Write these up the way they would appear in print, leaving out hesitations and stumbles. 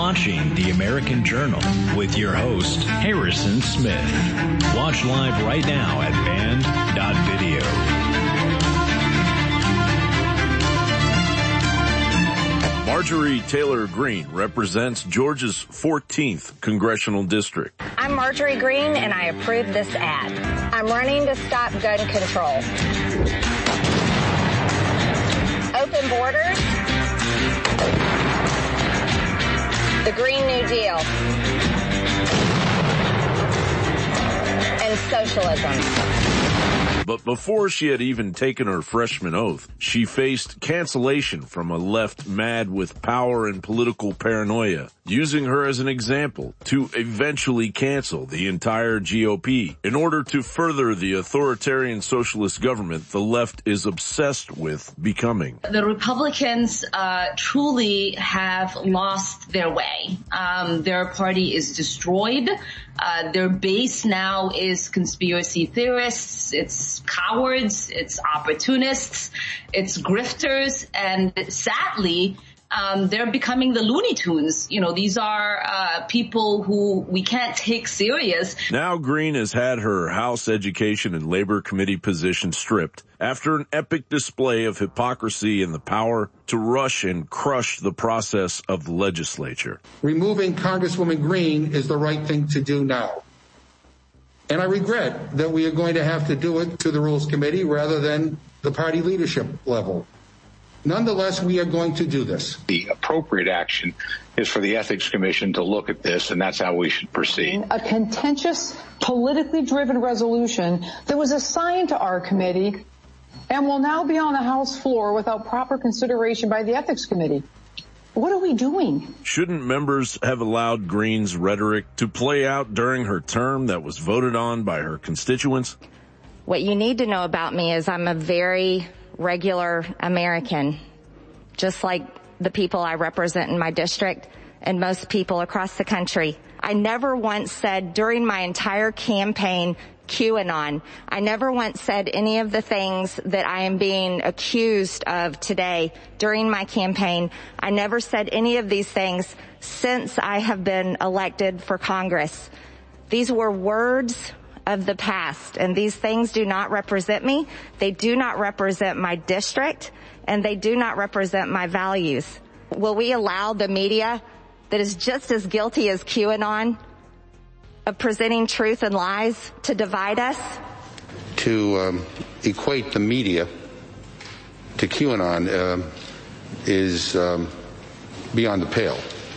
watching The American Journal with your host, Harrison Smith. Watch live right now at band.video. Marjorie Taylor Greene represents Georgia's 14th congressional district. I'm Marjorie Greene, and I approve this ad. I'm running to stop gun control. Open borders. The Green New Deal. And socialism. But before she had even taken her freshman oath, she faced cancellation from a left mad with power and political paranoia, using her as an example to eventually cancel the entire GOP in order to further the authoritarian socialist government the left is obsessed with becoming. The Republicans truly have lost their way. Their party is destroyed. Their base now is conspiracy theorists, it's cowards, it's opportunists, it's grifters, and sadly, they're becoming the Looney Tunes. You know, these are people who we can't take serious. Now Greene has had her House Education and Labor Committee position stripped after an epic display of hypocrisy and the power to rush and crush the process of the legislature. Removing Congresswoman Greene is the right thing to do now. And I regret that we are going to have to do it to the Rules Committee rather than the party leadership level. Nonetheless, we are going to do this. The appropriate action is for the Ethics Commission to look at this, and that's how we should proceed. A contentious, politically driven resolution that was assigned to our committee and will now be on the House floor without proper consideration by the Ethics Committee. What are we doing? Shouldn't members have allowed Greene's rhetoric to play out during her term that was voted on by her constituents? What you need to know about me is I'm a very regular American, just like the people I represent in my district and most people across the country. I never once said during my entire campaign QAnon. I never once said any of the things that I am being accused of today during my campaign. I never said any of these things since I have been elected for Congress. These were words of the past, and these things do not represent me. They do not represent my district, and they do not represent my values. Will we allow the media that is just as guilty as QAnon of presenting truth and lies to divide us? To equate the media to QAnon is beyond the pale.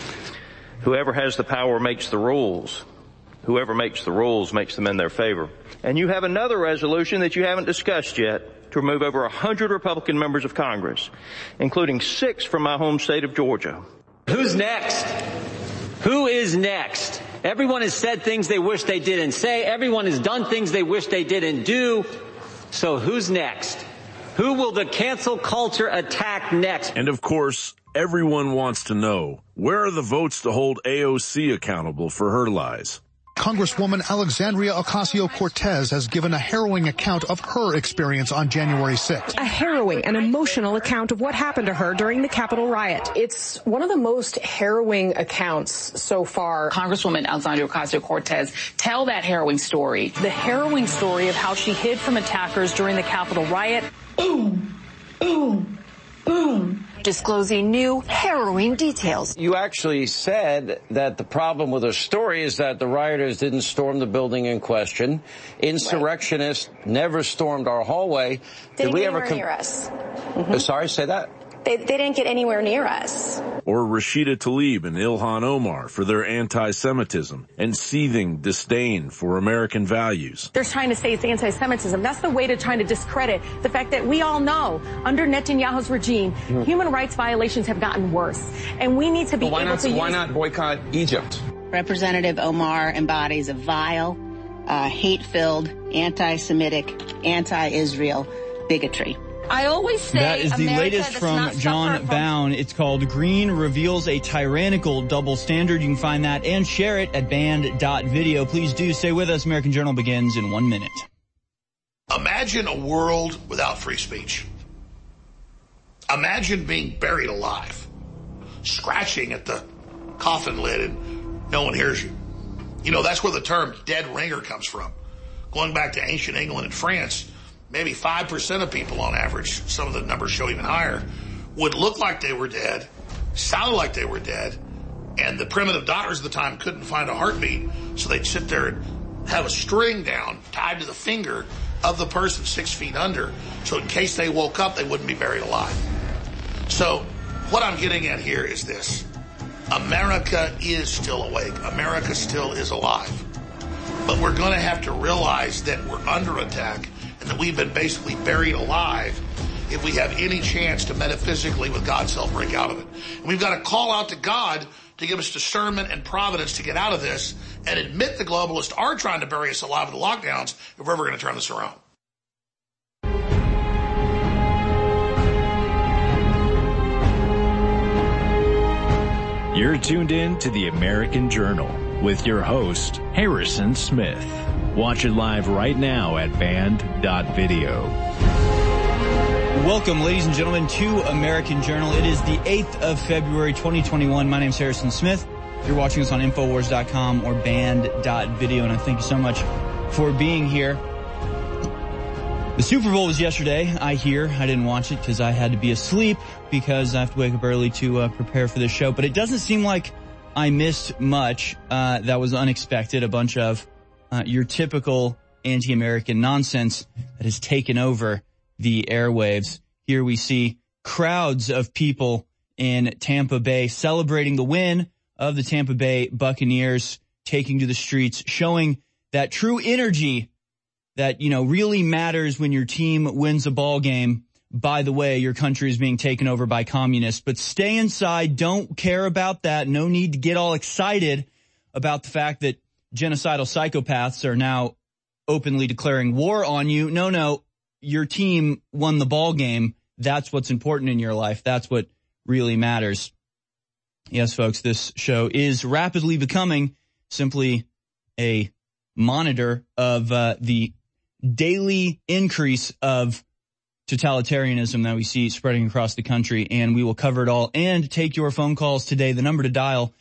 Whoever has the power makes the rules. Whoever makes the rules makes them in their favor. And you have another resolution that you haven't discussed yet to remove over 100 Republican members of Congress, including 6 from my home state of Georgia. Who's next? Who is next? Everyone has said things they wish they didn't say. Everyone has done things they wish they didn't do. So who's next? Who will the cancel culture attack next? And of course, everyone wants to know, where are the votes to hold AOC accountable for her lies? Congresswoman Alexandria Ocasio-Cortez has given a harrowing account of her experience on January 6th. A harrowing and emotional account of what happened to her during the Capitol riot. It's one of the most harrowing accounts so far. Congresswoman Alexandria Ocasio-Cortez, tell that harrowing story. The harrowing story of how she hid from attackers during the Capitol riot. Boom, boom, boom. Disclosing new, harrowing details. You actually said that the problem with her story is that the rioters didn't storm the building in question. Insurrectionists never stormed our hallway. Did we ever near us? Sorry, say that? They didn't get anywhere near us. Or Rashida Tlaib and Ilhan Omar for their anti-Semitism and seething disdain for American values. They're trying to say it's anti-Semitism. That's the way to try to discredit the fact that we all know under Netanyahu's regime, human rights violations have gotten worse. And we need to be able to Why not boycott Egypt? Representative Omar embodies a vile, hate-filled, anti-Semitic, anti-Israel bigotry. I always say that is the America latest from John Bown. It's called Greene Reveals a Tyrannical Double Standard. You can find that and share it at band.video. Please do stay with us. American Journal begins in 1 minute. Imagine a world without free speech. Imagine being buried alive, scratching at the coffin lid and no one hears you. That's where the term dead ringer comes from. Going back to ancient England and France, maybe 5% of people on average, some of the numbers show even higher, would look like they were dead, sound like they were dead, and the primitive doctors at the time couldn't find a heartbeat, so they'd sit there and have a string down tied to the finger of the person 6 feet under, so in case they woke up, they wouldn't be buried alive. So what I'm getting at here is this. America is still awake. America still is alive. But we're going to have to realize that we're under attack and that we've been basically buried alive if we have any chance to metaphysically, with God's help, break out of it. And we've got to call out to God to give us discernment and providence to get out of this and admit the globalists are trying to bury us alive with the lockdowns if we're ever going to turn this around. You're tuned in to the American Journal with your host, Harrison Smith. Watch it live right now at band.video. Welcome, ladies and gentlemen, to American Journal. It is the 8th of February, 2021. My name's Harrison Smith. You're watching us on Infowars.com or band.video, and I thank you so much for being here. The Super Bowl was yesterday, I hear. I didn't watch it because I had to be asleep because I have to wake up early to prepare for this show. But it doesn't seem like I missed much that was unexpected. A bunch of your typical anti-American nonsense that has taken over the airwaves. Here we see crowds of people in Tampa Bay celebrating the win of the Tampa Bay Buccaneers, taking to the streets, showing that true energy that, really matters when your team wins a ball game. By the way, your country is being taken over by communists, but stay inside. Don't care about that. No need to get all excited about the fact that genocidal psychopaths are now openly declaring war on you. No, your team won the ball game. That's what's important in your life. That's what really matters. Yes, folks, this show is rapidly becoming simply a monitor of the daily increase of totalitarianism that we see spreading across the country, and we will cover it all and take your phone calls today. The number to dial,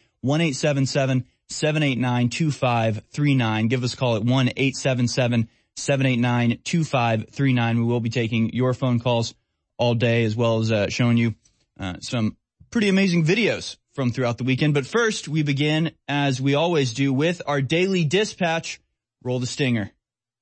1-877-789-2539. Give us a call at 1-877-789-2539. We will be taking your phone calls all day, as well as showing you some pretty amazing videos from throughout the weekend. But first, we begin, as we always do, with our daily dispatch. Roll the stinger.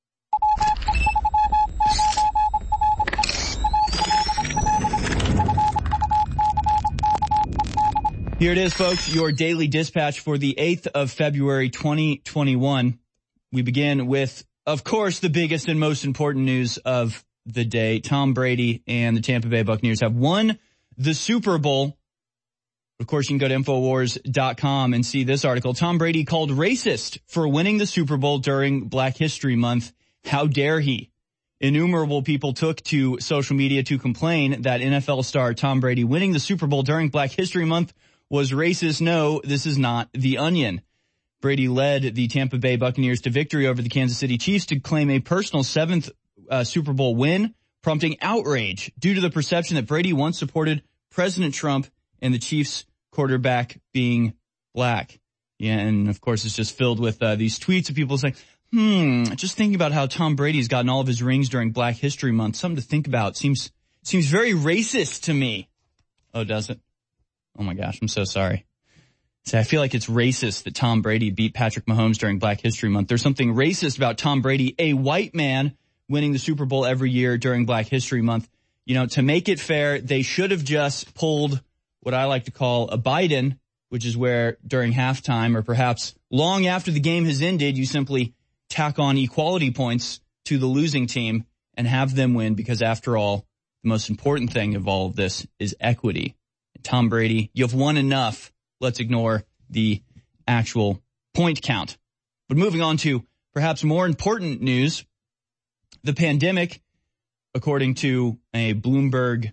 Here it is, folks, your daily dispatch for the 8th of February, 2021. We begin with, of course, the biggest and most important news of the day. Tom Brady and the Tampa Bay Buccaneers have won the Super Bowl. Of course, you can go to Infowars.com and see this article. Tom Brady called racist for winning the Super Bowl during Black History Month. How dare he? Innumerable people took to social media to complain that NFL star Tom Brady winning the Super Bowl during Black History Month was racist. No, this is not The Onion. Brady led the Tampa Bay Buccaneers to victory over the Kansas City Chiefs to claim a personal 7th Super Bowl win, prompting outrage due to the perception that Brady once supported President Trump and the Chiefs quarterback being black. Yeah, and of course it's just filled with these tweets of people saying, just thinking about how Tom Brady's gotten all of his rings during Black History Month. Something to think about. Seems very racist to me. Oh, does it? Oh my gosh, I'm so sorry. See, I feel like it's racist that Tom Brady beat Patrick Mahomes during Black History Month. There's something racist about Tom Brady, a white man, winning the Super Bowl every year during Black History Month. To make it fair, they should have just pulled what I like to call a Biden, which is where during halftime or perhaps long after the game has ended, you simply tack on equality points to the losing team and have them win, because after all, the most important thing of all of this is equity. Tom Brady, you've won enough. Let's ignore the actual point count. But moving on to perhaps more important news, the pandemic, according to a Bloomberg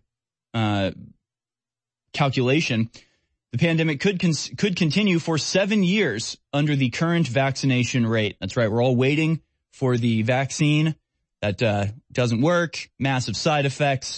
calculation, the pandemic could continue for 7 years under the current vaccination rate. That's right. We're all waiting for the vaccine that doesn't work, massive side effects.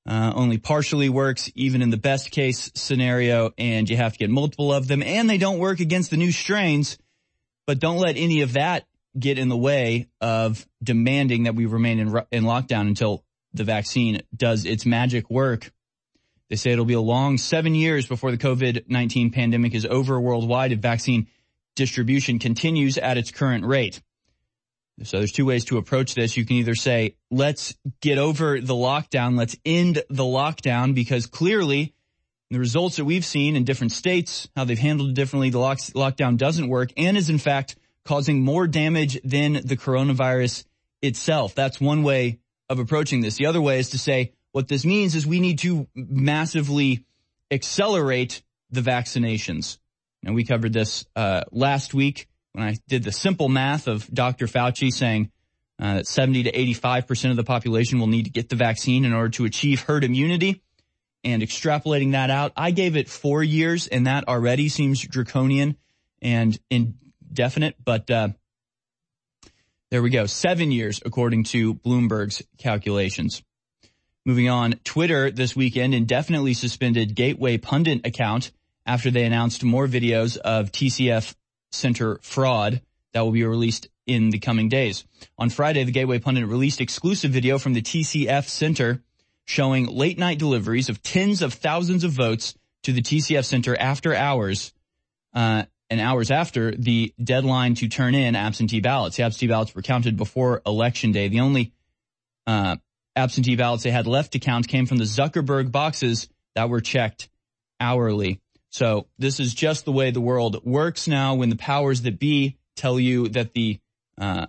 only partially works, even in the best case scenario, and you have to get multiple of them, and they don't work against the new strains. But don't let any of that get in the way of demanding that we remain in lockdown until the vaccine does its magic work. They say it'll be a long 7 years before the COVID-19 pandemic is over worldwide if vaccine distribution continues at its current rate. So there's two ways to approach this. You can either say, let's get over the lockdown, let's end the lockdown, because clearly the results that we've seen in different states, how they've handled it differently, the lockdown doesn't work and is in fact causing more damage than the coronavirus itself. That's one way of approaching this. The other way is to say, what this means is we need to massively accelerate the vaccinations. And we covered this last week when I did the simple math of Dr. Fauci saying that 70 to 85% of the population will need to get the vaccine in order to achieve herd immunity. And extrapolating that out, I gave it 4 years, and that already seems draconian and indefinite. But there we go, 7 years according to Bloomberg's calculations. Moving on, Twitter this weekend indefinitely suspended Gateway Pundit account after they announced more videos of TCF Center fraud that will be released in the coming days. On Friday, the Gateway Pundit released exclusive video from the TCF Center showing late-night deliveries of tens of thousands of votes to the TCF Center after hours, and hours after the deadline to turn in absentee ballots. The absentee ballots were counted before Election Day. The only absentee ballots they had left to count came from the Zuckerberg boxes that were checked hourly. So this is just the way the world works now when the powers that be tell you that they tell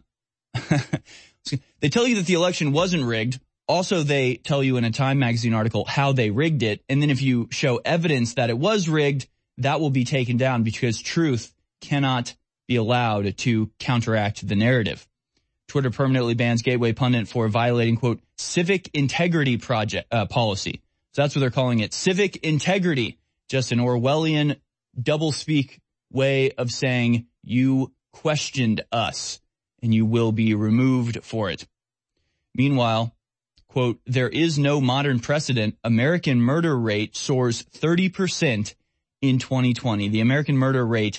you that the election wasn't rigged. Also, they tell you in a Time magazine article how they rigged it. And then if you show evidence that it was rigged, that will be taken down because truth cannot be allowed to counteract the narrative. Twitter permanently bans Gateway Pundit for violating, quote, civic integrity policy. So that's what they're calling it, civic integrity. Just an Orwellian doublespeak way of saying you questioned us and you will be removed for it. Meanwhile, quote, there is no modern precedent. American murder rate soars 30% in 2020. The American murder rate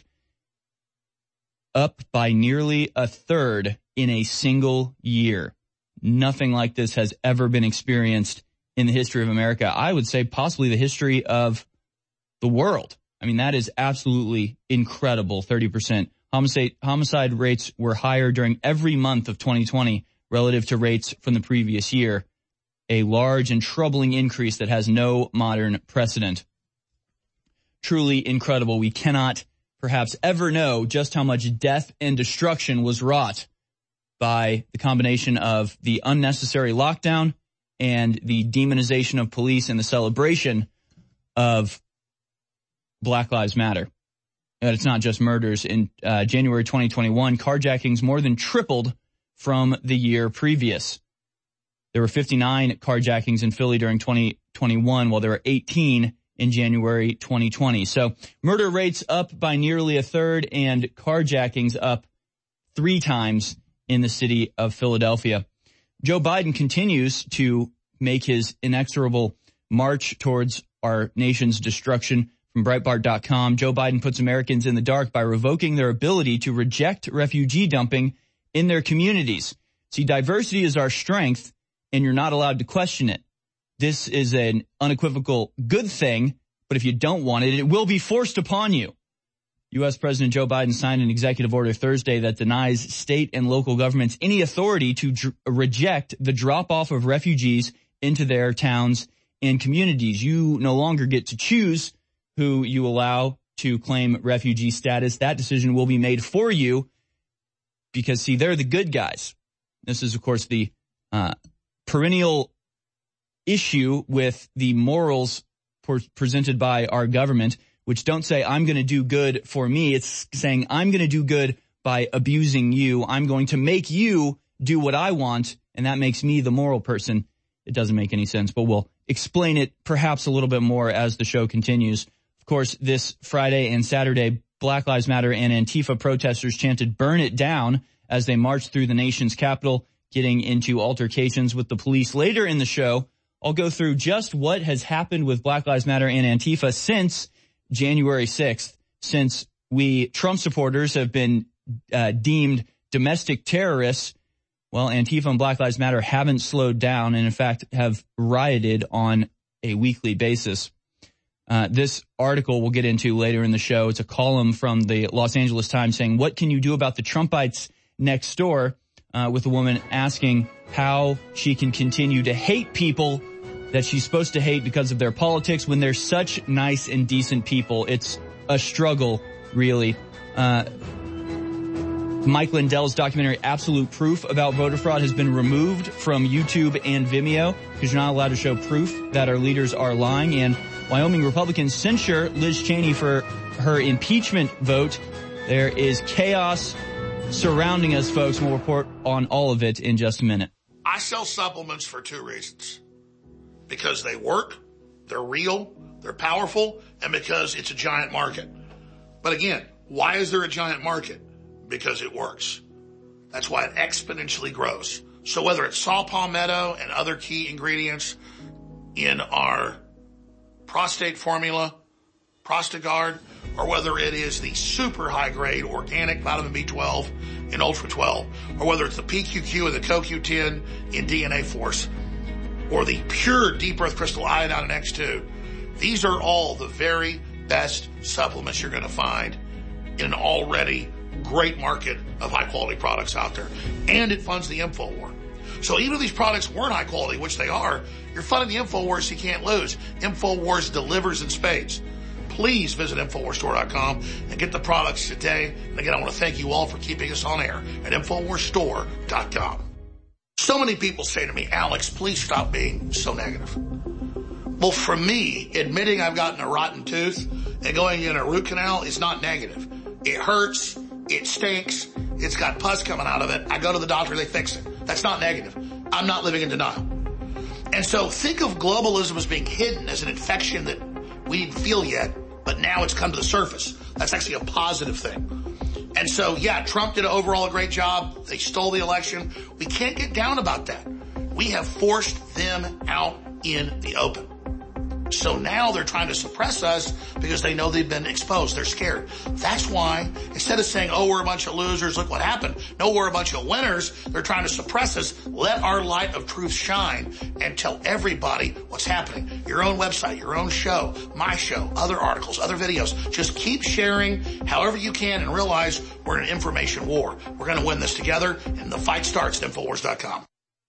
up by nearly a third in a single year. Nothing like this has ever been experienced in the history of America. I would say possibly the history of the world. I mean, that is absolutely incredible, 30%. Homicide rates were higher during every month of 2020 relative to rates from the previous year. A large and troubling increase that has no modern precedent. Truly incredible. We cannot perhaps ever know just how much death and destruction was wrought by the combination of the unnecessary lockdown and the demonization of police and the celebration of Black Lives Matter. But it's not just murders. In January 2021, carjackings more than tripled from the year previous. There were 59 carjackings in Philly during 2021, while there were 18 in January 2020. So murder rates up by nearly a third and carjackings up 3 times in the city of Philadelphia. Joe Biden continues to make his inexorable march towards our nation's destruction. From Breitbart.com, Joe Biden puts Americans in the dark by revoking their ability to reject refugee dumping in their communities. See, diversity is our strength, and you're not allowed to question it. This is an unequivocal good thing, but if you don't want it, it will be forced upon you. U.S. President Joe Biden signed an executive order Thursday that denies state and local governments any authority to reject the drop-off of refugees into their towns and communities. You no longer get to choose who you allow to claim refugee status. That decision will be made for you because, see, they're the good guys. This is, of course, the perennial issue with the morals presented by our government, which don't say, I'm going to do good for me. It's saying, I'm going to do good by abusing you. I'm going to make you do what I want, and that makes me the moral person. It doesn't make any sense, but we'll explain it perhaps a little bit more as the show continues. Of course, this Friday and Saturday, Black Lives Matter and Antifa protesters chanted "Burn it down" as they marched through the nation's capital, getting into altercations with the police. Later in the show, I'll go through just what has happened with Black Lives Matter and Antifa since January 6th, since Trump supporters have been deemed domestic terrorists. Well, Antifa and Black Lives Matter haven't slowed down and, in fact, have rioted on a weekly basis. This article we'll get into later in the show. It's a column from the Los Angeles Times saying, what can you do about the Trumpites next door? With a woman asking how she can continue to hate people that she's supposed to hate because of their politics when they're such nice and decent people. It's a struggle, really. Mike Lindell's documentary Absolute Proof about voter fraud has been removed from YouTube and Vimeo because you're not allowed to show proof that our leaders are lying. And Wyoming Republicans censure Liz Cheney for her impeachment vote. There is chaos surrounding us, folks, and we'll report on all of it in just a minute. I sell supplements for two reasons. Because they work, they're real, they're powerful, and because it's a giant market. But again, why is there a giant market? Because it works. That's why it exponentially grows. So whether it's saw palmetto and other key ingredients in our prostate formula, Prostagard, or whether it is the super high grade organic vitamin B12 in Ultra 12, or whether it's the PQQ and the CoQ10 in DNA Force, or the pure deep earth crystal iodine in X2. These are all the very best supplements you're going to find in an already great market of high quality products out there. And it funds the InfoWar. So even if these products weren't high quality, which they are, you're funding the InfoWar so you can't lose. InfoWars delivers in spades. Please visit InfoWarsStore.com and get the products today. And again, I want to thank you all for keeping us on air at InfoWarsStore.com. So many people say to me, Alex, please stop being so negative. Well, for me, admitting I've gotten a rotten tooth and going in a root canal is not negative. It hurts. It stinks. It's got pus coming out of it. I go to the doctor, they fix it. That's not negative. I'm not living in denial. And so think of globalism as being hidden as an infection that we didn't feel yet, but now it's come to the surface. That's actually a positive thing. And so, yeah, Trump did overall a great job. They stole the election. We can't get down about that. We have forced them out in the open. So now they're trying to suppress us because they know they've been exposed. They're scared. That's why instead of saying, oh, we're a bunch of losers, look what happened. No, we're a bunch of winners. They're trying to suppress us. Let our light of truth shine and tell everybody what's happening. Your own website, your own show, my show, other articles, other videos. Just keep sharing however you can and realize we're in an information war. We're going to win this together, and the fight starts at Infowars.com.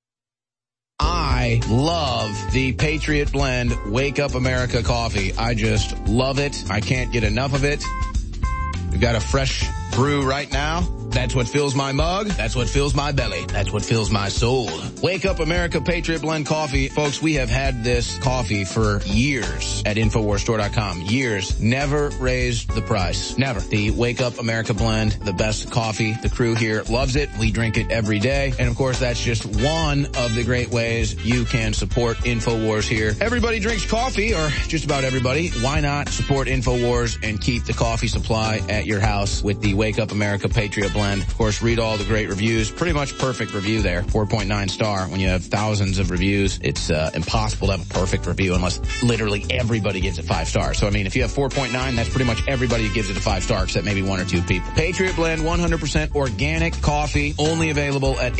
I love the Patriot Blend Wake Up America coffee. I just love it. I can't get enough of it. We've got a fresh brew right now. That's what fills my mug. That's what fills my belly. That's what fills my soul. Wake Up America Patriot Blend coffee. Folks, we have had this coffee for years at InfoWarsStore.com. Years. Never raised the price. Never. The Wake Up America Blend, the best coffee. The crew here loves it. We drink it every day. And of course, that's just one of the great ways you can support InfoWars here. Everybody drinks coffee, or just about everybody. Why not support InfoWars and keep the coffee supply at your house with the Wake Up America Patriot Blend? Of course, read all the great reviews. Pretty much perfect review there. 4.9 star. When you have thousands of reviews, it's impossible to have a perfect review unless literally everybody gives it 5 stars. So, I mean, if you have 4.9, that's pretty much everybody who gives it a 5 star, except maybe 1 or 2 people. Patriot Blend, 100% organic coffee, only available at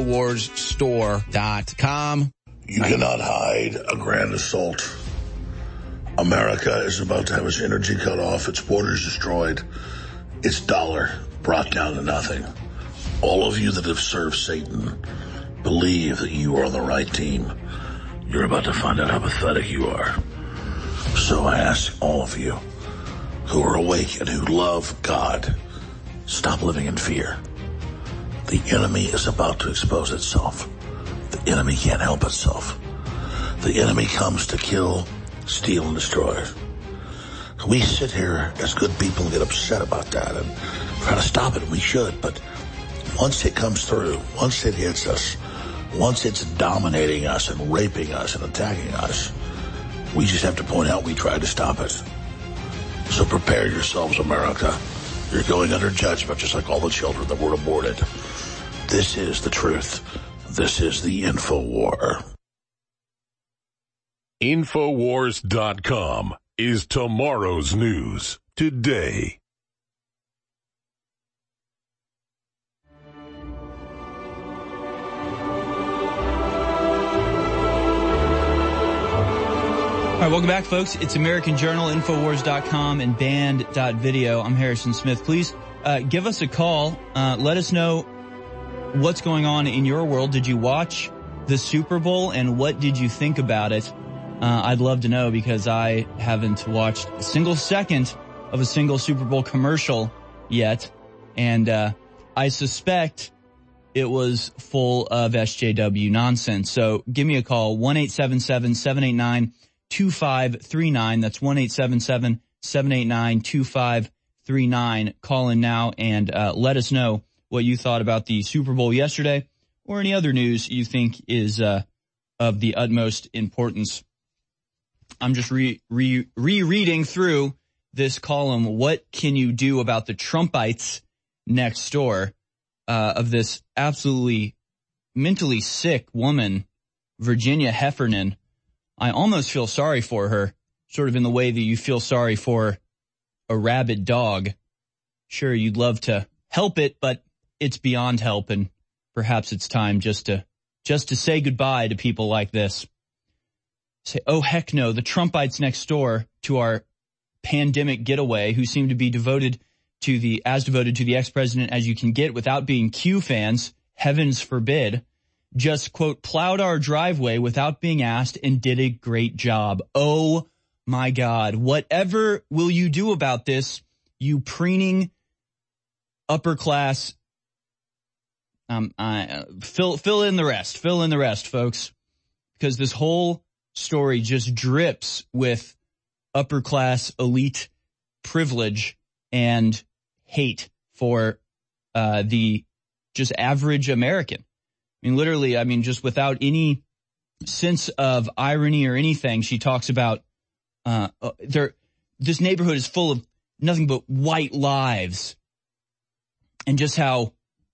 InfoWarsStore.com. You cannot hide a grand assault. America is about to have its energy cut off, its borders destroyed, its dollar brought down to nothing. All of you that have served Satan, believe that you are on the right team. You're about to find out how pathetic you are. So I ask all of you who are awake and who love God, stop living in fear. The enemy is about to expose itself. The enemy can't help itself. The enemy comes to kill, steal, and destroy. We sit here as good people and get upset about that and try to stop it. We should, but once it comes through, once it hits us, once it's dominating us and raping us and attacking us, we just have to point out we tried to stop it. So prepare yourselves, America. You're going under judgment just like all the children that were aborted. This is the truth. This is the InfoWar. Infowars.com is tomorrow's news today. All right, welcome back, folks. It's American Journal, Infowars.com, and Band.video. I'm Harrison Smith. Please give us a call. Let us know what's going on in your world. Did you watch the Super Bowl, and what did you think about it? I'd love to know, because I haven't watched a single second of a single Super Bowl commercial yet, and I suspect it was full of SJW nonsense. So give me a call, 1-877-789-2539. That's 1-877-789-2539. Call in now and let us know what you thought about the Super Bowl yesterday, or any other news you think is of the utmost importance. I'm just rereading through this column, What Can You Do About the Trumpites Next Door, of this absolutely mentally sick woman, Virginia Heffernan. I almost feel sorry for her, sort of in the way that you feel sorry for a rabid dog. Sure, you'd love to help it, but it's beyond help, and perhaps it's time just to say goodbye to people like this. Say, oh heck no, the Trumpites next door to our pandemic getaway, who seem to be devoted to the ex-president as you can get without being Q fans, heavens forbid, just, quote, plowed our driveway without being asked and did a great job. Oh my God. Whatever will you do about this, you preening upper class? Fill in the rest, folks, because this whole story just drips with upper class elite privilege and hate for the just average American. I mean, literally, just without any sense of irony or anything, she talks about this neighborhood is full of nothing but white lives, and just how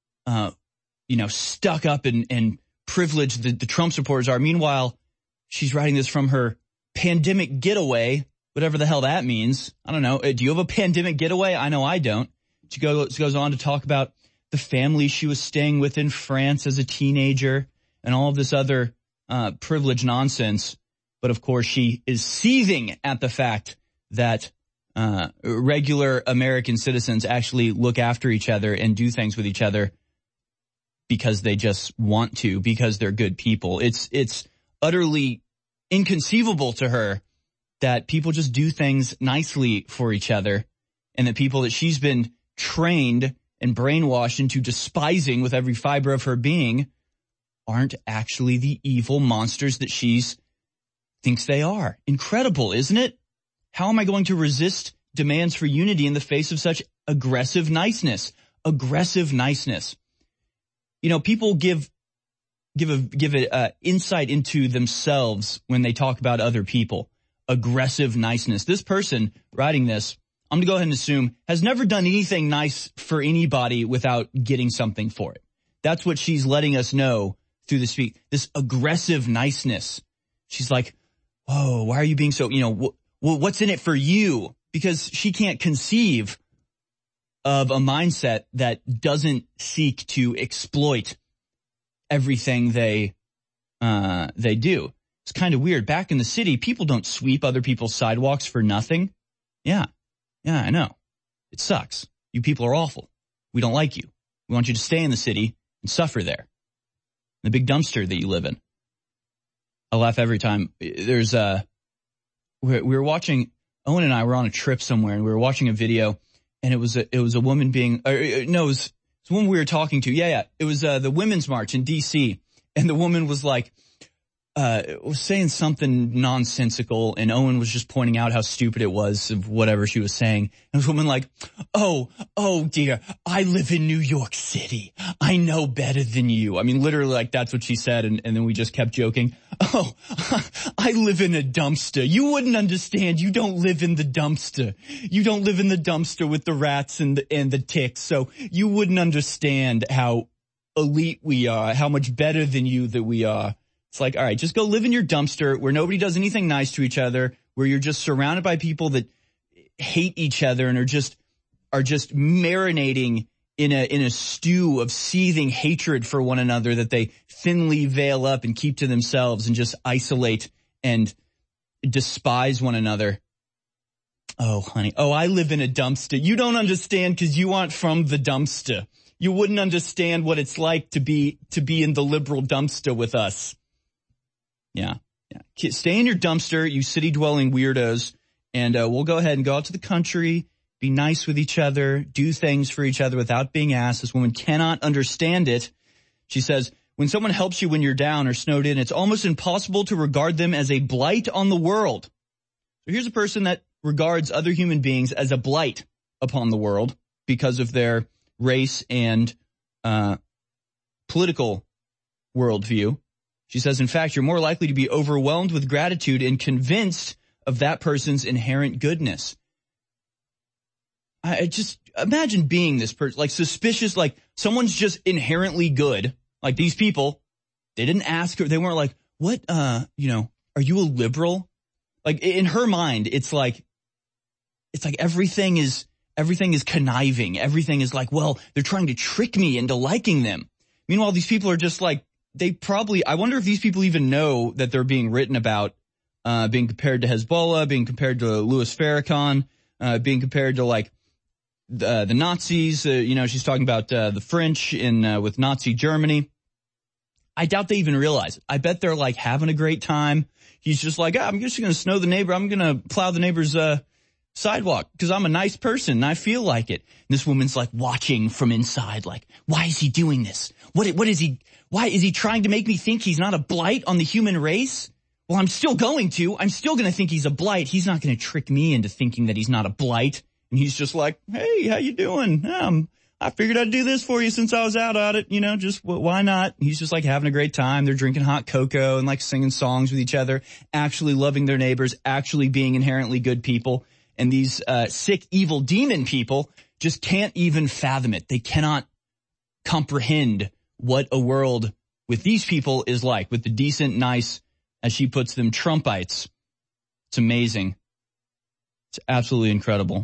stuck up and privileged the Trump supporters are. Meanwhile, she's writing this from her pandemic getaway, whatever the hell that means. I don't know. Do you have a pandemic getaway? I know I don't. She goes on to talk about the family she was staying with in France as a teenager and all of this other privilege nonsense. But of course, she is seething at the fact that regular American citizens actually look after each other and do things with each other because they just want to, because they're good people. It's utterly inconceivable to her that people just do things nicely for each other, and that people that she's been trained and brainwashed into despising with every fiber of her being aren't actually the evil monsters that she's thinks they are. Incredible, isn't it? How am I going to resist demands for unity in the face of such aggressive niceness? Aggressive niceness. People give insight into themselves when they talk about other people. Aggressive niceness. This person writing this, I'm going to go ahead and assume, has never done anything nice for anybody without getting something for it. That's what she's letting us know through the speak. This aggressive niceness. She's like, whoa, why are you being so, what's in it for you? Because she can't conceive of a mindset that doesn't seek to exploit everything they do. It's kind of weird. Back in the city, people don't sweep other people's sidewalks for nothing. Yeah, I know. It sucks. You people are awful. We don't like you. We want you to stay in the city and suffer there. The big dumpster that you live in. I laugh every time. There's we were watching, Owen and I were on a trip somewhere, and we were watching a video, and it was a woman being, it was a woman we were talking to. Yeah. It was the Women's March in D.C., and the woman was like, was saying something nonsensical, and Owen was just pointing out how stupid it was of whatever she was saying. And this woman like, oh dear, I live in New York City. I know better than you. Literally, like, that's what she said. And then we just kept joking. Oh, I live in a dumpster. You wouldn't understand. You don't live in the dumpster. You don't live in the dumpster with the rats and the ticks. So you wouldn't understand how elite we are, how much better than you that we are. It's like, all right, just go live in your dumpster where nobody does anything nice to each other, where you're just surrounded by people that hate each other and are just marinating in a stew of seething hatred for one another that they thinly veil up and keep to themselves and just isolate and despise one another. Oh, honey. Oh, I live in a dumpster. You don't understand because you aren't from the dumpster. You wouldn't understand what it's like to be in the liberal dumpster with us. Yeah. Stay in your dumpster, you city-dwelling weirdos, and we'll go ahead and go out to the country, be nice with each other, do things for each other without being asked. This woman cannot understand it. She says, when someone helps you when you're down or snowed in, it's almost impossible to regard them as a blight on the world. So here's a person that regards other human beings as a blight upon the world because of their race and political worldview. She says, in fact, you're more likely to be overwhelmed with gratitude and convinced of that person's inherent goodness. I just imagine being this person, like suspicious, like someone's just inherently good. Like these people, they didn't ask her. They weren't like, what, are you a liberal? Like in her mind, it's like everything is conniving. Everything is like, well, they're trying to trick me into liking them. Meanwhile, these people are just like, I wonder if these people even know that they're being written about, being compared to Hezbollah, being compared to Louis Farrakhan, being compared to like the Nazis. She's talking about the French with Nazi Germany. I doubt they even realize it. I bet they're like having a great time. He's just like, I'm just going to snow the neighbor. I'm going to plow the neighbor's sidewalk because I'm a nice person and I feel like it. And this woman's like watching from inside, like, why is he doing this? Why is he trying to make me think he's not a blight on the human race? Well, I'm still going to think he's a blight. He's not going to trick me into thinking that he's not a blight. And he's just like, hey, how you doing? I figured I'd do this for you since I was out at it. Why not? He's just like having a great time. They're drinking hot cocoa and like singing songs with each other, actually loving their neighbors, actually being inherently good people. And these sick, evil demon people just can't even fathom it. They cannot comprehend what a world with these people is like, with the decent, nice, as she puts them, Trumpites. It's amazing. It's absolutely incredible.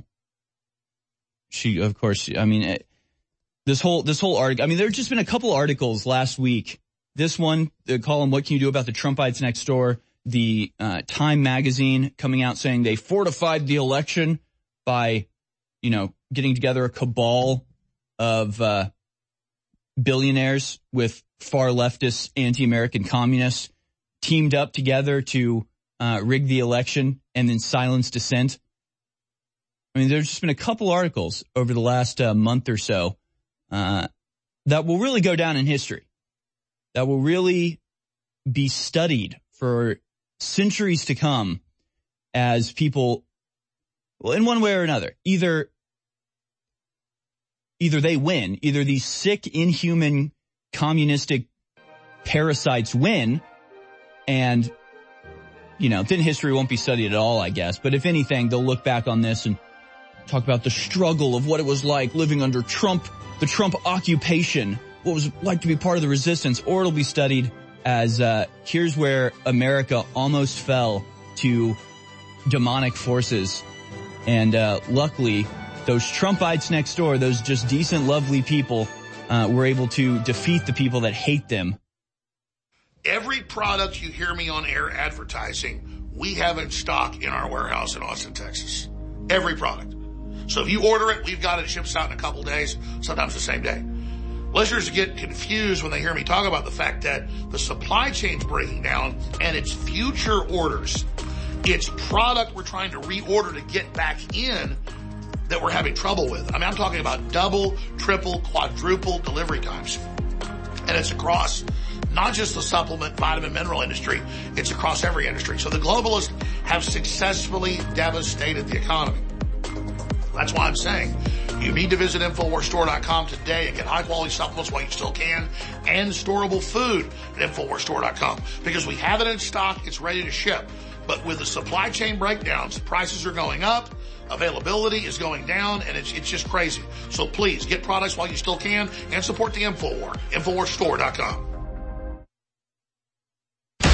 She, of course, this whole article, there've just been a couple articles last week. This one, the column, What Can You Do About the Trumpites Next Door? The Time magazine coming out saying they fortified the election by, getting together a cabal of billionaires with far leftist anti-American communists teamed up together to rig the election and then silence dissent. There's just been a couple articles over the last month or so that will really go down in history, that will really be studied for centuries to come as people, well, in one way or another, either they win, either these sick, inhuman, communistic parasites win, and, then history won't be studied at all, I guess. But if anything, they'll look back on this and talk about the struggle of what it was like living under Trump, the Trump occupation, what it was like to be part of the resistance, or it'll be studied as here's where America almost fell to demonic forces. And luckily, those Trumpites next door, those just decent, lovely people, were able to defeat the people that hate them. Every product you hear me on air advertising, we have in stock in our warehouse in Austin, Texas. Every product. So if you order it, we've got it shipped out in a couple days, sometimes the same day. Listeners get confused when they hear me talk about the fact that the supply chain's breaking down and it's future orders. It's product we're trying to reorder to get back in that we're having trouble with. I'm talking about double, triple, quadruple delivery times. And it's across not just the supplement, vitamin, mineral industry, it's across every industry. So the globalists have successfully devastated the economy. That's why I'm saying you need to visit InfoWarsStore.com today and get high-quality supplements while you still can and storable food at InfoWarsStore.com because we have it in stock. It's ready to ship. But with the supply chain breakdowns, prices are going up, availability is going down, and it's just crazy. So please get products while you still can and support the InfoWar. InfoWarsStore.com.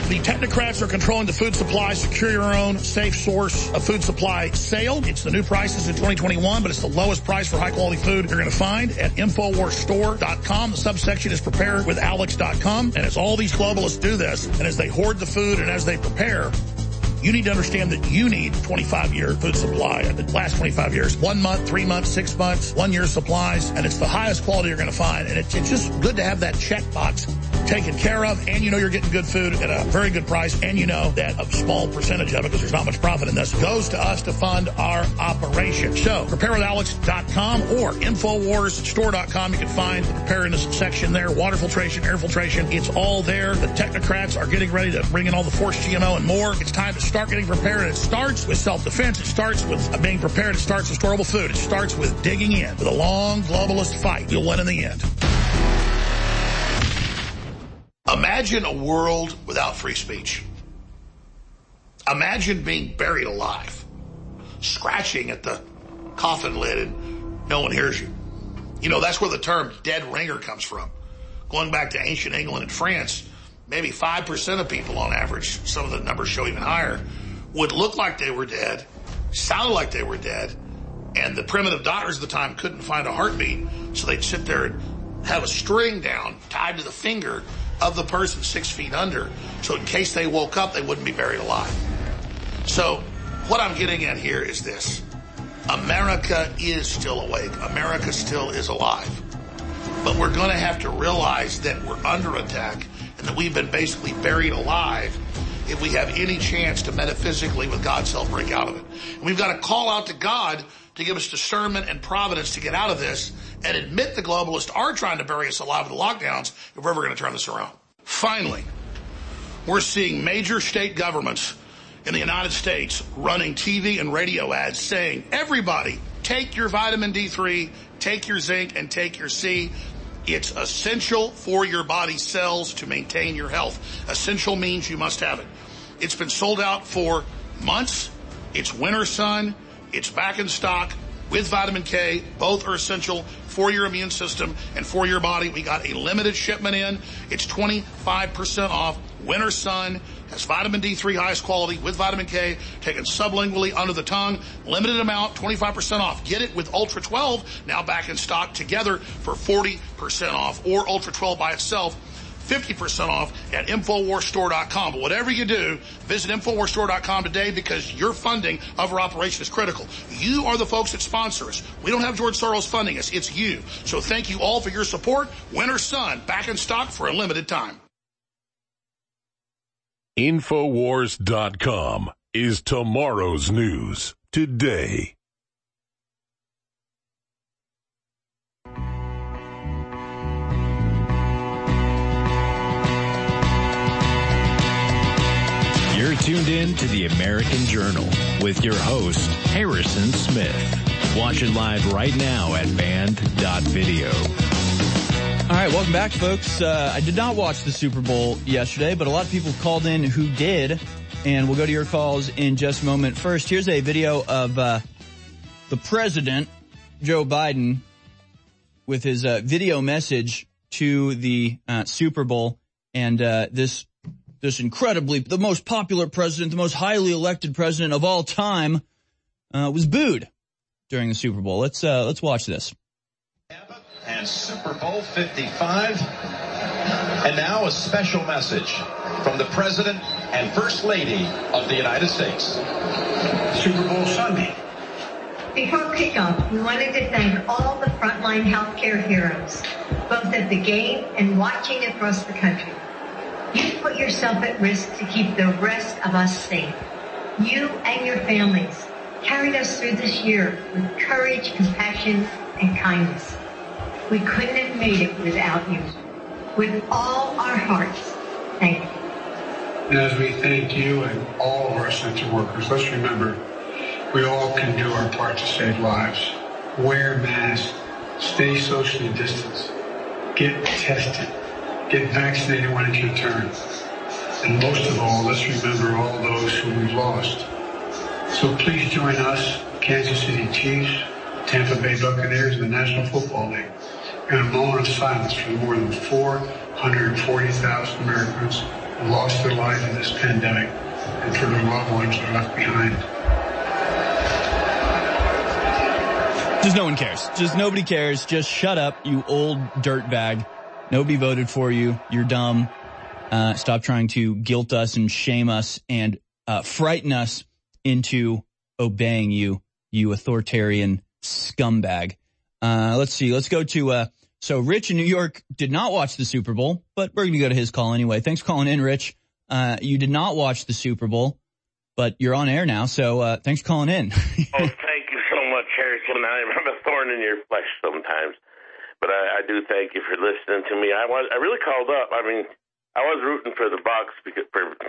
The technocrats are controlling the food supply. Secure your own safe source of food supply sale. It's the new prices in 2021, but it's the lowest price for high-quality food you're going to find at InfoWarsStore.com. The subsection is preparewithalex.com. And as all these globalists do this, and as they hoard the food and as they prepare, you need to understand that you need 25-year food supply. The last 25 years, 1 month, 3 months, 6 months, 1 year supplies, and it's the highest quality you're going to find. And it's just good to have that checkbox taken care of, and you know you're getting good food at a very good price, and you know that a small percentage of it, because there's not much profit in this, goes to us to fund our operation. So, preparewithalex.com or InfoWarsStore.com. You can find the preparedness section there, water filtration, air filtration. It's all there. The technocrats are getting ready to bring in all the forced GMO and more. It's time to start getting prepared, and it starts with self-defense. It starts with being prepared. It starts with storable food. It starts with digging in. With a long globalist fight, you'll win in the end. Imagine a world without free speech. Imagine being buried alive, scratching at the coffin lid and no one hears you. You know, that's where the term dead ringer comes from. Going back to ancient England and France, maybe 5% of people on average, some of the numbers show even higher, would look like they were dead, sound like they were dead, and the primitive doctors at the time couldn't find a heartbeat, so they'd sit there and have a string down tied to the finger of the person 6 feet under, so in case they woke up, they wouldn't be buried alive. So what I'm getting at here is this. America is still awake. America still is alive. But we're going to have to realize that we're under attack and that we've been basically buried alive if we have any chance to metaphysically, with God's help, break out of it. And we've got to call out to God to give us discernment and providence to get out of this and admit the globalists are trying to bury us alive with the lockdowns if we're ever going to turn this around. Finally, we're seeing major state governments in the United States running TV and radio ads saying, everybody, take your vitamin D3, take your zinc, and take your C. It's essential for your body cells to maintain your health. Essential means you must have it. It's been sold out for months. It's Winter Sun. It's back in stock with vitamin K. Both are essential for your immune system and for your body. We got a limited shipment in. It's 25% off. Winter Sun has vitamin D3, highest quality, with vitamin K, taken sublingually under the tongue. Limited amount, 25% off. Get it with Ultra 12, now back in stock together for 40% off. Or Ultra 12 by itself, 50% off at InfoWarsStore.com. But whatever you do, visit InfoWarsStore.com today because your funding of our operation is critical. You are the folks that sponsor us. We don't have George Soros funding us. It's you. So thank you all for your support. Winter Sun, back in stock for a limited time. InfoWars.com is tomorrow's news today. You're tuned in to the American Journal with your host, Harrison Smith. Watch it live right now at band.video. All right, welcome back, folks. I did not watch the Super Bowl yesterday, but a lot of people called in who did, and we'll go to your calls in just a moment. First, here's a video of the president, Joe Biden, with his video message to the Super Bowl, and this incredibly, the most popular president, the most highly elected president of all time, was booed during the Super Bowl. Let's watch this. And Super Bowl 55. And now a special message from the President and First Lady of the United States. Super Bowl Sunday. Before kickoff, we wanted to thank all the frontline healthcare heroes, both at the game and watching across the country. You put yourself at risk to keep the rest of us safe. You and your families carried us through this year with courage, compassion, and kindness. We couldn't have made it without you. With all our hearts, thank you. And as we thank you and all of our essential workers, let's remember, we all can do our part to save lives. Wear masks, stay socially distanced, get tested, get vaccinated when it's your turn. And most of all, let's remember all those who we've lost. So please join us, Kansas City Chiefs, Tampa Bay Buccaneers, and the National Football League, in a moment of silence for the more than 440,000 Americans lost their life in this pandemic and for their loved ones that are left behind. Just no one cares. Just nobody cares. Just shut up, you old dirtbag. Nobody voted for you. You're dumb. Stop trying to guilt us and shame us and frighten us into obeying you, you authoritarian scumbag. Let's see. Let's go to, so Rich in New York did not watch the Super Bowl, but we're going to go to his call anyway. Thanks for calling in, Rich. You did not watch the Super Bowl, but you're on air now, so thanks for calling in. Oh, thank you so much, Harrison. I'm a thorn in your flesh sometimes, but I do thank you for listening to me. I really called up. I mean, I was rooting for the Bucs because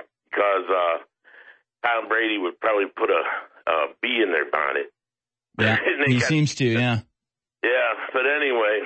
Tom Brady would probably put a bee in their bonnet. Yeah, he seems to, yeah. Yeah, but anyway,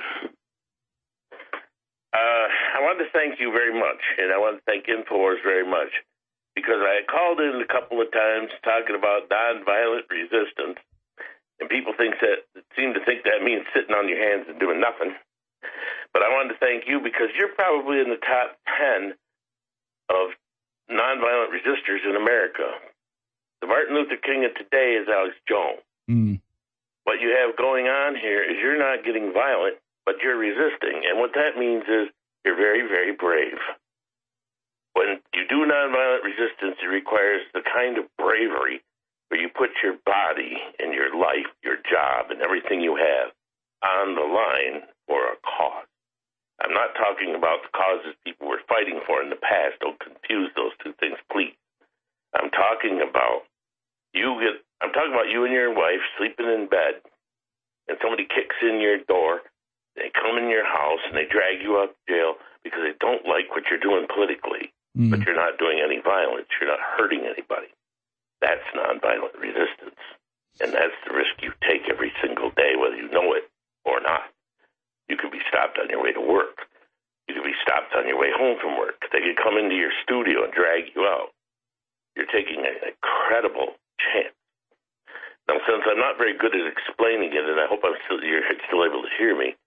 I wanted to thank you very much, and I want to thank InfoWars very much, because I called in a couple of times talking about nonviolent resistance, and people seem to think that means sitting on your hands and doing nothing. But I wanted to thank you because you're probably in the top 10 of nonviolent resistors in America. The Martin Luther King of today is Alex Jones. Mm. What you have going on here is you're not getting violent, but you're resisting. And what that means is you're very, very brave. When you do nonviolent resistance, it requires the kind of bravery where you put your body and your life, your job, and everything you have on the line for a cause. I'm not talking about the causes people were fighting for in the past. Don't confuse those two things, please. I'm talking about you and your wife sleeping in bed, and somebody kicks in your door, they come in your house, and they drag you out of jail because they don't like what you're doing politically, but you're not doing any violence. You're not hurting anybody. That's nonviolent resistance, and that's the risk you take every single day, whether you know it or not. You could be stopped on your way to work. You could be stopped on your way home from work. They could come into your studio and drag you out. You're taking an incredible chance. Now, since I'm not very good at explaining it, and I hope you're still able to hear me,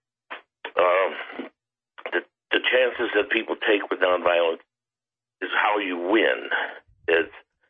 the chances that people take with nonviolence is how you win. There's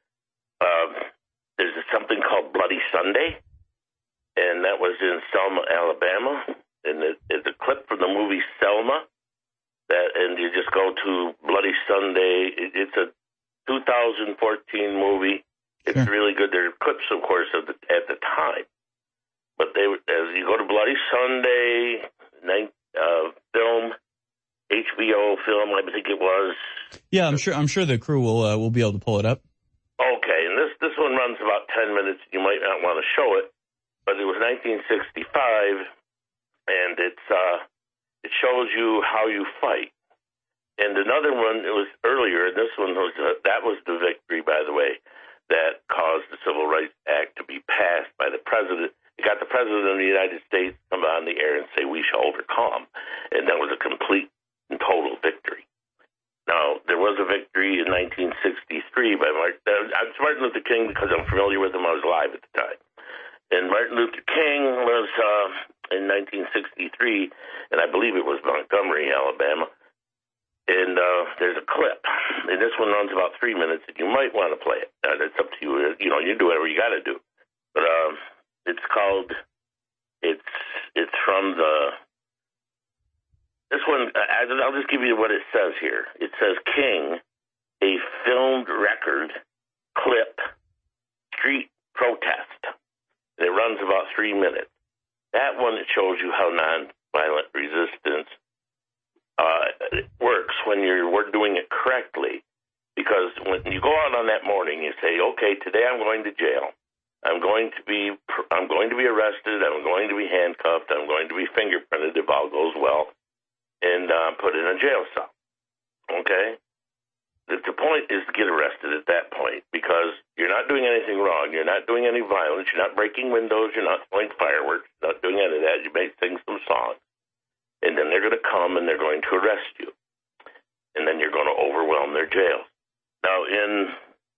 something called Bloody Sunday, and that was in Selma, Alabama. And it's a clip from the movie Selma. And you just go to Bloody Sunday. It's a 2014 movie. It's really good. There are clips, of course, at the time. But as you go to Bloody Sunday, film, HBO film, I think it was. Yeah, I'm sure the crew will be able to pull it up. Okay, and this one runs about 10 minutes. You might not want to show it, but it was 1965, and it shows you how you fight. And another one, it was earlier, and this one that was the victory, by the way, that caused the Civil Rights Act to be passed by the president. It got the president of the United States to come on the air and say, "We shall overcome." And that was a complete and total victory. Now, there was a victory in 1963 by Martin Luther King, because I'm familiar with him. I was alive at the time. And Martin Luther King was in 1963, and I believe it was Montgomery, Alabama. And there's a clip, and this one runs about 3 minutes, and you might want to play it. It's up to you. You know, you do whatever you got to do. But it's called. It's from this one. I'll just give you what it says here. It says King, a filmed record clip, street protest. And it runs about 3 minutes. That one, it shows you how nonviolent resistance works when we're doing it correctly. Because when you go out on that morning, you say, "Okay, today I'm going to jail. I'm going to be arrested. I'm going to be handcuffed. I'm going to be fingerprinted if all goes well, and put in a jail cell." Okay. The point is to get arrested at that point, because you're not doing anything wrong. You're not doing any violence. You're not breaking windows. You're not throwing fireworks. You're not doing any of that. You may sing some songs. And then they're going to come and they're going to arrest you. And then you're going to overwhelm their jails. Now, in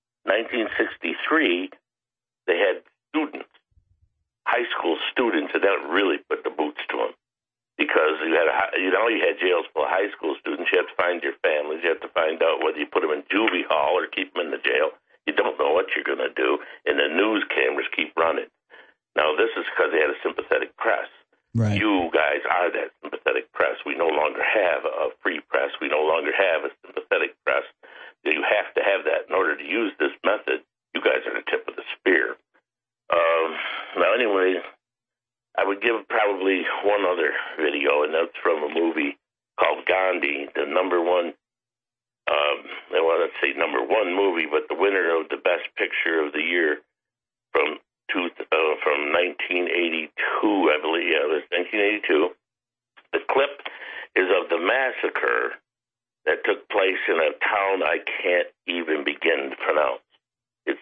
1963, they had students, high school students, and that really put the boots to them. because you had jails full of high school students. You have to find your families. You have to find out whether you put them in juvie hall or keep them in the jail. You don't know what you're going to do, and the news cameras keep running. Now, this is because they had a sympathetic press. Right. You guys are that sympathetic press. We no longer have a free press. We no longer have a sympathetic press. You have to have that in order to use this method. You guys are the tip of the spear. Now, anyway, I would give probably one other video, and that's from a movie called Gandhi, the number one, let's say number one movie, but the winner of the Best Picture of the Year from 1982, I believe. Yeah, it was 1982. The clip is of the massacre that took place in a town I can't even begin to pronounce. It's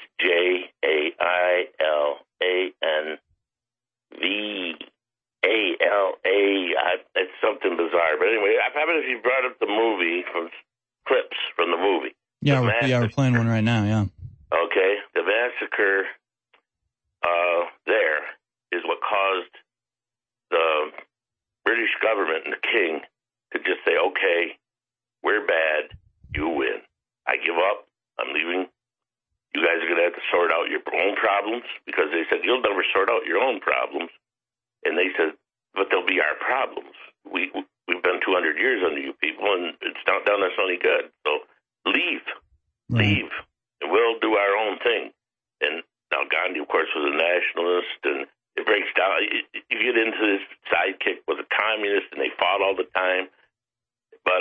Jailnvala. It's something bizarre. But anyway, how about if you brought up the movie from clips from the movie? Yeah, we're playing one right now, yeah. Okay, the massacre there is what caused the British government and the king to just say, okay, we're bad, you win. I give up, I'm leaving. You guys are going to have to sort out your own problems, because they said, you'll never sort out your own problems. And they said, but they'll be our problems. We've been 200 years under you people, and it's not done us any good. So leave, and we'll do our own thing. And now Gandhi, of course, was a nationalist, and it breaks down. You get into this sidekick was a communist, and they fought all the time. But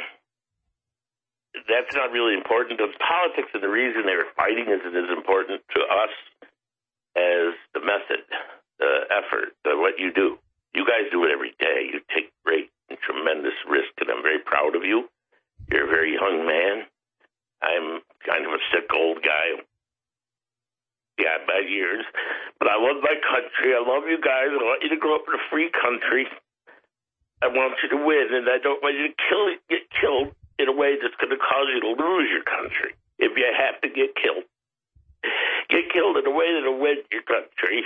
that's not really important. The politics and the reason they were fighting isn't as important to us as the method, the effort, what you do. You guys do it every day. You take great and tremendous risk, and I'm very proud of you. You're a very young man. I'm kind of a sick old guy. Yeah, bad years. But I love my country. I love you guys. I want you to grow up in a free country. I want you to win, and I don't want you to get killed in a way that's going to cause you to lose your country. If you have to get killed in a way that'll win your country.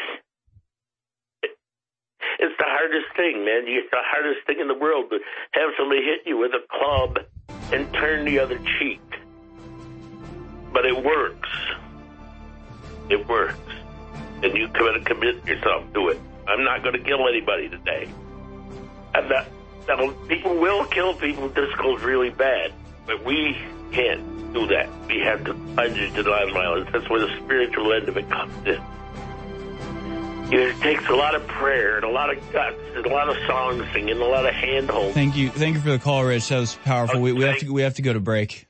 It's the hardest thing, man. It's the hardest thing in the world to have somebody hit you with a club and turn the other cheek. But it works. It works. And you gotta commit yourself to it. I'm not going to kill anybody today. I'm not. Now, people will kill people if this goes really bad. But we can't do that. We have to plunge into nonviolence. That's where the spiritual end of it comes in. It takes a lot of prayer and a lot of guts and a lot of song singing and a lot of hand-holding. Thank you for the call, Rich. That was powerful. Okay. We have to go to break.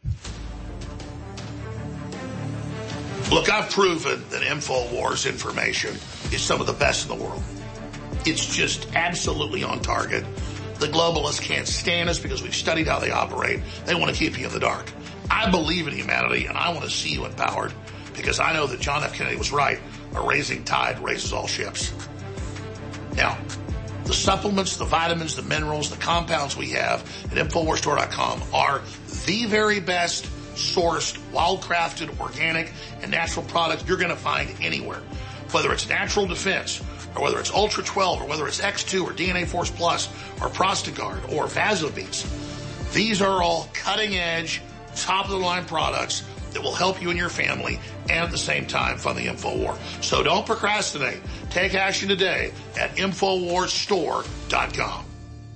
Look, I've proven that InfoWars information is some of the best in the world. It's just absolutely on target. The globalists can't stand us because we've studied how they operate. They want to keep you in the dark. I believe in humanity, and I want to see you empowered because I know that John F. Kennedy was right. A raising tide raises all ships. Now, the supplements, the vitamins, the minerals, the compounds we have at InfoWarsStore.com are the very best sourced, wild-crafted, organic, and natural products you're going to find anywhere. Whether it's Natural Defense, or whether it's Ultra 12, or whether it's X2, or DNA Force Plus, or Prostagard, or Vasobeats. These are all cutting-edge, top-of-the-line products that will help you and your family and at the same time fund the InfoWar. So don't procrastinate. Take action today at InfoWarsStore.com.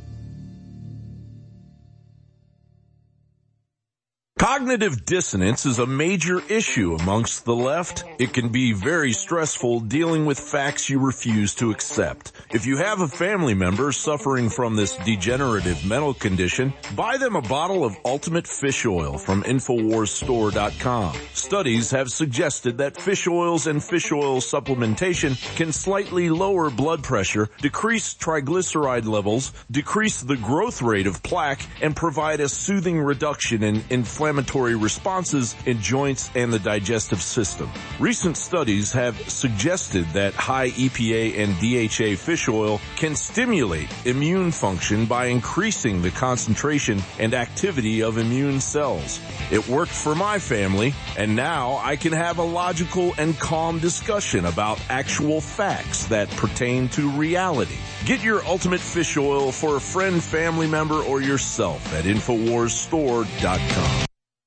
Cognitive dissonance is a major issue amongst the left. It can be very stressful dealing with facts you refuse to accept. If you have a family member suffering from this degenerative mental condition, buy them a bottle of Ultimate Fish Oil from InfoWarsStore.com. Studies have suggested that fish oils and fish oil supplementation can slightly lower blood pressure, decrease triglyceride levels, decrease the growth rate of plaque, and provide a soothing reduction in inflammatory responses in joints and the digestive system. Recent studies have suggested that high EPA and DHA fish oil can stimulate immune function by increasing the concentration and activity of immune cells. It worked for my family, and now I can have a logical and calm discussion about actual facts that pertain to reality. Get your ultimate fish oil for a friend, family member, or yourself at InfoWarsStore.com.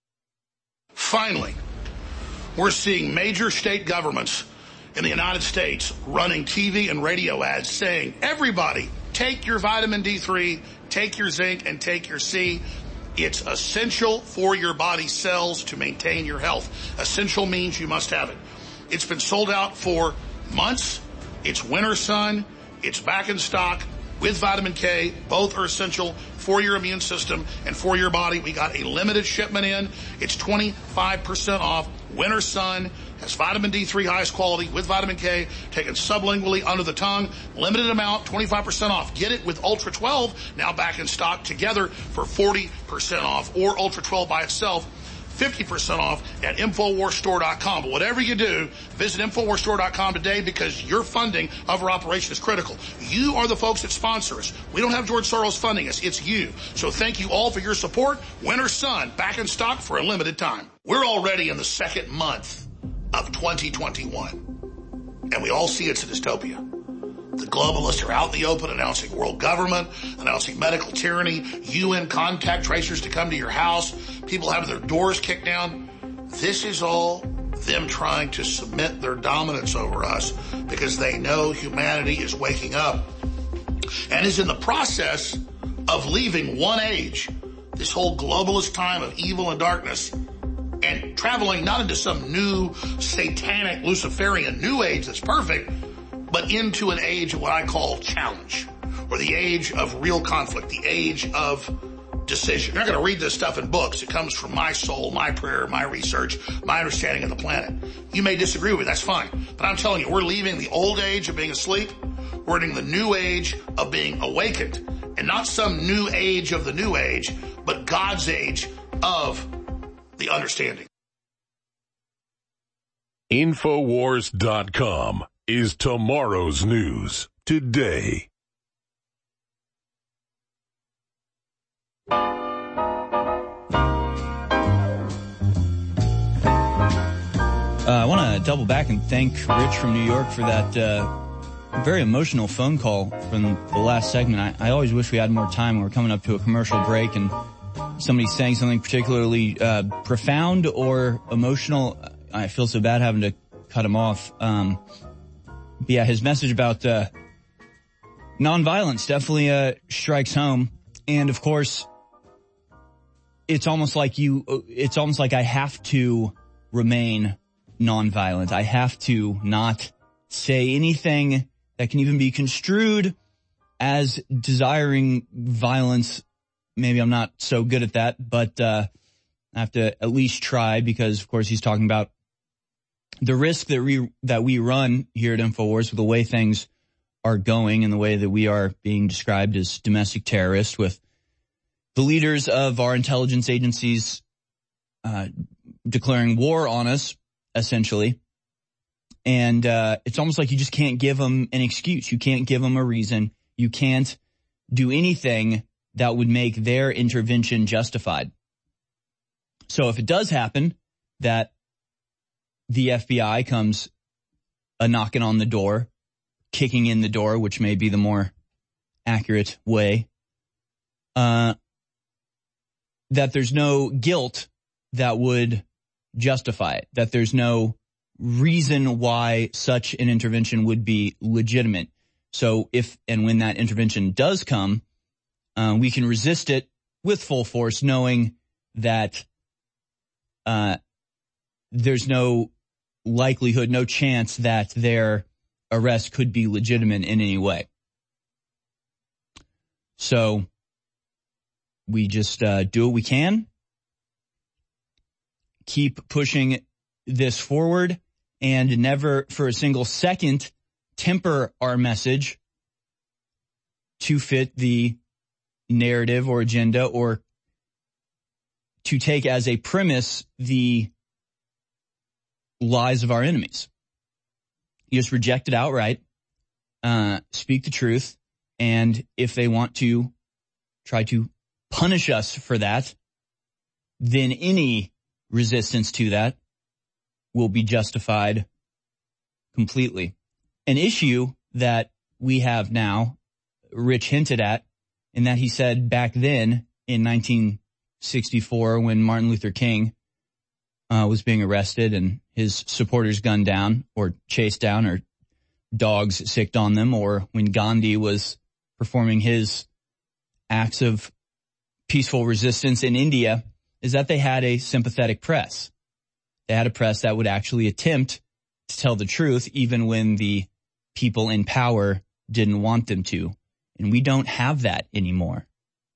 Finally, we're seeing major state governments in the United States running TV and radio ads saying, everybody, take your vitamin D3, take your zinc, and take your C. It's essential for your body cells to maintain your health. Essential means you must have it. It's been sold out for months. It's Winter Sun. It's back in stock with vitamin K. Both are essential for your immune system and for your body. We got a limited shipment in. It's 25% off. Winter Sun has vitamin D3, highest quality, with vitamin K, taken sublingually under the tongue. Limited amount, 25% off. Get it with Ultra 12, now back in stock together for 40% off. Or Ultra 12 by itself, 50% off at InfoWarsStore.com. But whatever you do, visit InfoWarsStore.com today because your funding of our operation is critical. You are the folks that sponsor us. We don't have George Soros funding us. It's you. So thank you all for your support. Winter Sun, back in stock for a limited time. We're already in the second month of 2021. And we all see it's a dystopia. The globalists are out in the open announcing world government, announcing medical tyranny, UN contact tracers to come to your house, people having their doors kicked down. This is all them trying to cement their dominance over us because they know humanity is waking up and is in the process of leaving one age, this whole globalist time of evil and darkness, and traveling not into some new satanic Luciferian new age that's perfect, but into an age of what I call challenge, or the age of real conflict, the age of decision. You're not going to read this stuff in books. It comes from my soul, my prayer, my research, my understanding of the planet. You may disagree with it, that's fine. But I'm telling you, we're leaving the old age of being asleep. We're entering the new age of being awakened. And not some new age of the new age, but God's age of the understanding. Infowars.com is tomorrow's news today. I want to double back and thank Rich from New York for that very emotional phone call from the last segment. I always wish we had more time. We're coming up to a commercial break and somebody's saying something particularly profound or emotional. I feel so bad having to cut him off. But yeah, his message about nonviolence definitely strikes home. And of course, it's almost like I have to remain nonviolent. I have to not say anything that can even be construed as desiring violence. Maybe I'm not so good at that, but I have to at least try because, of course, he's talking about the risk that we run here at InfoWars with the way things are going and the way that we are being described as domestic terrorists, with the leaders of our intelligence agencies declaring war on us, essentially. And it's almost like you just can't give them an excuse. You can't give them a reason. You can't do anything that would make their intervention justified. So if it does happen that the FBI comes knocking on the door, kicking in the door, which may be the more accurate way, that there's no guilt that would justify it, that there's no reason why such an intervention would be legitimate. So if and when that intervention does come, we can resist it with full force, knowing that there's no likelihood, no chance that their arrest could be legitimate in any way. So we just do what we can, keep pushing this forward, and never for a single second temper our message to fit the narrative or agenda, or to take as a premise the lies of our enemies. You just reject it outright, speak the truth, and if they want to try to punish us for that, then any resistance to that will be justified completely. An issue that we have now Rich hinted at, in that he said back then in 1964 when Martin Luther King was being arrested and his supporters gunned down or chased down or dogs sicked on them, or when Gandhi was performing his acts of peaceful resistance in India, is that they had a sympathetic press. They had a press that would actually attempt to tell the truth even when the people in power didn't want them to. And we don't have that anymore.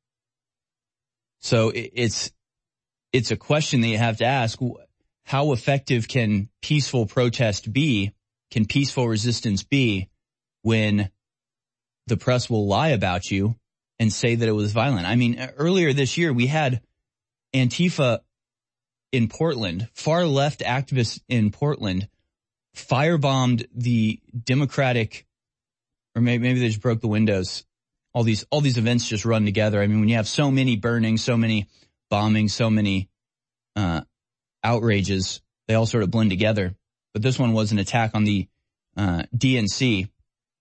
So it's a question that you have to ask. How effective can peaceful protest be? Can peaceful resistance be when the press will lie about you and say that it was violent? I mean, earlier this year, we had Antifa in Portland, far left activists in Portland, firebombed the Democratic, or maybe they just broke the windows. All these events just run together. I mean, when you have so many burnings, so many bombings, so many outrages, they all sort of blend together. But this one was an attack on the DNC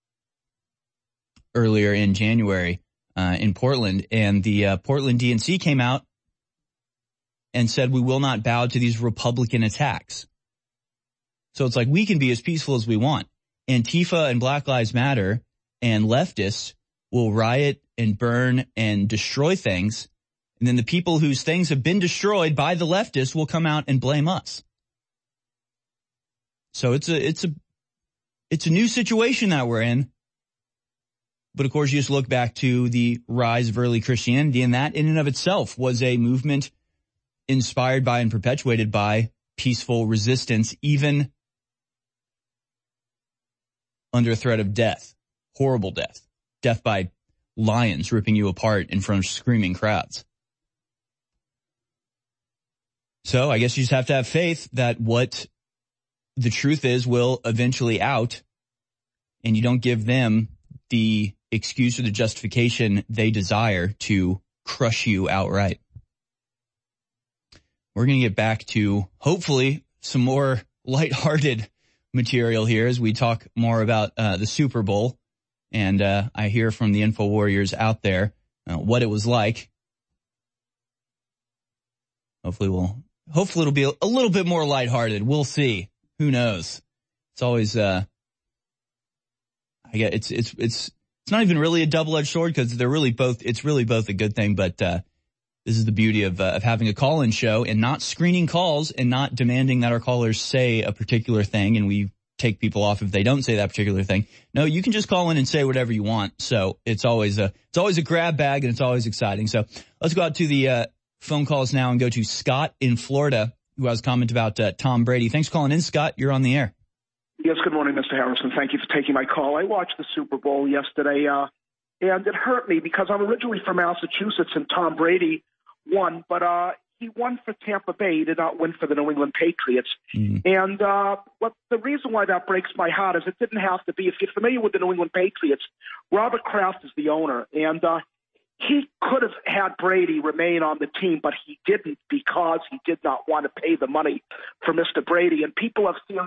earlier in January in Portland, and the Portland DNC came out and said, we will not bow to these Republican attacks. So it's like we can be as peaceful as we want. Antifa and Black Lives Matter and leftists will riot and burn and destroy things, and then the people whose things have been destroyed by the leftists will come out and blame us. So it's a new situation that we're in. But of course, you just look back to the rise of early Christianity, and that in and of itself was a movement inspired by and perpetuated by peaceful resistance, even under threat of death, horrible death, death by lions ripping you apart in front of screaming crowds. So I guess you just have to have faith that what the truth is will eventually out, and you don't give them the excuse or the justification they desire to crush you outright. We're going to get back to, hopefully, some more lighthearted material here as we talk more about the Super Bowl. And I hear from the Info Warriors out there what it was like. Hopefully it'll be a little bit more lighthearted. We'll see. Who knows? It's always it's not even really a double-edged sword because it's really both a good thing, but this is the beauty of having a call-in show and not screening calls and not demanding that our callers say a particular thing and we take people off if they don't say that particular thing. No, you can just call in and say whatever you want. So it's always a grab bag and it's always exciting. So let's go out to the phone calls now and go to Scott in Florida, who has a comment about Tom Brady. Thanks for calling in, Scott. You're on the air. Yes, good morning, Mr. Harrison. Thank you for taking my call. I watched the Super Bowl yesterday, and it hurt me because I'm originally from Massachusetts and Tom Brady won, but he won for Tampa Bay. He did not win for the New England Patriots. And what the reason why that breaks my heart is it didn't have to be. If you're familiar with the New England Patriots, Robert Kraft is the owner, and he could have had Brady remain on the team, but he didn't because he did not want to pay the money for Mr. Brady. And people have seen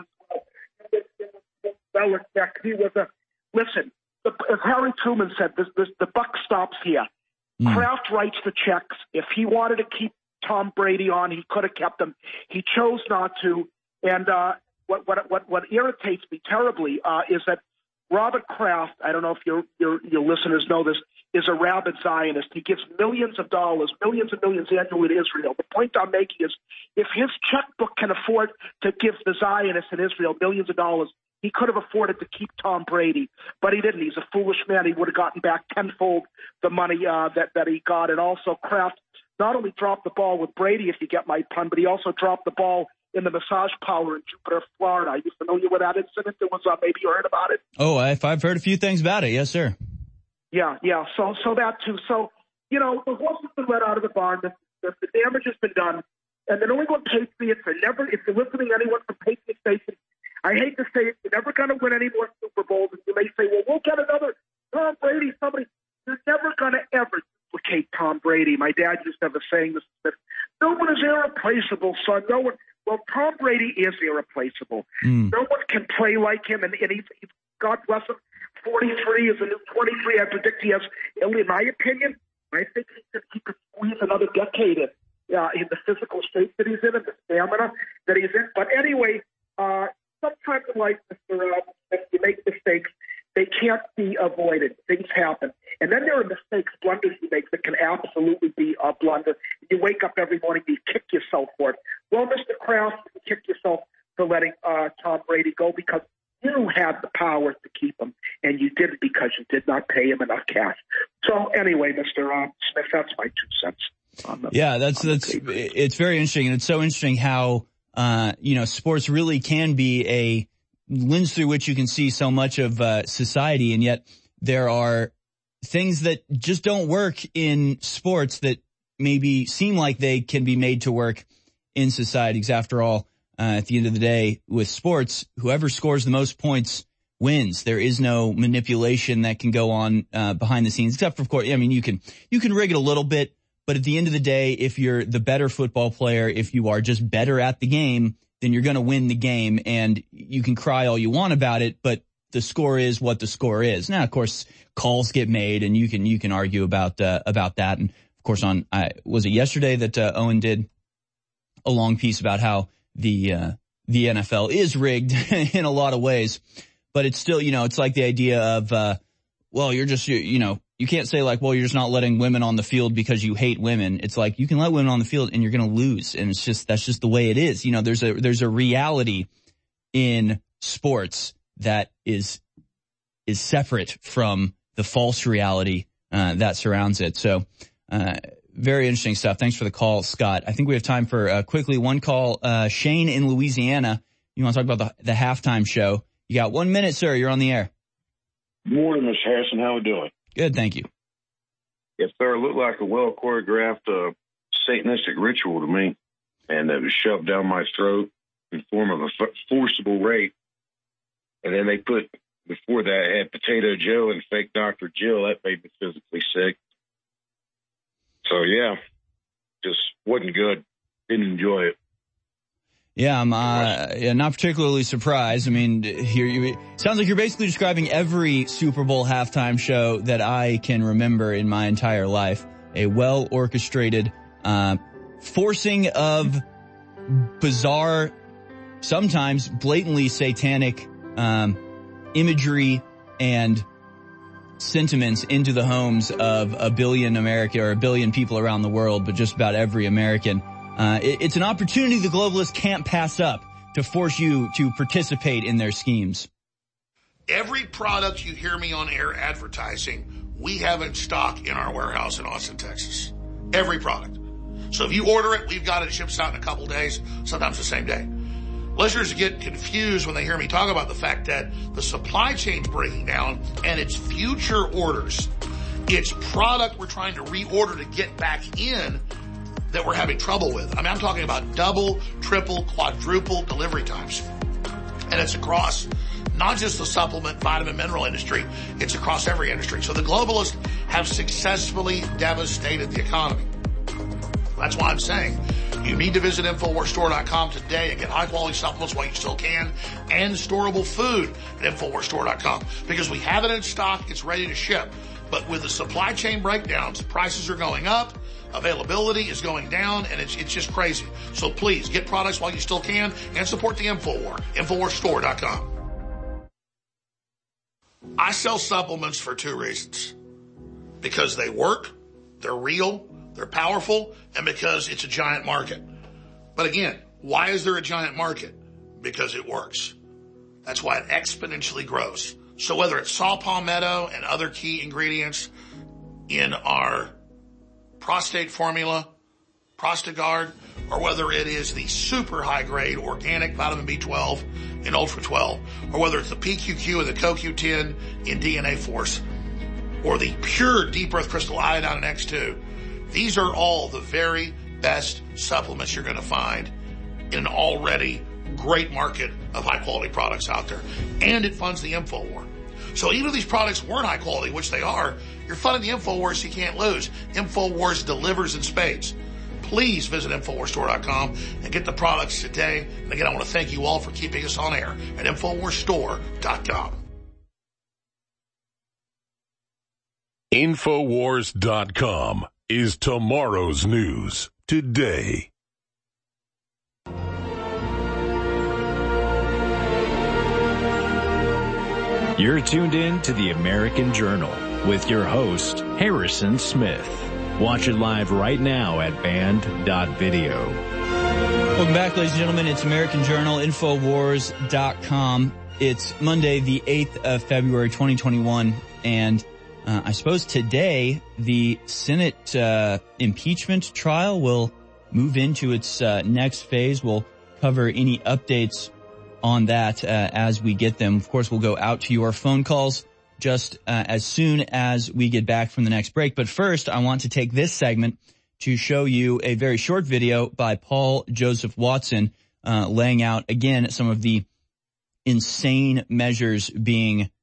Belichick. He was listen. As Harry Truman said, the buck stops here. Kraft writes the checks. If he wanted to keep Tom Brady on, he could have kept him. He chose not to. And what irritates me terribly is that Robert Kraft, I don't know if your listeners know this, is a rabid Zionist. He gives millions of dollars, millions and millions annually to Israel. The point I'm making is if his checkbook can afford to give the Zionists in Israel millions of dollars, he could have afforded to keep Tom Brady, but he didn't. He's a foolish man. He would have gotten back tenfold the money that he got. And also Kraft not only dropped the ball with Brady, if you get my pun, but he also dropped the ball in the massage parlor in Jupiter, Florida. Are you familiar with that incident? There was maybe you heard about it. Oh, I've heard a few things about it. Yes, sir. Yeah. So that too. So, the horse has been let out of the barn. The damage has been done. And the New England Patriots are never, if you're listening to anyone from Patriot Station, I hate to say it, you're never going to win any more Super Bowls. And you may say, well, we'll get another Tom Brady, somebody. You're never going to ever duplicate Tom Brady. My dad used to have a saying, no one is irreplaceable, son. No one. Well, Tom Brady is irreplaceable. No one can play like him, and he's God bless him. 43 is a new 23. I predict he has, in my opinion, I think he could squeeze another decade in the physical shape that he's in and the stamina that he's in. But anyway, sometimes in life, Mr. If you make mistakes, they can't be avoided. Things happen. And then there are mistakes, blunders you make that can absolutely be a blunder. You wake up every morning, you kick yourself for it. Well, Mr. Kraft, you kick yourself for letting Tom Brady go because you had the power to keep him, and you did it because you did not pay him enough cash. So anyway, Mr. Smith, that's my 2 cents. Yeah, it's very interesting, and it's so interesting how sports really can be a lens through which you can see so much of society, and yet there are things that just don't work in sports that maybe seem like they can be made to work in society. Because after all, at the end of the day, with sports, whoever scores the most points wins. There is no manipulation that can go on behind the scenes, except for, of course, I mean, you can rig it a little bit, but at the end of the day, if you're the better football player, if you are just better at the game, then you're going to win the game, and you can cry all you want about it, but the score is what the score is. Now, of course, calls get made, and you can argue about that. And of course, was it yesterday that Owen did a long piece about how the NFL is rigged in a lot of ways, but it's still, it's like the idea of, you can't say like, well, you're just not letting women on the field because you hate women. It's like, you can let women on the field and you're going to lose. And that's just the way it is. There's a reality in sports that is separate from the false reality, that surrounds it. So, very interesting stuff. Thanks for the call, Scott. I think we have time for quickly one call. Shane in Louisiana. You want to talk about the halftime show? You got 1 minute, sir. You're on the air. Good morning, Mr. Harrison. How are we doing? Good, thank you. Yes, sir. It looked like a well-choreographed Satanistic ritual to me, and it was shoved down my throat in form of a forcible rape. And then they put, before that, had Potato Joe and fake Dr. Jill. That made me physically sick. So, yeah, just wasn't good. Didn't enjoy it. Yeah, I'm not particularly surprised. I mean, sounds like you're basically describing every Super Bowl halftime show that I can remember in my entire life. A well-orchestrated forcing of bizarre, sometimes blatantly satanic imagery and sentiments into the homes of a billion people around the world, but just about every American. It's an opportunity the globalists can't pass up to force you to participate in their schemes. Every product you hear me on air advertising, we have in stock in our warehouse in Austin, Texas. Every product. So if you order it, we've got it. It ships out in a couple days, sometimes the same day. Listeners get confused when they hear me talk about the fact that the supply chain's breaking down and it's future orders. It's product we're trying to reorder to get back in that we're having trouble with. I mean, I'm talking about double, triple, quadruple delivery times. And it's across not just the supplement, vitamin, mineral industry, it's across every industry. So the globalists have successfully devastated the economy. That's why I'm saying you need to visit InfoWarsStore.com today and get high-quality supplements while you still can and storable food at InfoWarsStore.com because we have it in stock, it's ready to ship. But with the supply chain breakdowns, prices are going up, availability is going down, and it's just crazy. So please, get products while you still can and support the InfoWar. InfoWarsStore.com. I sell supplements for 2 reasons. Because they work, they're real, they're powerful, and because it's a giant market. But again, why is there a giant market? Because it works. That's why it exponentially grows. So whether it's saw palmetto and other key ingredients in our prostate formula, Prostagard, or whether it is the super high grade organic vitamin B12 in Ultra 12, or whether it's the PQQ or the CoQ10 in DNA Force, or the pure deep earth crystal iodine in X2, these are all the very best supplements you're going to find in an already great market of high quality products out there. And it funds the InfoWar. So even if these products weren't high quality, which they are, you're funding the InfoWars so you can't lose. InfoWars delivers in spades. Please visit InfoWarsStore.com and get the products today. And again, I want to thank you all for keeping us on air at InfoWarsStore.com. Infowars.com is tomorrow's news today. You're tuned in to the American Journal with your host, Harrison Smith. Watch it live right now at band.video. Welcome back, ladies and gentlemen. It's American Journal, Infowars.com. It's Monday, the 8th of February, 2021, and I suppose today the Senate impeachment trial will move into its next phase. We'll cover any updates on that as we get them. Of course, we'll go out to your phone calls just as soon as we get back from the next break. But first, I want to take this segment to show you a very short video by Paul Joseph Watson laying out, again, some of the insane measures being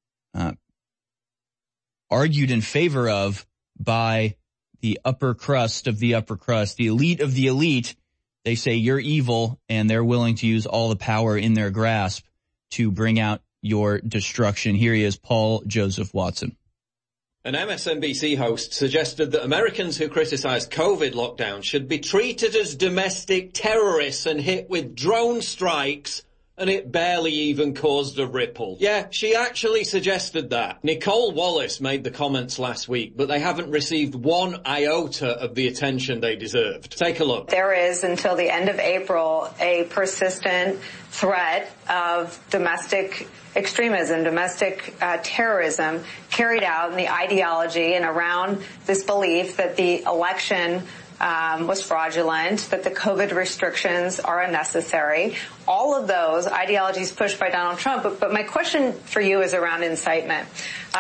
argued in favor of by the upper crust of the upper crust, the elite of the elite. They say you're evil, and they're willing to use all the power in their grasp to bring out your destruction. Here he is, Paul Joseph Watson. An MSNBC host suggested that Americans who criticize COVID lockdown should be treated as domestic terrorists and hit with drone strikes, and it barely even caused a ripple. Yeah, she actually suggested that. Nicole Wallace made the comments last week, but they haven't received one iota of the attention they deserved. Take a look. There is, until the end of April, a persistent threat of domestic extremism, domestic terrorism carried out in the ideology and around this belief that the election was fraudulent, that the COVID restrictions are unnecessary. All of those ideologies pushed by Donald Trump. But my question for you is around incitement.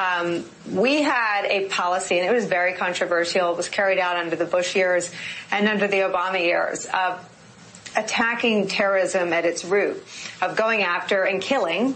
We had a policy, and it was very controversial. It was carried out under the Bush years and under the Obama years of attacking terrorism at its root, of going after and killing,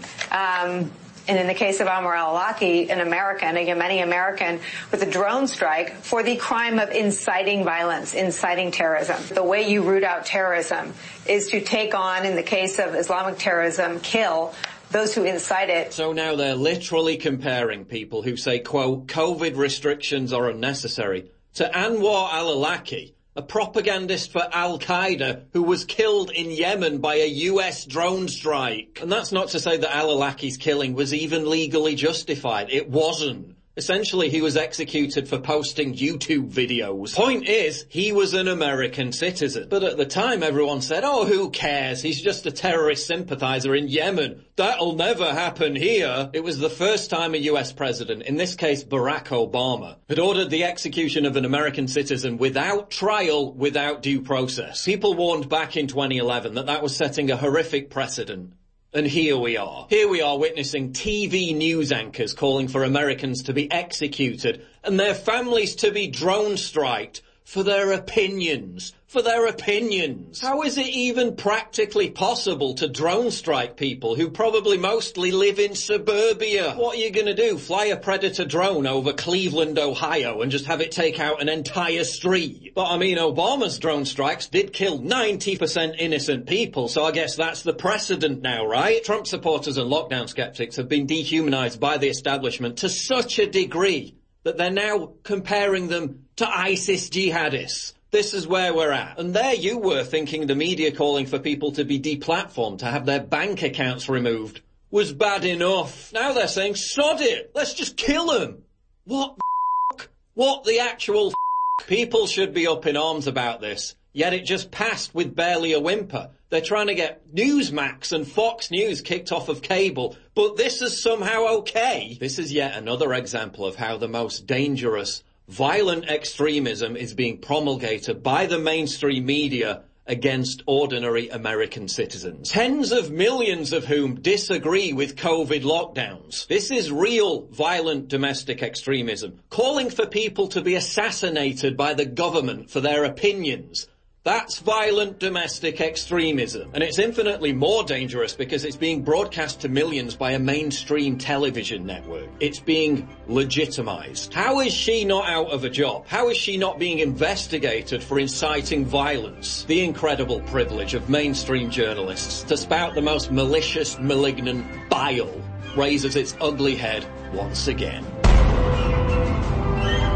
and in the case of Amr al-Awlaki, an American, a Yemeni American, with a drone strike for the crime of inciting violence, inciting terrorism. The way you root out terrorism is to take on, in the case of Islamic terrorism, kill those who incite it. So now they're literally comparing people who say, quote, COVID restrictions are unnecessary, to Anwar al-Awlaki, a propagandist for Al-Qaeda who was killed in Yemen by a US drone strike. And that's not to say that al-Awlaki's killing was even legally justified. It wasn't. Essentially, he was executed for posting YouTube videos. Point is, he was an American citizen. But at the time, everyone said, oh, who cares? He's just a terrorist sympathizer in Yemen. That'll never happen here. It was the first time a US president, in this case Barack Obama, had ordered the execution of an American citizen without trial, without due process. People warned back in 2011 that that was setting a horrific precedent. And here we are. Here we are witnessing TV news anchors calling for Americans to be executed and their families to be drone striked for their opinions. For their opinions. How is it even practically possible to drone strike people who probably mostly live in suburbia? What are you going to do? Fly a Predator drone over Cleveland, Ohio and just have it take out an entire street? But I mean, Obama's drone strikes did kill 90% innocent people, so I guess that's the precedent now, right? Trump supporters and lockdown skeptics have been dehumanized by the establishment to such a degree that they're now comparing them to ISIS jihadists. This is where we're at. And there you were thinking the media calling for people to be deplatformed, to have their bank accounts removed, was bad enough. Now they're saying, sod it, let's just kill them. What the f***? What the actual f***? People should be up in arms about this, yet it just passed with barely a whimper. They're trying to get Newsmax and Fox News kicked off of cable, but this is somehow okay. This is yet another example of how the most dangerous, violent extremism is being promulgated by the mainstream media against ordinary American citizens. Tens of millions of whom disagree with COVID lockdowns. This is real violent domestic extremism, calling for people to be assassinated by the government for their opinions. That's violent domestic extremism. And it's infinitely more dangerous because it's being broadcast to millions by a mainstream television network. It's being legitimized. How is she not out of a job? How is she not being investigated for inciting violence? The incredible privilege of mainstream journalists to spout the most malicious, malignant bile raises its ugly head once again.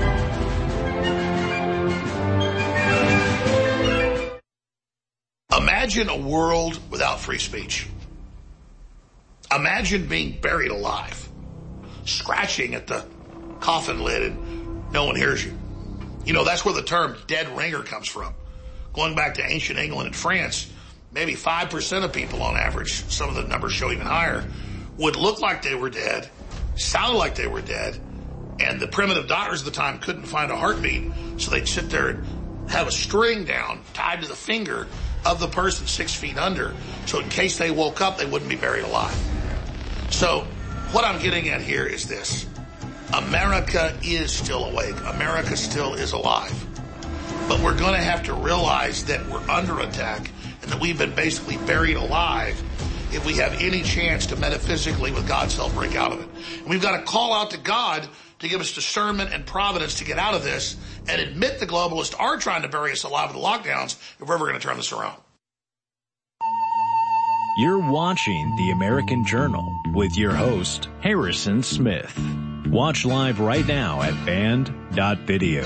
Imagine a world without free speech. Imagine being buried alive, scratching at the coffin lid and no one hears you. You know, that's where the term dead ringer comes from. Going back to ancient England and France, maybe 5% of people on average, some of the numbers show even higher, would look like they were dead, sound like they were dead, and the primitive doctors at the time couldn't find a heartbeat, so they'd sit there and have a string down tied to the finger of the person 6 feet under, so in case they woke up, they wouldn't be buried alive. So what I'm getting at here is this. America is still awake. America still is alive. But we're going to have to realize that we're under attack and that we've been basically buried alive if we have any chance to metaphysically, with God's help, break out of it. And we've got to call out to God to give us discernment and providence to get out of this and admit the globalists are trying to bury us alive with the lockdowns if we're ever going to turn this around. You're watching The American Journal with your host, Harrison Smith. Watch live right now at band.video.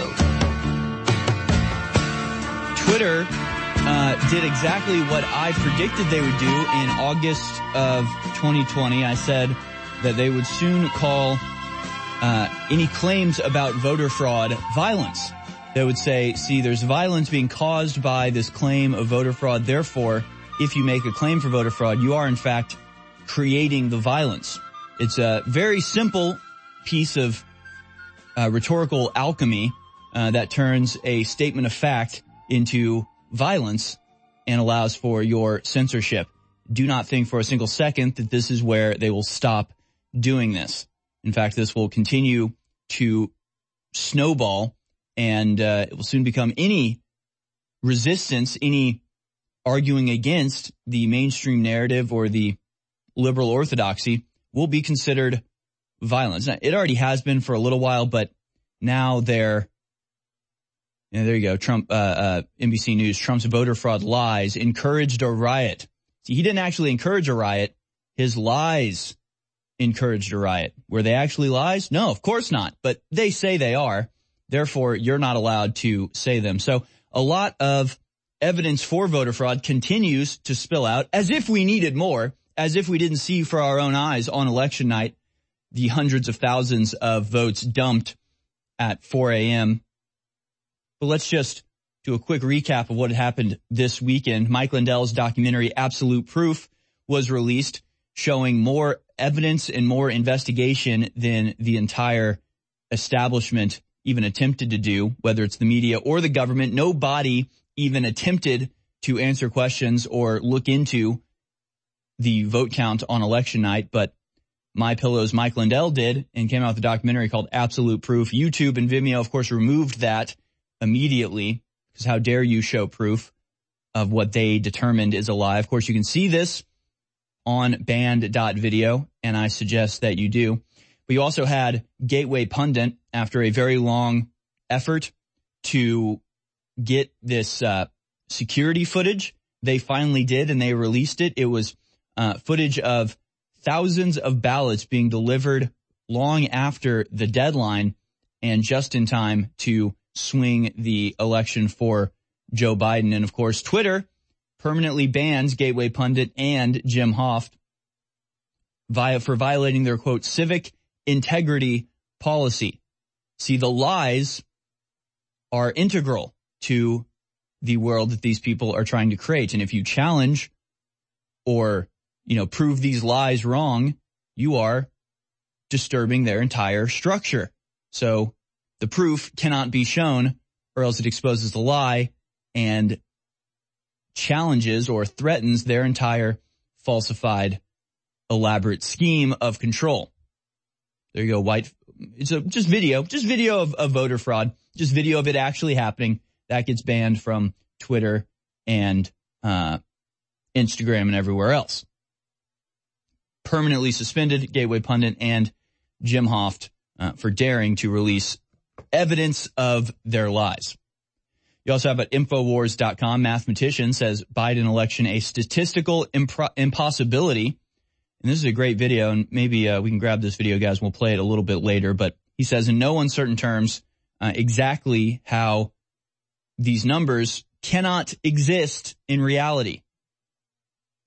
Twitter did exactly what I predicted they would do in August of 2020. I said that they would soon call any claims about voter fraud violence. They would say, see, there's violence being caused by this claim of voter fraud. Therefore, if you make a claim for voter fraud, you are in fact creating the violence. It's a very simple piece of rhetorical alchemy that turns a statement of fact into violence and allows for your censorship. Do not think for a single second that this is where they will stop doing this. In fact, this will continue to snowball, and it will soon become any resistance, any arguing against the mainstream narrative or the liberal orthodoxy will be considered violence. Now, it already has been for a little while, but now there you go. Trump, NBC News, Trump's voter fraud lies encouraged a riot. See, he didn't actually encourage a riot. His lies encouraged a riot. Were they actually lies? No, of course not. But they say they are. Therefore, you're not allowed to say them. So a lot of evidence for voter fraud continues to spill out as if we needed more, as if we didn't see for our own eyes on election night the hundreds of thousands of votes dumped at 4 a.m. But let's just do a quick recap of what happened this weekend. Mike Lindell's documentary Absolute Proof was released, showing more evidence and more investigation than the entire establishment even attempted to do, whether it's the media or the government. Nobody even attempted to answer questions or look into the vote count on election night, but MyPillow's Mike Lindell did and came out with a documentary called Absolute Proof. YouTube and Vimeo, of course, removed that immediately, because how dare you show proof of what they determined is a lie. Of course, you can see this on band.video, and I suggest that you do. But you also had Gateway Pundit, after a very long effort to get this security footage. They finally did, and they released it. It was footage of thousands of ballots being delivered long after the deadline and just in time to swing the election for Joe Biden. And, of course, Twitter permanently bans Gateway Pundit and Jim Hoft for violating their, quote, civic integrity policy. See, the lies are integral to the world that these people are trying to create. And if you challenge or, prove these lies wrong, you are disturbing their entire structure. So the proof cannot be shown, or else it exposes the lie and challenges or threatens their entire falsified, elaborate scheme of control. There you go, It's just video of voter fraud, just video of it actually happening. That gets banned from Twitter and Instagram and everywhere else. Permanently suspended Gateway Pundit and Jim Hoft for daring to release evidence of their lies. You also have at Infowars.com, mathematician says Biden election a statistical impossibility. And this is a great video, and maybe we can grab this video, guys, and we'll play it a little bit later. But he says in no uncertain terms exactly how these numbers cannot exist in reality.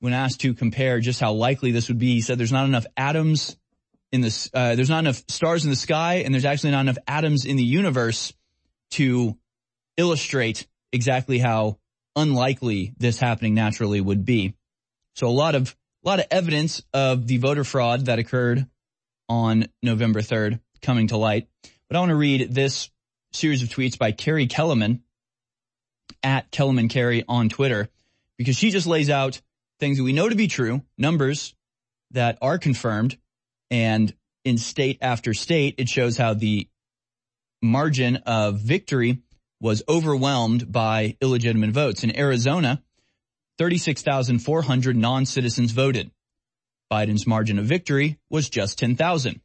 when asked to compare just how likely this would be, he said there's not enough atoms in this, there's not enough stars in the sky, and there's actually not enough atoms in the universe to illustrate exactly how unlikely this happening naturally would be. So a lot of evidence of the voter fraud that occurred on November 3rd coming to light. But I want to read this series of tweets by Carrie Kellerman at Kellerman Carrie on Twitter, because she just lays out things that we know to be true, numbers that are confirmed, and in state after state, it shows how the margin of victory was overwhelmed by illegitimate votes. In Arizona, 36,400 non-citizens voted. Biden's margin of victory was just 10,000.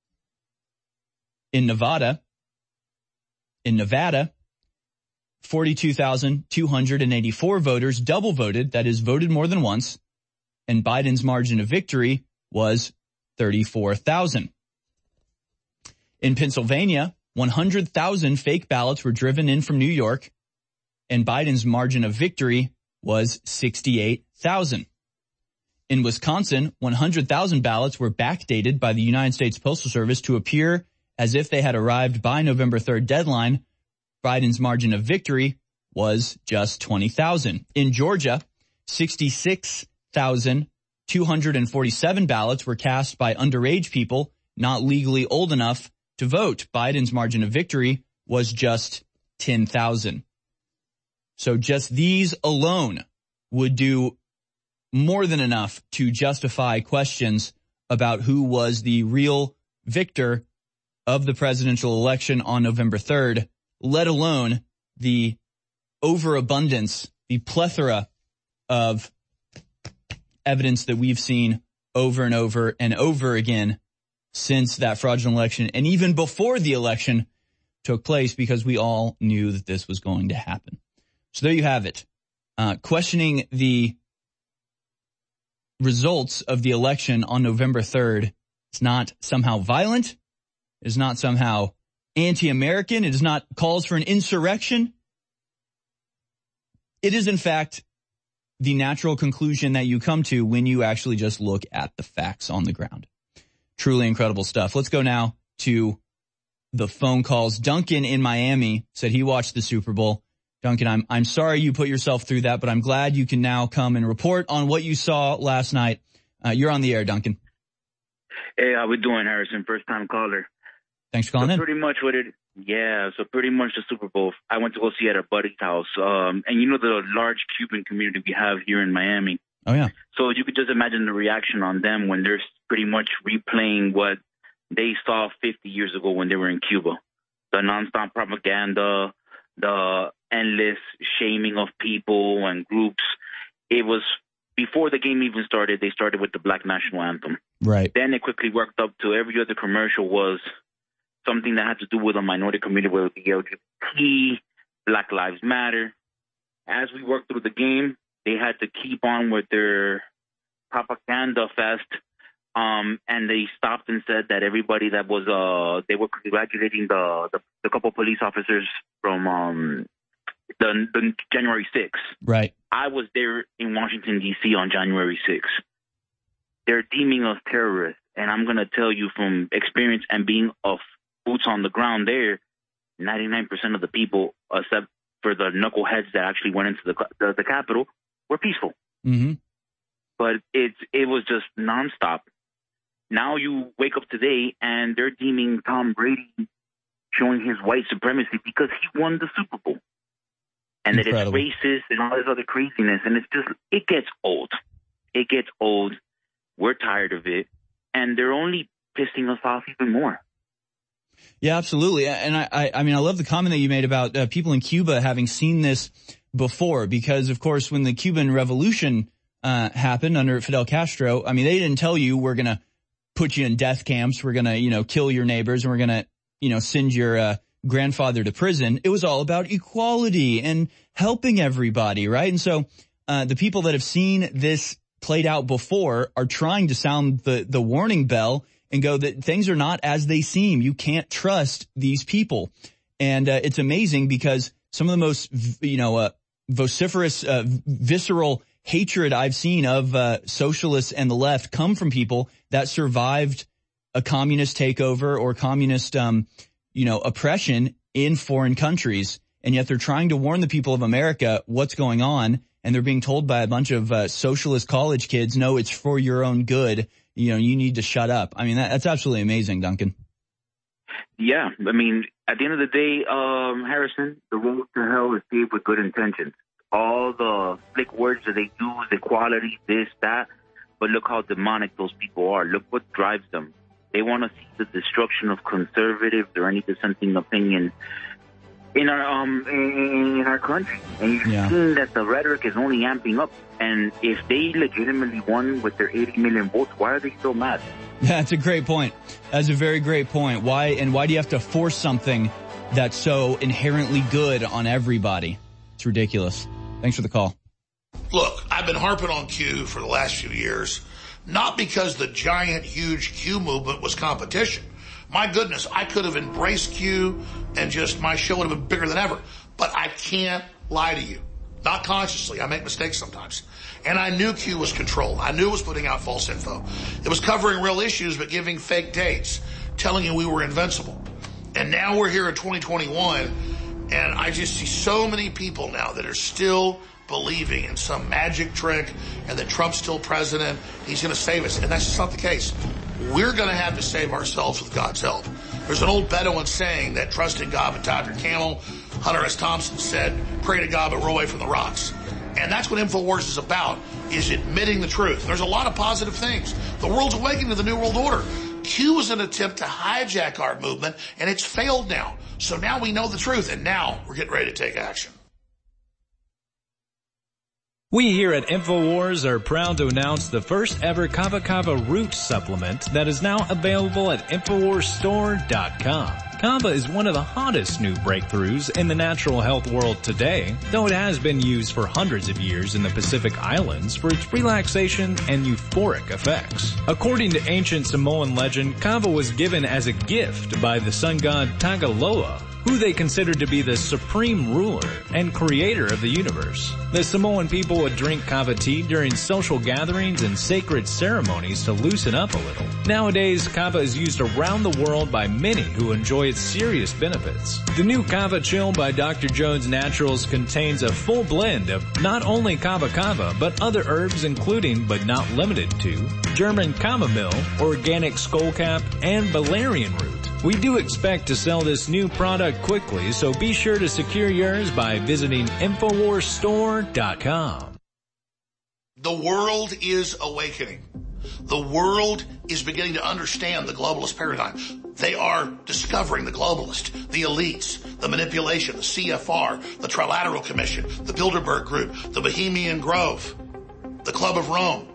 In Nevada, 42,284 voters double voted, that is, voted more than once, and Biden's margin of victory was 34,000. In Pennsylvania, 100,000 fake ballots were driven in from New York, and Biden's margin of victory was 68,000. In Wisconsin, 100,000 ballots were backdated by the United States Postal Service to appear as if they had arrived by November 3rd deadline. Biden's margin of victory was just 20,000. In Georgia, 66,247 ballots were cast by underage people not legally old enough to vote. Biden's margin of victory was just 10,000. So just these alone would do more than enough to justify questions about who was the real victor of the presidential election on November 3rd, let alone the overabundance, the plethora of evidence that we've seen over and over and over again since that fraudulent election, and even before the election took place, because we all knew that this was going to happen. So there you have it. Questioning the results of the election on November 3rd is not somehow violent. It is not somehow anti-American. It is not calls for an insurrection. It is, in fact, the natural conclusion that you come to when you actually just look at the facts on the ground. Truly incredible stuff. Let's go now to the phone calls. Duncan in Miami said he watched the Super Bowl. Duncan, I'm sorry you put yourself through that, but I'm glad you can now come and report on what you saw last night. You're on the air, Duncan. Hey, how we doing, Harrison? First time caller. Thanks for calling in. Pretty much pretty much the Super Bowl, I went to go see at a buddy's house. And you know the large Cuban community we have here in Miami. Oh, yeah. So you could just imagine the reaction on them when they're pretty much replaying what they saw 50 years ago when they were in Cuba. The nonstop propaganda, the endless shaming of people and groups. It was before the game even started, they started with the Black National Anthem. Right. Then it quickly worked up to every other commercial was something that had to do with a minority community, whether it be LGBT, Black Lives Matter. As we worked through the game, they had to keep on with their propaganda fest. And they stopped and said that everybody that was, they were congratulating the couple police officers from the January 6th. Right. I was there in Washington, D.C. on January 6th. They're deeming us terrorists. And I'm going to tell you from experience and being of boots on the ground there, 99% of the people, except for the knuckleheads that actually went into the Capitol, were peaceful. Mm-hmm. But it was just nonstop. Now you wake up today and they're deeming Tom Brady showing his white supremacy because he won the Super Bowl. And Incredible. That it's racist and all this other craziness. And it's just, it gets old. It gets old. We're tired of it. And they're only pissing us off even more. Yeah, absolutely. And I mean, I love the comment that you made about people in Cuba having seen this before, because, of course, when the Cuban Revolution happened under Fidel Castro, I mean, they didn't tell you we're going to put you in death camps, we're going to, kill your neighbors, and we're going to, send your grandfather to prison. It was all about equality and helping everybody, right? And so the people that have seen this played out before are trying to sound the warning bell and go that things are not as they seem. You can't trust these people. And it's amazing because some of the most, vociferous, visceral hatred I've seen of socialists and the left come from people that survived a communist takeover or communist, oppression in foreign countries. And yet they're trying to warn the people of America what's going on. And they're being told by a bunch of socialist college kids, no, it's for your own good. You need to shut up. I mean, that's absolutely amazing, Duncan. Yeah. I mean, at the end of the day, Harrison, the road to hell is paved with good intentions. All the slick words that they use, equality, this, that. But look how demonic those people are. Look what drives them. They want to see the destruction of conservatives or any dissenting opinion in our country. And you've seen that the rhetoric is only amping up. And if they legitimately won with their 80 million votes, why are they still mad? That's a great point. That's a very great point. Why do you have to force something that's so inherently good on everybody? It's ridiculous. Thanks for the call. Look, I've been harping on Q for the last few years, not because the giant, huge Q movement was competition. My goodness, I could have embraced Q and just my show would have been bigger than ever. But I can't lie to you. Not consciously. I make mistakes sometimes. And I knew Q was controlled. I knew it was putting out false info. It was covering real issues but giving fake dates, telling you we were invincible. And now we're here in 2021, and I just see so many people now that are still believing in some magic trick and that Trump's still president. He's going to save us. And that's just not the case. We're going to have to save ourselves with God's help. There's an old Bedouin saying that trust in God but tie your camel. Hunter S. Thompson said, pray to God but roll away from the rocks. And that's what InfoWars is about, is admitting the truth. There's a lot of positive things. The world's awakening to the New World Order. Q was an attempt to hijack our movement, and it's failed now. So now we know the truth, and now we're getting ready to take action. We here at InfoWars are proud to announce the first ever Kava Kava root supplement that is now available at InfoWarsStore.com. Kava is one of the hottest new breakthroughs in the natural health world today, though it has been used for hundreds of years in the Pacific Islands for its relaxation and euphoric effects. According to ancient Samoan legend, Kava was given as a gift by the sun god Tagaloa, who they considered to be the supreme ruler and creator of the universe. The Samoan people would drink kava tea during social gatherings and sacred ceremonies to loosen up a little. Nowadays, kava is used around the world by many who enjoy its serious benefits. The new Kava Chill by Dr. Jones Naturals contains a full blend of not only kava kava, but other herbs including, but not limited to, German chamomile, organic skullcap, and valerian root. We do expect to sell this new product quickly, so be sure to secure yours by visiting InfoWarsStore.com. The world is awakening. The world is beginning to understand the globalist paradigm. They are discovering the globalist, the elites, the manipulation, the CFR, the Trilateral Commission, the Bilderberg Group, the Bohemian Grove, the Club of Rome.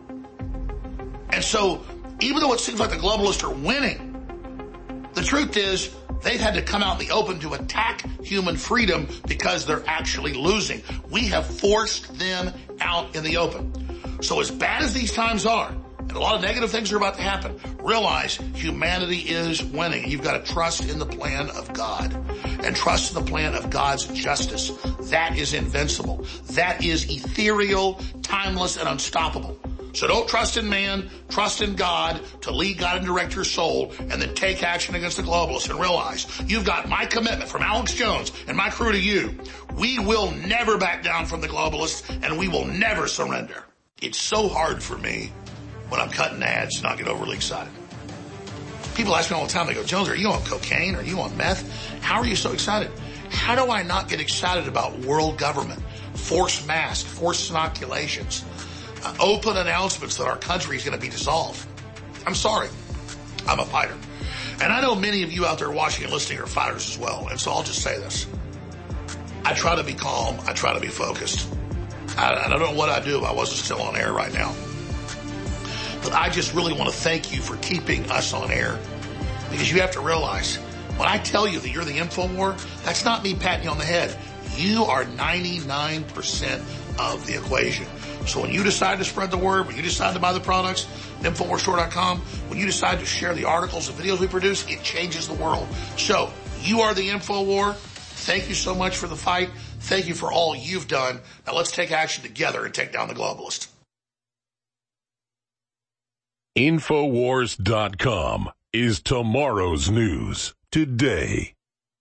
And so, even though it seems like the globalists are winning, the truth is, they've had to come out in the open to attack human freedom because they're actually losing. We have forced them out in the open. So as bad as these times are, and a lot of negative things are about to happen, realize humanity is winning. You've got to trust in the plan of God and trust in the plan of God's justice. That is invincible. That is ethereal, timeless, and unstoppable. So don't trust in man, trust in God to lead, God, and direct your soul, and then take action against the globalists and realize you've got my commitment from Alex Jones and my crew to you. We will never back down from the globalists, and we will never surrender. It's so hard for me when I'm cutting ads to not get overly excited. People ask me all the time, they go, Jones, are you on cocaine? Are you on meth? How are you so excited? How do I not get excited about world government, forced masks, forced inoculations, open announcements that our country is going to be dissolved? I'm sorry. I'm a fighter. And I know many of you out there watching and listening are fighters as well. And so I'll just say this. I try to be calm. I try to be focused. I don't know what I'd do if I wasn't still on air right now. But I just really want to thank you for keeping us on air. Because you have to realize, when I tell you that you're the InfoWar, that's not me patting you on the head. You are 99% of the equation. So when you decide to spread the word, when you decide to buy the products, InfoWarsStore.com, when you decide to share the articles and videos we produce, it changes the world. So you are the InfoWar. Thank you so much for the fight. Thank you for all you've done. Now let's take action together and take down the globalist. Infowars.com is tomorrow's news today.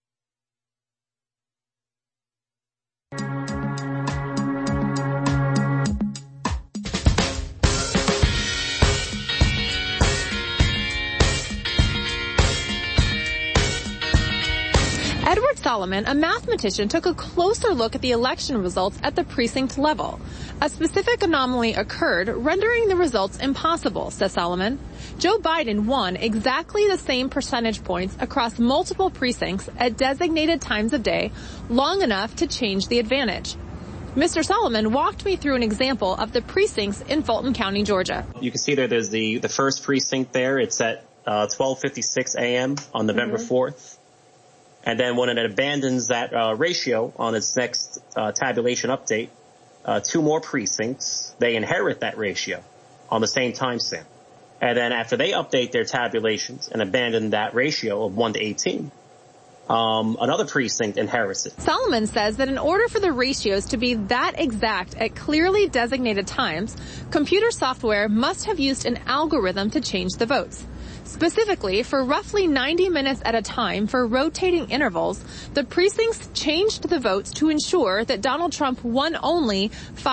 Edward Solomon, a mathematician, took a closer look at the election results at the precinct level. A specific anomaly occurred, rendering the results impossible, says Solomon. Joe Biden won exactly the same percentage points across multiple precincts at designated times of day, long enough to change the advantage. Mr. Solomon walked me through an example of the precincts in Fulton County, Georgia. You can see there's the first precinct there. It's at 12:56 a.m. on November 4th. And then when it abandons that ratio on its next tabulation update, two more precincts, they inherit that ratio on the same timestamp. And then after they update their tabulations and abandon that ratio of 1 to 18, another precinct inherits it. Solomon says that in order for the ratios to be that exact at clearly designated times, computer software must have used an algorithm to change the votes. Specifically, for roughly 90 minutes at a time for rotating intervals, the precincts changed the votes to ensure that Donald Trump won only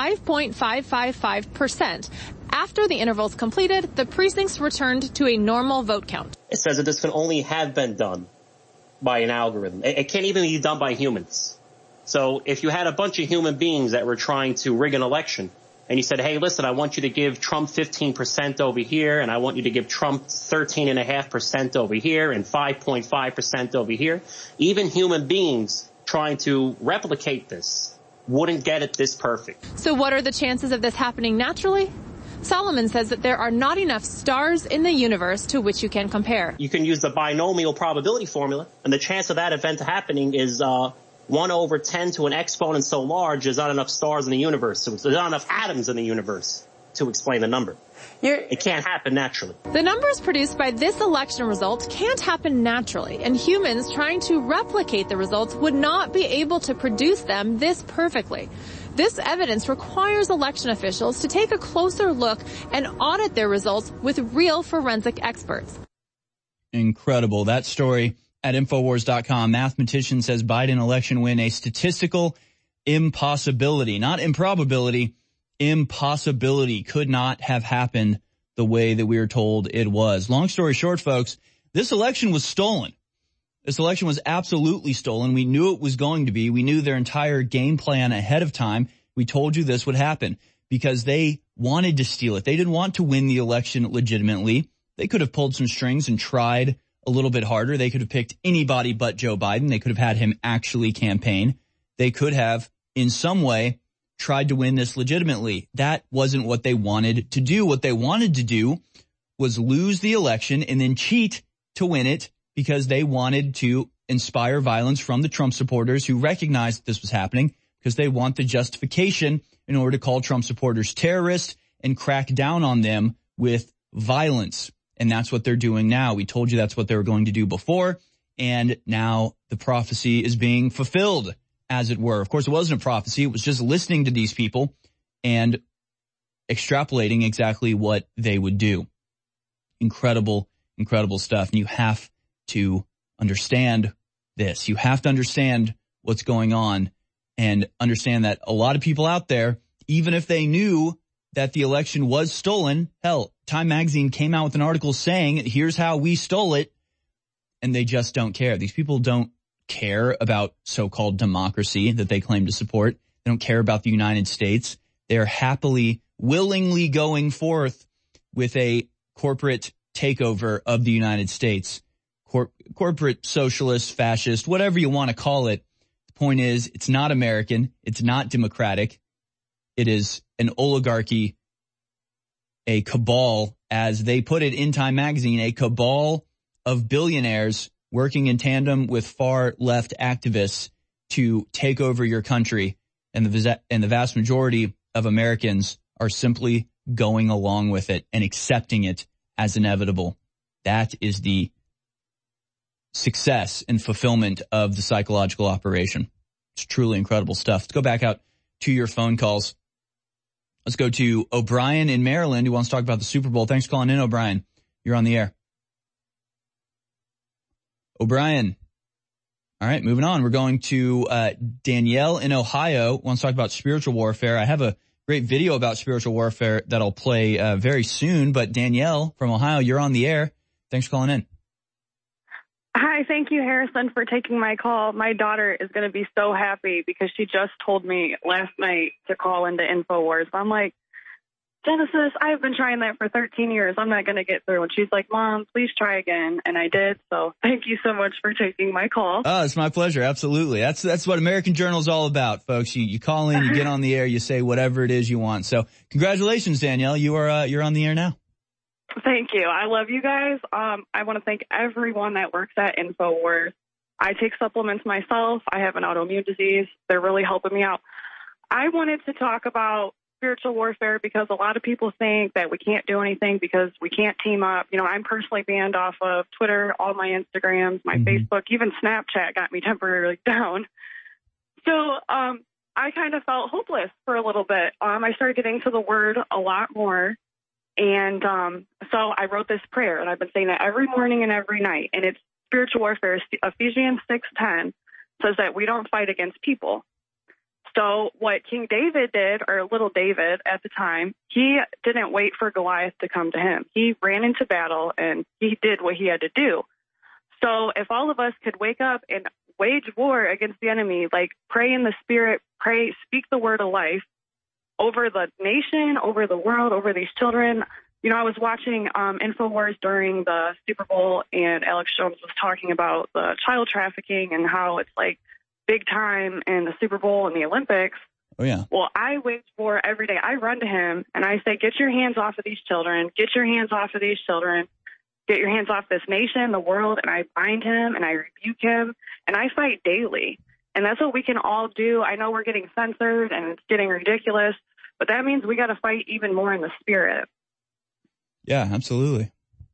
5.555%. After the intervals completed, the precincts returned to a normal vote count. It says that this can only have been done by an algorithm. It can't even be done by humans. So if you had a bunch of human beings that were trying to rig an election, and you said, hey, listen, I want you to give Trump 15% over here, and I want you to give Trump 13.5% over here, and 5.5% over here. Even human beings trying to replicate this wouldn't get it this perfect. So what are the chances of this happening naturally? Solomon says that there are not enough stars in the universe to which you can compare. You can use the binomial probability formula, and the chance of that event happening is 1/10 to an exponent so large there's not enough stars in the universe. So there's not enough atoms in the universe to explain the number. It can't happen naturally. The numbers produced by this election result can't happen naturally, and humans trying to replicate the results would not be able to produce them this perfectly. This evidence requires election officials to take a closer look and audit their results with real forensic experts. Incredible. That story at Infowars.com. Mathematician says Biden election win a statistical impossibility, not improbability, impossibility. Could not have happened the way that we were told it was. Long story short, folks, this election was stolen. This election was absolutely stolen. We knew it was going to be. We knew their entire game plan ahead of time. We told you this would happen because they wanted to steal it. They didn't want to win the election legitimately. They could have pulled some strings and tried a little bit harder. They could have picked anybody but Joe Biden. They could have had him actually campaign. They could have, in some way, tried to win this legitimately. That wasn't what they wanted to do. What they wanted to do was lose the election and then cheat to win it because they wanted to inspire violence from the Trump supporters who recognized that this was happening because they want the justification in order to call Trump supporters terrorists and crack down on them with violence. And that's what they're doing now. We told you that's what they were going to do before, and now the prophecy is being fulfilled, as it were. Of course, it wasn't a prophecy. It was just listening to these people and extrapolating exactly what they would do. Incredible, incredible stuff. And you have to understand this. You have to understand what's going on and understand that a lot of people out there, even if they knew that the election was stolen, hell, Time Magazine came out with an article saying, here's how we stole it, and they just don't care. These people don't care about so-called democracy that they claim to support. They don't care about the United States. They're happily, willingly going forth with a corporate takeover of the United States. Corporate socialist, fascist, whatever you want to call it. The point is, it's not American. It's not democratic. It is an oligarchy, a cabal, as they put it in Time Magazine, a cabal of billionaires working in tandem with far left activists to take over your country. And the vast majority of Americans are simply going along with it and accepting it as inevitable. That is the success and fulfillment of the psychological operation. It's truly incredible stuff. Let's go back out to your phone calls. Let's go to O'Brien in Maryland who wants to talk about the Super Bowl. Thanks for calling in, O'Brien. You're on the air. O'Brien. All right, moving on. We're going to Danielle in Ohio. Wants to talk about spiritual warfare. I have a great video about spiritual warfare that I'll play very soon. But Danielle from Ohio, you're on the air. Thanks for calling in. Hi, thank you, Harrison, for taking my call. My daughter is going to be so happy because she just told me last night to call into InfoWars. I'm like, Genesis, I've been trying that for 13 years. I'm not going to get through. And she's like, Mom, please try again. And I did. So thank you so much for taking my call. Oh, it's my pleasure. Absolutely. That's what American Journal is all about, folks. You call in, you get on the air, you say whatever it is you want. So congratulations, Danielle. You're on the air now. Thank you. I love you guys. I want to thank everyone that works at InfoWars. I take supplements myself. I have an autoimmune disease. They're really helping me out. I wanted to talk about spiritual warfare because a lot of people think that we can't do anything because we can't team up. You know, I'm personally banned off of Twitter, all my Instagrams, my Facebook, even Snapchat got me temporarily down. So I kind of felt hopeless for a little bit. I started getting to the Word a lot more. And so I wrote this prayer, and I've been saying that every morning and every night. And it's spiritual warfare. Ephesians 6:10 says that we don't fight against people. So what King David did, or little David at the time, he didn't wait for Goliath to come to him. He ran into battle, and he did what he had to do. So if all of us could wake up and wage war against the enemy, like pray in the Spirit, pray, speak the word of life, over the nation, over the world, over these children. You know, I was watching InfoWars during the Super Bowl, and Alex Jones was talking about the child trafficking and how it's like big time in the Super Bowl and the Olympics. Oh, yeah. Well, I wage war every day. I run to him, and I say, get your hands off of these children. Get your hands off of these children. Get your hands off this nation, the world, and I bind him, and I rebuke him, and I fight daily. And that's what we can all do. I know we're getting censored and it's getting ridiculous, but that means we got to fight even more in the spirit. Yeah, absolutely.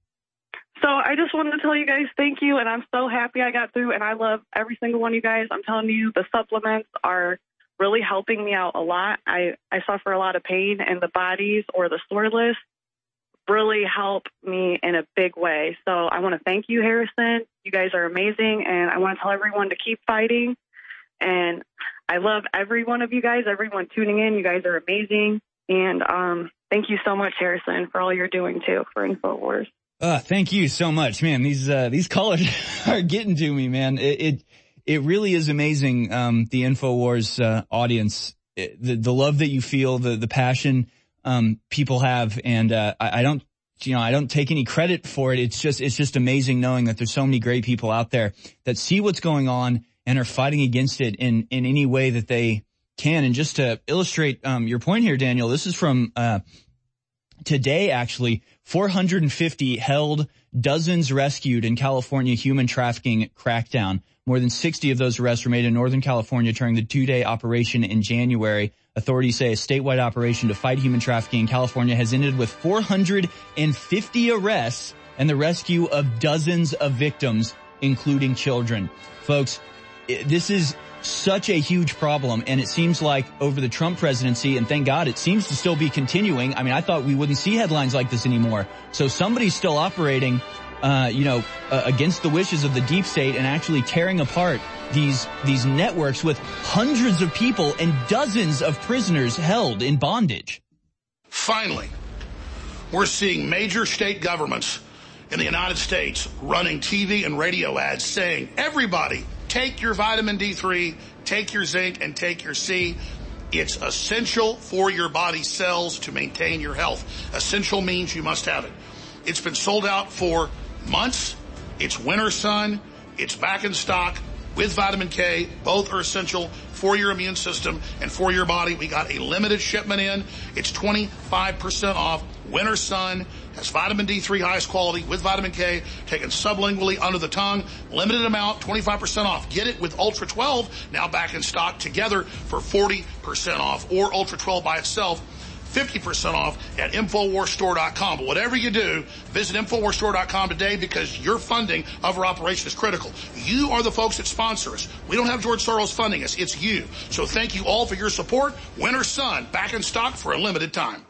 So I just wanted to tell you guys thank you, and I'm so happy I got through, and I love every single one of you guys. I'm telling you, the supplements are really helping me out a lot. I suffer a lot of pain, and the bodies or the soreless really help me in a big way. So I want to thank you, Harrison. You guys are amazing, and I want to tell everyone to keep fighting. And I love every one of you guys, everyone tuning in. You guys are amazing. And thank you so much, Harrison, for all you're doing, too, for InfoWars. Thank you so much, man. These callers are getting to me, man. It really is amazing, the InfoWars audience, the love that you feel, the passion people have. And I don't take any credit for it. It's just amazing knowing that there's so many great people out there that see what's going on and are fighting against it in any way that they can. And just to illustrate your point here, Daniel, this is from today, actually. 450 held, dozens rescued in California human trafficking crackdown. More than 60 of those arrests were made in Northern California during the 2-day operation in January. Authorities say a statewide operation to fight human trafficking in California has ended with 450 arrests and the rescue of dozens of victims, including children. Folks, this is such a huge problem, and it seems like over the Trump presidency, and thank God it seems to still be continuing. I mean, I thought we wouldn't see headlines like this anymore. So somebody's still operating, against the wishes of the deep state and actually tearing apart these networks with hundreds of people and dozens of prisoners held in bondage. Finally, we're seeing major state governments in the United States running TV and radio ads saying, everybody, take your vitamin D3, take your zinc, and take your C. It's essential for your body cells to maintain your health. Essential means you must have it. It's been sold out for months. It's Winter Sun. It's back in stock with vitamin K. Both are essential for your immune system and for your body. We got a limited shipment in. It's 25% off. Winter Sun has vitamin D3, highest quality, with vitamin K, taken sublingually under the tongue. Limited amount, 25% off. Get it with Ultra 12, now back in stock together for 40% off. Or Ultra 12 by itself, 50% off at InfoWarsStore.com. But whatever you do, visit InfoWarsStore.com today because your funding of our operation is critical. You are the folks that sponsor us. We don't have George Soros funding us. It's you. So thank you all for your support. Winter Sun, back in stock for a limited time.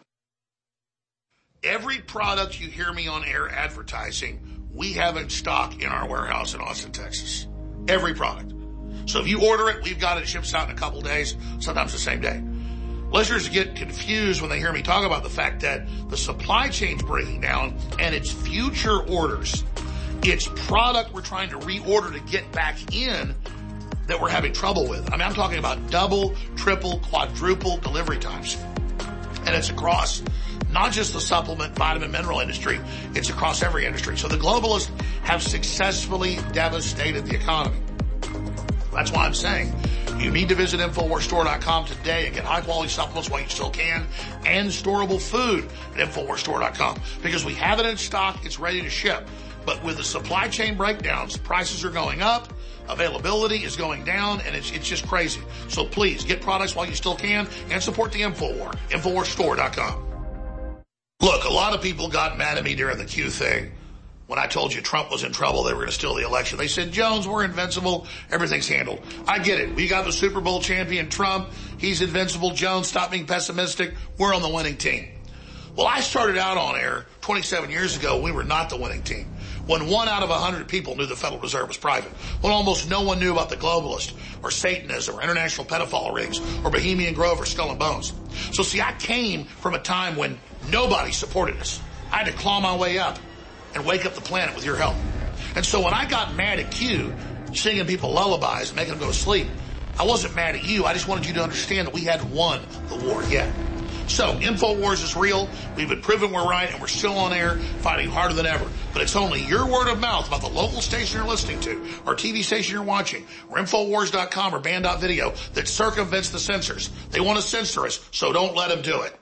Every product you hear me on air advertising, we have in stock in our warehouse in Austin, Texas. Every product. So if you order it, we've got it. It ships out in a couple days, sometimes the same day. Listeners get confused when they hear me talk about the fact that the supply chain's breaking down and it's future orders. It's product we're trying to reorder to get back in that we're having trouble with. I mean, I'm talking about double, triple, quadruple delivery times. And it's across not just the supplement, vitamin, mineral industry, it's across every industry. So the globalists have successfully devastated the economy. That's why I'm saying you need to visit InfoWarsStore.com today and get high-quality supplements while you still can and storable food at InfoWarsStore.com because we have it in stock. It's ready to ship. But with the supply chain breakdowns, prices are going up, availability is going down, and it's just crazy. So please get products while you still can and support the InfoWar. InfoWarsStore.com. Look, a lot of people got mad at me during the Q thing. When I told you Trump was in trouble, they were going to steal the election. They said, Jones, we're invincible. Everything's handled. I get it. We got the Super Bowl champion, Trump. He's invincible. Jones, stop being pessimistic. We're on the winning team. Well, I started out on air 27 years ago. We were not the winning team. When 1 out of 100 people knew the Federal Reserve was private. When almost no one knew about the globalist or Satanism or international pedophile rings or Bohemian Grove or Skull and Bones. So see, I came from a time when nobody supported us. I had to claw my way up and wake up the planet with your help. And so when I got mad at Q, singing people lullabies and making them go to sleep, I wasn't mad at you. I just wanted you to understand that we hadn't won the war yet. So InfoWars is real. We've been proven we're right, and we're still on air fighting harder than ever. But it's only your word of mouth about the local station you're listening to or TV station you're watching or Infowars.com or Band.video that circumvents the censors. They want to censor us, so don't let them do it.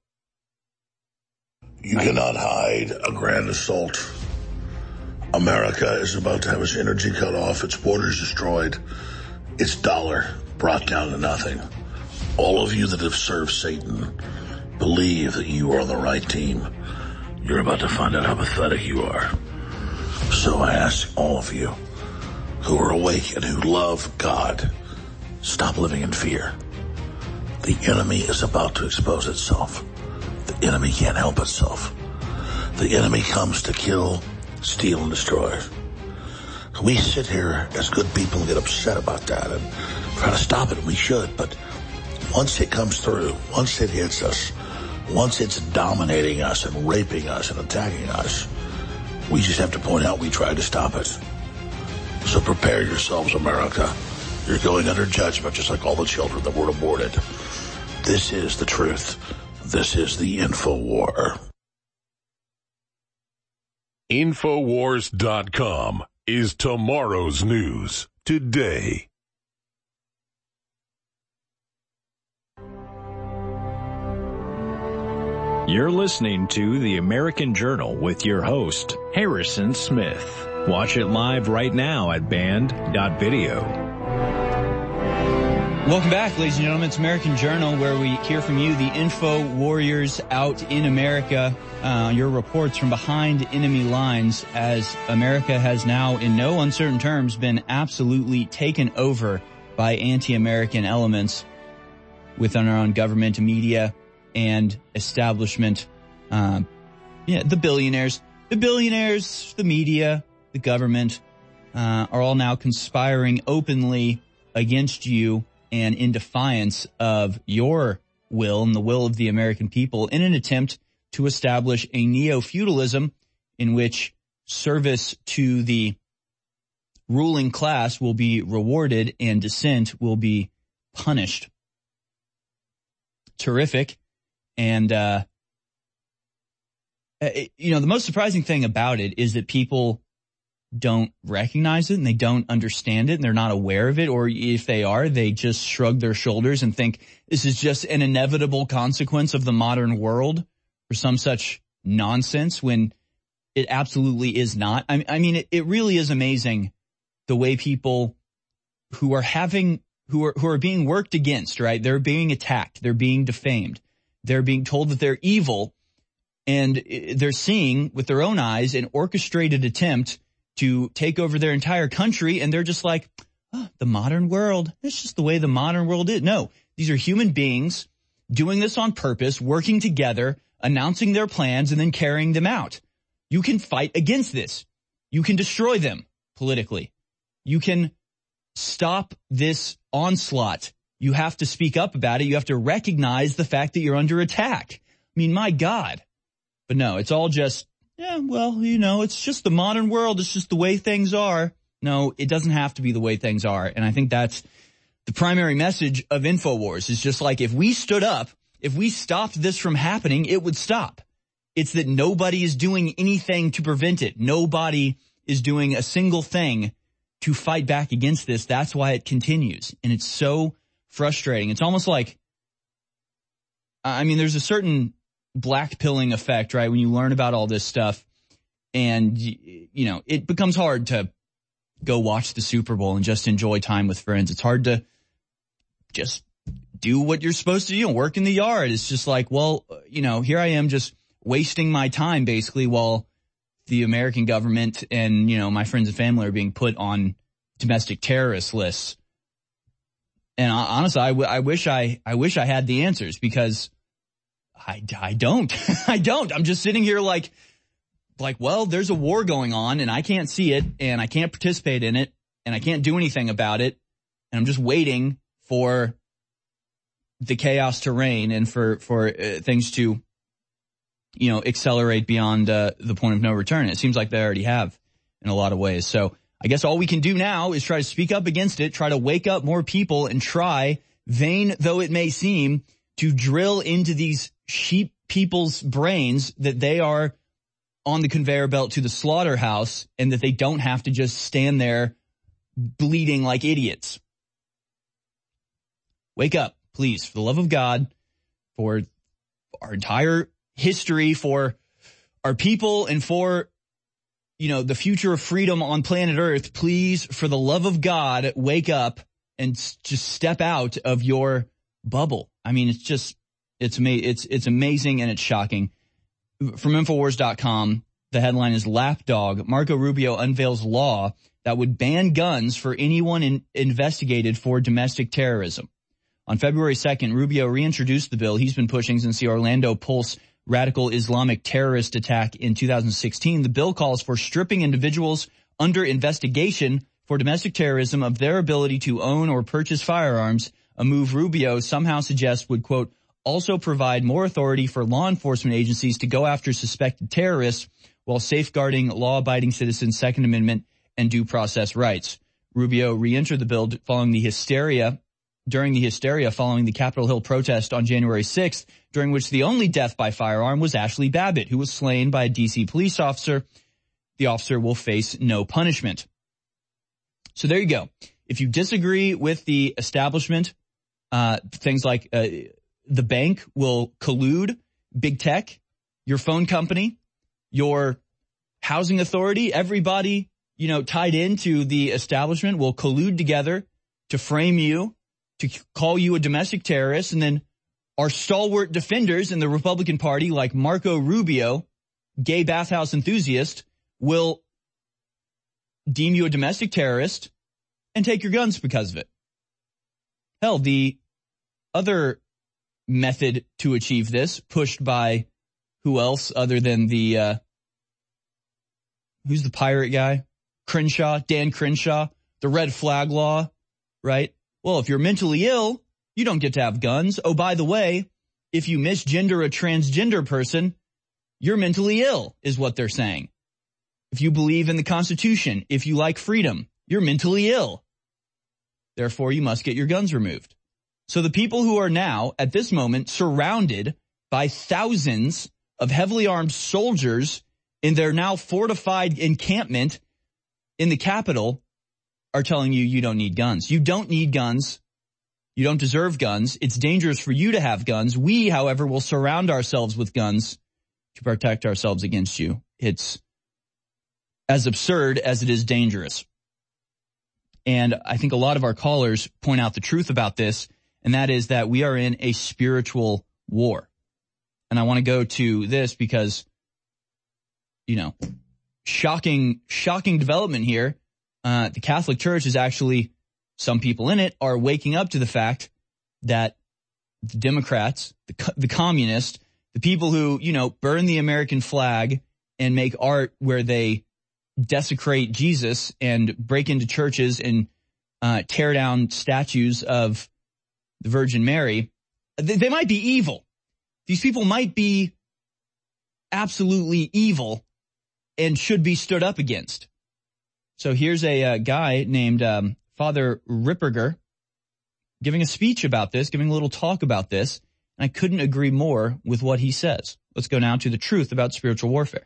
You cannot hide a grand assault. America is about to have its energy cut off, its borders destroyed, its dollar brought down to nothing. All of you that have served Satan believe that you are on the right team. You're about to find out how pathetic you are. So I ask all of you who are awake and who love God, stop living in fear. The enemy is about to expose itself. The enemy can't help itself. The enemy comes to kill, steal, and destroy. We sit here as good people and get upset about that and try to stop it. We should, but once it comes through, once it hits us, once it's dominating us and raping us and attacking us, we just have to point out we tried to stop it. So prepare yourselves, America. You're going under judgment just like all the children that were aborted. This is the truth. This is the InfoWar. Infowars.com is tomorrow's news today. You're listening to The American Journal with your host, Harrison Smith. Watch it live right now at band.video. Welcome back, ladies and gentlemen. It's American Journal, where we hear from you, the info warriors out in America, your reports from behind enemy lines, as America has now, in no uncertain terms, been absolutely taken over by anti-American elements within our own government, media, and establishment. The billionaires, the media, the government, are all now conspiring openly against you and in defiance of your will and the will of the American people in an attempt to establish a neo-feudalism in which service to the ruling class will be rewarded and dissent will be punished. Terrific. And, the most surprising thing about it is that people don't recognize it and they don't understand it and they're not aware of it, or if they are, they just shrug their shoulders and think this is just an inevitable consequence of the modern world or some such nonsense, when it absolutely is not. I mean, it really is amazing the way people who are being worked against, right? They're being attacked, they're being defamed, They're being told that they're evil, and they're seeing with their own eyes an orchestrated attempt to take over their entire country, and they're just like, oh, the modern world. It's just the way the modern world is. No, these are human beings doing this on purpose, working together, announcing their plans, and then carrying them out. You can fight against this. You can destroy them politically. You can stop this onslaught. You have to speak up about it. You have to recognize the fact that you're under attack. I mean, my God. But no, it's all just, yeah, well, it's just the modern world. It's just the way things are. No, it doesn't have to be the way things are. And I think that's the primary message of InfoWars. Is just like, if we stood up, if we stopped this from happening, it would stop. It's that nobody is doing anything to prevent it. Nobody is doing a single thing to fight back against this. That's why it continues. And it's so frustrating. It's almost like, there's a certain black pilling effect, right? When you learn about all this stuff and, it becomes hard to go watch the Super Bowl and just enjoy time with friends. It's hard to just do what you're supposed to do, work in the yard. It's just like, well, here I am just wasting my time basically while the American government and, my friends and family are being put on domestic terrorist lists. And honestly, I wish I had the answers, because I don't. I don't. I'm just sitting here like, well, there's a war going on and I can't see it and I can't participate in it and I can't do anything about it. And I'm just waiting for the chaos to reign and for things to, accelerate beyond the point of no return. It seems like they already have in a lot of ways. So I guess all we can do now is try to speak up against it, try to wake up more people, and try, vain though it may seem, to drill into these sheep people's brains that they are on the conveyor belt to the slaughterhouse and that they don't have to just stand there bleeding like idiots. Wake up, please, for the love of God, for our entire history, for our people, and for the future of freedom on planet Earth. Please, for the love of God, wake up and just step out of your bubble. It's amazing and it's shocking. From Infowars.com, the headline is Lapdog. Marco Rubio unveils law that would ban guns for anyone investigated for domestic terrorism. On February 2nd, Rubio reintroduced the bill he's been pushing since the Orlando Pulse radical Islamic terrorist attack in 2016. The bill calls for stripping individuals under investigation for domestic terrorism of their ability to own or purchase firearms, a move Rubio somehow suggests would, quote, also provide more authority for law enforcement agencies to go after suspected terrorists while safeguarding law-abiding citizens' Second Amendment and due process rights. Rubio re-entered the bill following the hysteria following the Capitol Hill protest on January 6th, during which the only death by firearm was Ashley Babbitt, who was slain by a D.C. police officer. The officer will face no punishment. So there you go. If you disagree with the establishment, things like the bank will collude, big tech, your phone company, your housing authority, everybody, tied into the establishment will collude together to frame you, to call you a domestic terrorist, and then our stalwart defenders in the Republican Party, like Marco Rubio, gay bathhouse enthusiast, will deem you a domestic terrorist and take your guns because of it. Hell, the other method to achieve this, pushed by who else other than the, who's the pirate guy? Dan Crenshaw, the red flag law, right? Well, if you're mentally ill, you don't get to have guns. Oh, by the way, if you misgender a transgender person, you're mentally ill, is what they're saying. If you believe in the Constitution, if you like freedom, you're mentally ill. Therefore, you must get your guns removed. So the people who are now, at this moment, surrounded by thousands of heavily armed soldiers in their now fortified encampment in the Capitol are telling you don't need guns. You don't need guns. You don't deserve guns. It's dangerous for you to have guns. We, however, will surround ourselves with guns to protect ourselves against you. It's as absurd as it is dangerous. And I think a lot of our callers point out the truth about this, and that is that we are in a spiritual war. And I want to go to this because, you know, shocking development here. The Catholic Church is actually, some people in it are waking up to the fact that the Democrats, the communists, the people who, you know, burn the American flag and make art where they desecrate Jesus and break into churches and tear down statues of the Virgin Mary, they might be evil. These people might be absolutely evil and should be stood up against. So here's a guy named Father Ripperger giving a speech about this, giving a little talk about this, and I couldn't agree more with what he says. Let's go now to the truth about spiritual warfare.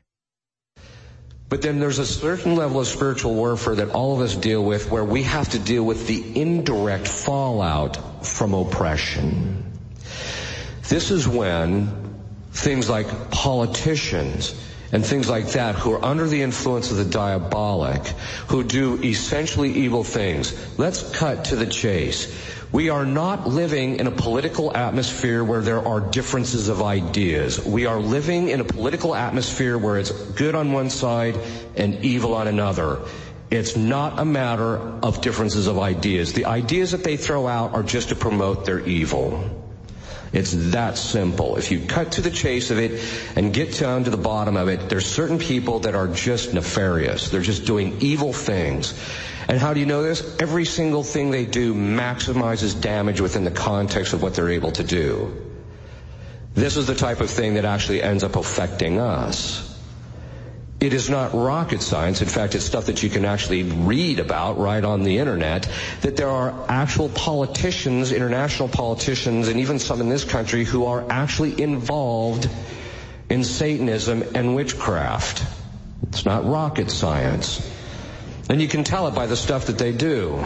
But then there's a certain level of spiritual warfare that all of us deal with where we have to deal with the indirect fallout from oppression. This is when things like politicians and things like that who are under the influence of the diabolic, who do essentially evil things. Let's cut to the chase. We are not living in a political atmosphere where there are differences of ideas. We are living in a political atmosphere where it's good on one side and evil on another. It's not a matter of differences of ideas. The ideas that they throw out are just to promote their evil. It's that simple. If you cut to the chase of it and get down to the bottom of it, there's certain people that are just nefarious. They're just doing evil things. And how do you know this? Every single thing they do maximizes damage within the context of what they're able to do. This is the type of thing that actually ends up affecting us. It is not rocket science. In fact, it's stuff that you can actually read about right on the internet, that there are actual politicians, international politicians, and even some in this country who are actually involved in Satanism and witchcraft. It's not rocket science. And you can tell it by the stuff that they do.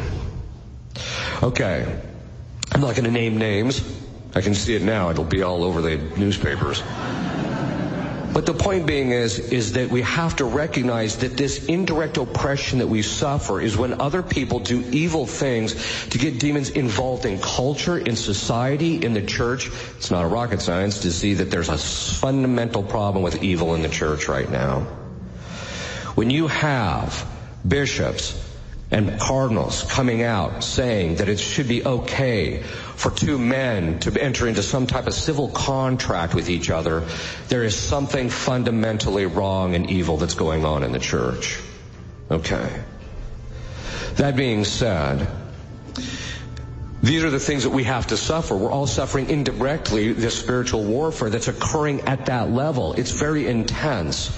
Okay. I'm not going to name names. I can see it now. It'll be all over the newspapers. But the point being is that we have to recognize that this indirect oppression that we suffer is when other people do evil things to get demons involved in culture, in society, in the church. It's not a rocket science to see that there's a fundamental problem with evil in the church right now. When you have bishops and cardinals coming out saying that it should be okay for two men to enter into some type of civil contract with each other, there is something fundamentally wrong and evil that's going on in the church. Okay. That being said, these are the things that we have to suffer. We're all suffering indirectly this spiritual warfare that's occurring at that level. It's very intense.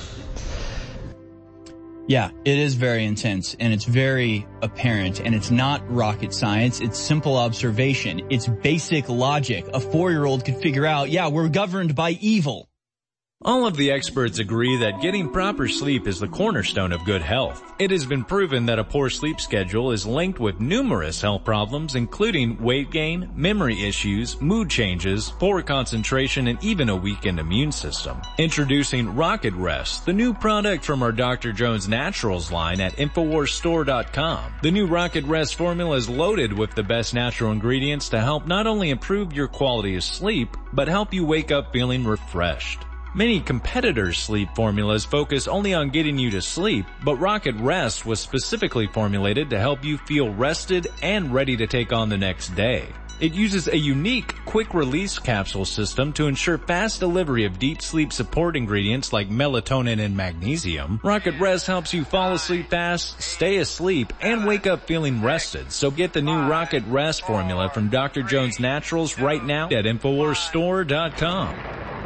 Yeah, it is very intense, and it's very apparent, and it's not rocket science. It's simple observation. It's basic logic. A 4-year-old could figure out, yeah, we're governed by evil. All of the experts agree that getting proper sleep is the cornerstone of good health. It has been proven that a poor sleep schedule is linked with numerous health problems, including weight gain, memory issues, mood changes, poor concentration, and even a weakened immune system. Introducing Rocket Rest, the new product from our Dr. Jones Naturals line at InfoWarsStore.com. The new Rocket Rest formula is loaded with the best natural ingredients to help not only improve your quality of sleep, but help you wake up feeling refreshed. Many competitors' sleep formulas focus only on getting you to sleep, but Rocket Rest was specifically formulated to help you feel rested and ready to take on the next day. It uses a unique quick-release capsule system to ensure fast delivery of deep sleep support ingredients like melatonin and magnesium. Rocket Rest helps you fall asleep fast, stay asleep, and wake up feeling rested. So get the new Rocket Rest formula from Dr. Jones Naturals right now at InfoWarsStore.com.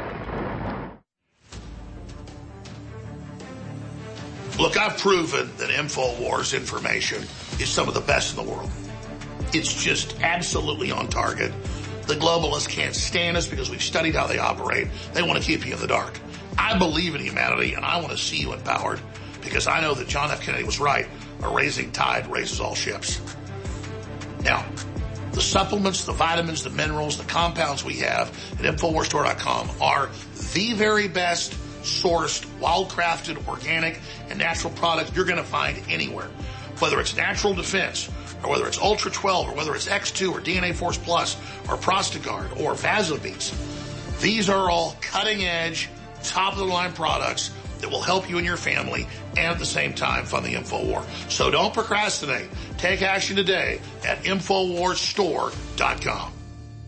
Look, I've proven that InfoWars information is some of the best in the world. It's just absolutely on target. The globalists can't stand us because we've studied how they operate. They want to keep you in the dark. I believe in humanity, and I want to see you empowered because I know that John F. Kennedy was right. A rising tide raises all ships. Now, the supplements, the vitamins, the minerals, the compounds we have at InfoWarsStore.com are the very best sourced, wild-crafted, organic, and natural products you're going to find anywhere. Whether it's Natural Defense, or whether it's Ultra 12, or whether it's X2, or DNA Force Plus, or Prostagard, or Vasobeats. These are all cutting-edge, top-of-the-line products that will help you and your family and at the same time fund the InfoWar. So don't procrastinate. Take action today at InfoWarsStore.com.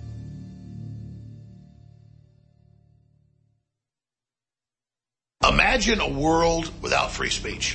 Imagine a world without free speech.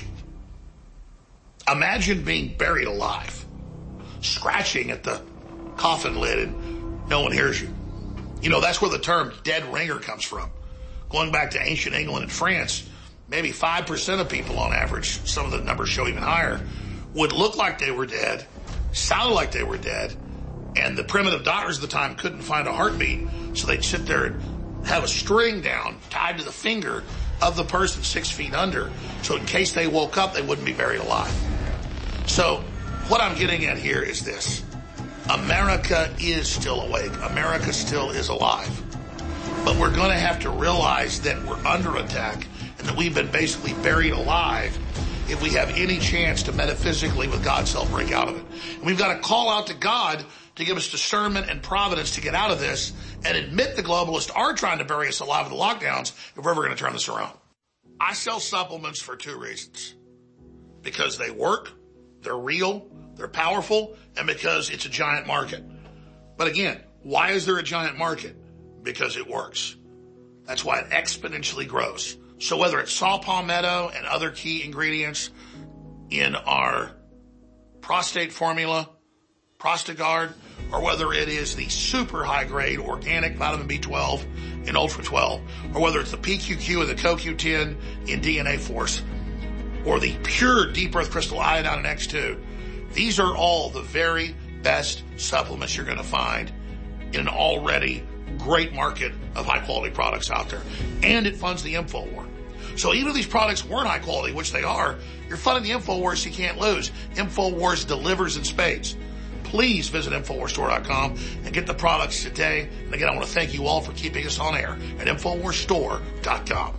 Imagine being buried alive, scratching at the coffin lid and no one hears you. You know, that's where the term dead ringer comes from. Going back to ancient England and France, maybe 5% of people on average, some of the numbers show even higher, would look like they were dead, sound like they were dead, and the primitive doctors at the time couldn't find a heartbeat, so they'd sit there and have a string down tied to the finger of the person 6 feet under, so in case they woke up, they wouldn't be buried alive. So what I'm getting at here is this. America is still awake. America still is alive. But we're going to have to realize that we're under attack and that we've been basically buried alive if we have any chance to metaphysically, with God's help, break out of it. And we've got to call out to God to give us discernment and providence to get out of this and admit the globalists are trying to bury us alive with the lockdowns if we're ever going to turn this around. I sell supplements for 2 reasons. Because they work, they're real, they're powerful, and because it's a giant market. But again, why is there a giant market? Because it works. That's why it exponentially grows. So whether it's saw palmetto and other key ingredients in our prostate formula, Prostagard, or whether it is the super high grade organic vitamin B12 in Ultra 12, or whether it's the PQQ and the CoQ10 in DNA Force, or the pure deep earth crystal iodine in X2, these are all the very best supplements you're going to find in an already great market of high quality products out there. And it funds the InfoWar. So even if these products weren't high quality, which they are, you're funding the InfoWar so you can't lose. InfoWars delivers in spades. Please visit InfoWarsStore.com and get the products today. And again, I want to thank you all for keeping us on air at InfoWarsStore.com.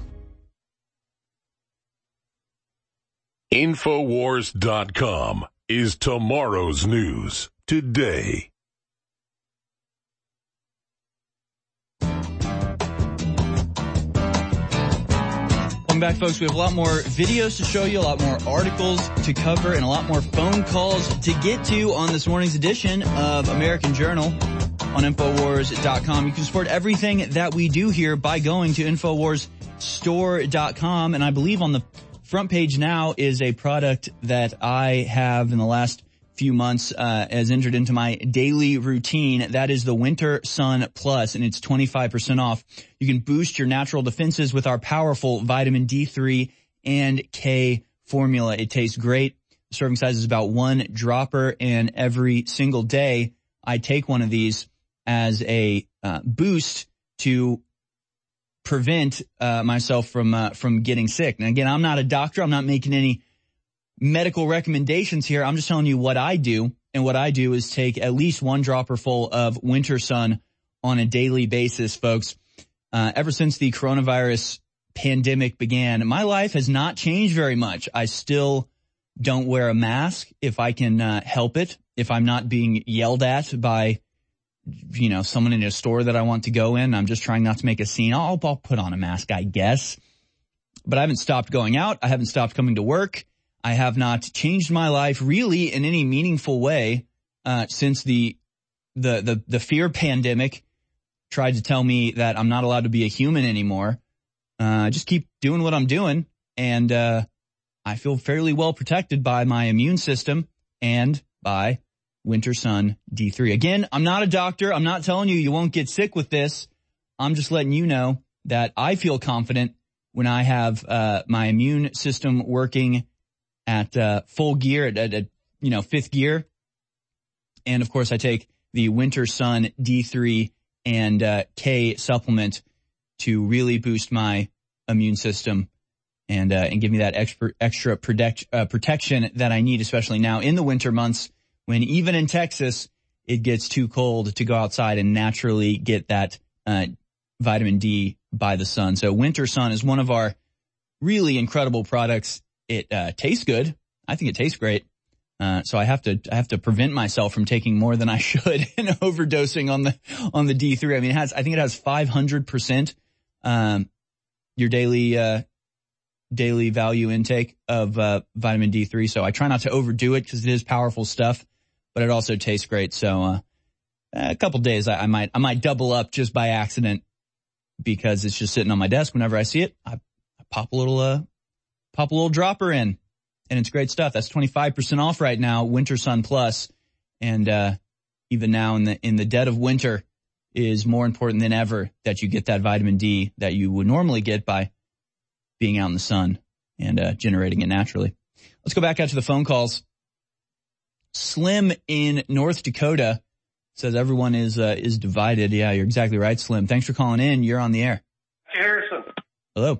InfoWars.com is tomorrow's news today. Welcome back, folks. We have a lot more videos to show you, a lot more articles to cover, and a lot more phone calls to get to on this morning's edition of American Journal on InfoWars.com. You can support everything that we do here by going to InfoWarsStore.com, and I believe on the front page now is a product that I have in the last few months has entered into my daily routine. That is the Winter Sun Plus, and it's 25% off. You can boost your natural defenses with our powerful vitamin D3 and K formula. It tastes great. The serving size is about 1 dropper, and every single day I take one of these as a boost to prevent myself from getting sick. And again, I'm not a doctor. I'm not making any medical recommendations here. I'm just telling you what I do. And what I do is take at least 1 dropper full of Winter Sun on a daily basis, folks. Ever since the coronavirus pandemic began, my life has not changed very much. I still don't wear a mask if I can help it. If I'm not being yelled at by, you know, someone in a store that I want to go in, I'm just trying not to make a scene. I'll put on a mask, I guess. But I haven't stopped going out. I haven't stopped coming to work. I have not changed my life really in any meaningful way since the fear pandemic tried to tell me that I'm not allowed to be a human anymore. Just keep doing what I'm doing, and I feel fairly well protected by my immune system and by Winter Sun D3. Again, I'm not a doctor. I'm not telling you won't get sick with this. I'm just letting you know that I feel confident when I have my immune system working at full gear, at 5th gear. And of course, I take the Winter Sun D3 and K supplement to really boost my immune system and give me that extra protection that I need, especially now in the winter months when even in Texas it gets too cold to go outside and naturally get that vitamin D by the sun. So Winter Sun is one of our really incredible products. It tastes good. I think it tastes great. So I have to prevent myself from taking more than I should and overdosing on the D3. I mean, I think it has 500%, your daily value intake of, vitamin D3. So I try not to overdo it because it is powerful stuff, but it also tastes great. So, a couple days I might double up just by accident because it's just sitting on my desk. Whenever I see it, I pop a little dropper in. And it's great stuff. That's 25% off right now, Winter Sun Plus. And, even now in the dead of winter is more important than ever that you get that vitamin D that you would normally get by being out in the sun and, generating it naturally. Let's go back out to the phone calls. Slim in North Dakota says everyone is divided. Yeah, you're exactly right, Slim. Thanks for calling in. You're on the air. Harrison. Hello.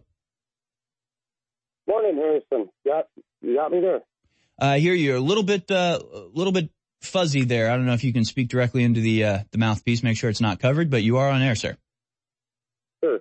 Morning, Harrison. You got me there? I hear you a little bit fuzzy there. I don't know if you can speak directly into the mouthpiece, make sure it's not covered, but you are on air, sir. Sure.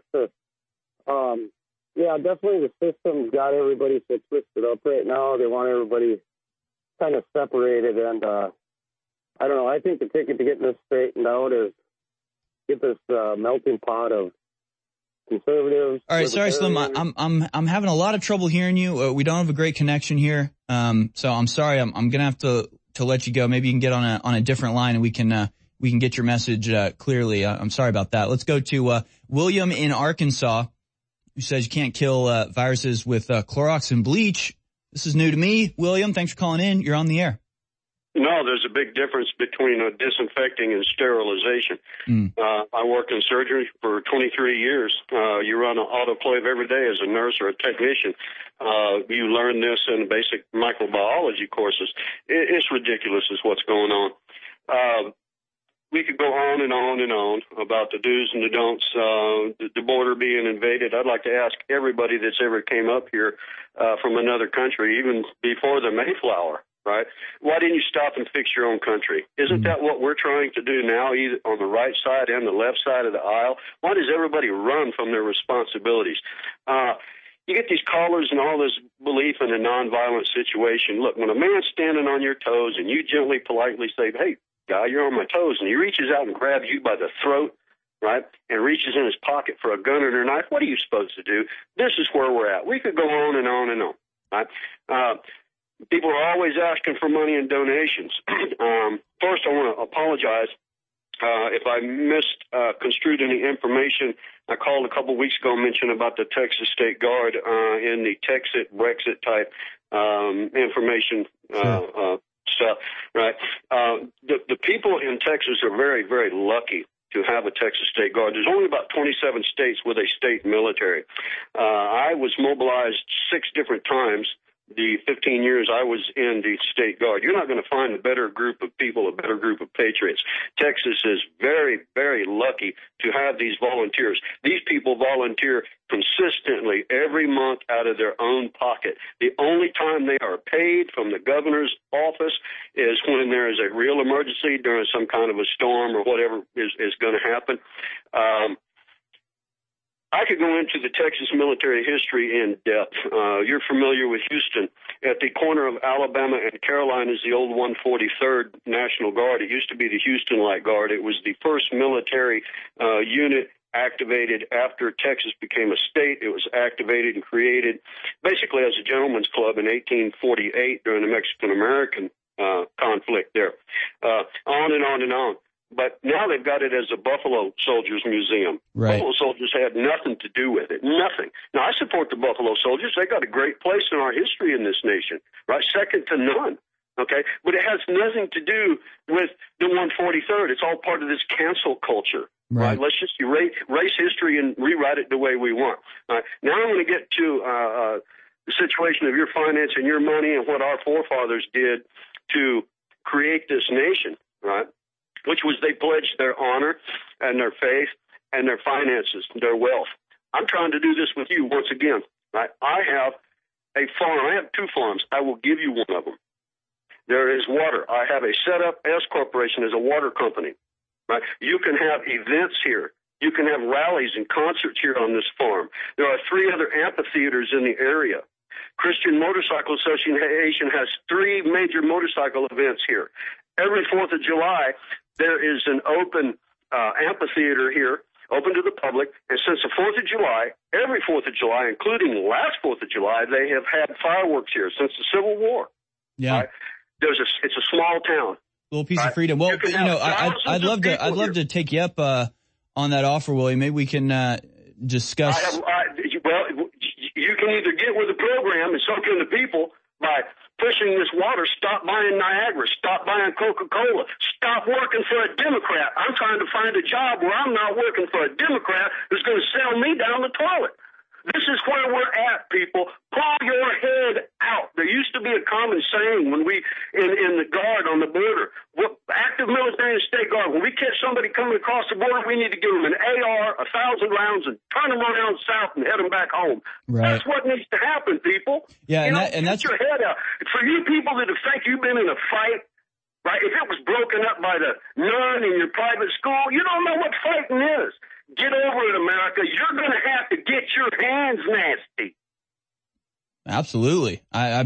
Yeah, definitely the system's got everybody so twisted up right now. They want everybody kind of separated, and I don't know. I think the ticket to getting this straightened out is get this melting pot of conservatives. All right, sorry, Slim. I'm having a lot of trouble hearing you. We don't have a great connection here, so I'm sorry. I'm gonna have to let you go. Maybe you can get on a different line and we can get your message clearly. I'm sorry about that. Let's go to William in Arkansas, who says you can't kill viruses with Clorox and bleach. This is new to me. William, thanks for calling in. You're on the air. No, there's a big difference between disinfecting and sterilization. I worked in surgery for 23 years. You run an autoclave every day as a nurse or a technician. You learn this in basic microbiology courses. It's ridiculous is what's going on. We could go on and on and on about the do's and the don'ts, the border being invaded. I'd like to ask everybody that's ever came up here from another country, even before the Mayflower, right? Why didn't you stop and fix your own country? Isn't that what we're trying to do now, either on the right side and the left side of the aisle? Why does everybody run from their responsibilities? You get these callers and all this belief in a nonviolent situation. Look, when a man's standing on your toes and you gently, politely say, hey, guy, you're on my toes, and he reaches out and grabs you by the throat, right, and reaches in his pocket for a gun or a knife, what are you supposed to do? This is where we're at. We could go on and on and on, right? People are always asking for money and donations. First, I want to apologize if I misconstrued any information. I called a couple weeks ago, mentioned about the Texas State Guard in the Texit, Brexit type information stuff, right? The people in Texas are very, very lucky to have a Texas State Guard. There's only about 27 states with a state military. I was mobilized 6 different times the 15 years I was in the State Guard. You're not going to find a better group of people, a better group of patriots. Texas is very, very lucky to have these volunteers. These people volunteer consistently every month out of their own pocket. The only time they are paid from the governor's office is when there is a real emergency during some kind of a storm or whatever is going to happen. I could go into the Texas military history in depth. You're familiar with Houston. At the corner of Alabama and Carolina is the old 143rd National Guard. It used to be the Houston Light Guard. It was the first military unit activated after Texas became a state. It was activated and created basically as a gentleman's club in 1848 during the Mexican-American conflict there. On and on and on. But now they've got it as a Buffalo Soldiers Museum. Right. Buffalo Soldiers had nothing to do with it. Nothing. Now, I support the Buffalo Soldiers. They got a great place in our history in this nation, right? Second to none. Okay? But it has nothing to do with the 143rd. It's all part of this cancel culture. Right? Let's just erase history and rewrite it the way we want. All right? Now I'm going to get to the situation of your finance and your money and what our forefathers did to create this nation, right? Which was they pledged their honor and their faith and their finances, their wealth. I'm trying to do this with you once again. Right? I have a farm. I have 2 farms. I will give you one of them. There is water. I have a set-up S Corporation as a water company. Right? You can have events here. You can have rallies and concerts here on this farm. There are 3 other amphitheaters in the area. Christian Motorcycle Association has 3 major motorcycle events here. Every 4th of July, there is an open amphitheater here, open to the public. And since the 4th of July, every 4th of July, including last 4th of July, they have had fireworks here since the Civil War. Yeah. Right? It's a small town. Little piece of freedom. Well, I'd love to take you up on that offer, William. Maybe we can discuss. Well, you can either get with the program, and so can the people, by pushing this water. Stop buying Niagara. Stop buying Coca-Cola. Stop working for a Democrat. I'm trying to find a job where I'm not working for a Democrat who's going to sell me down the toilet. This is where we're at, people. Pull your head out. There used to be a common saying when we, in the guard on the border, active military and state guard, when we catch somebody coming across the border, we need to give them an AR, 1,000 rounds, and turn them around south and head them back home. Right. That's what needs to happen, people. Yeah, and that's your head out. For you people that think you've been in a fight, right, if it was broken up by the nun in your private school, you don't know what fighting is. Get over it, America. You're going to have to get your hands nasty. Absolutely.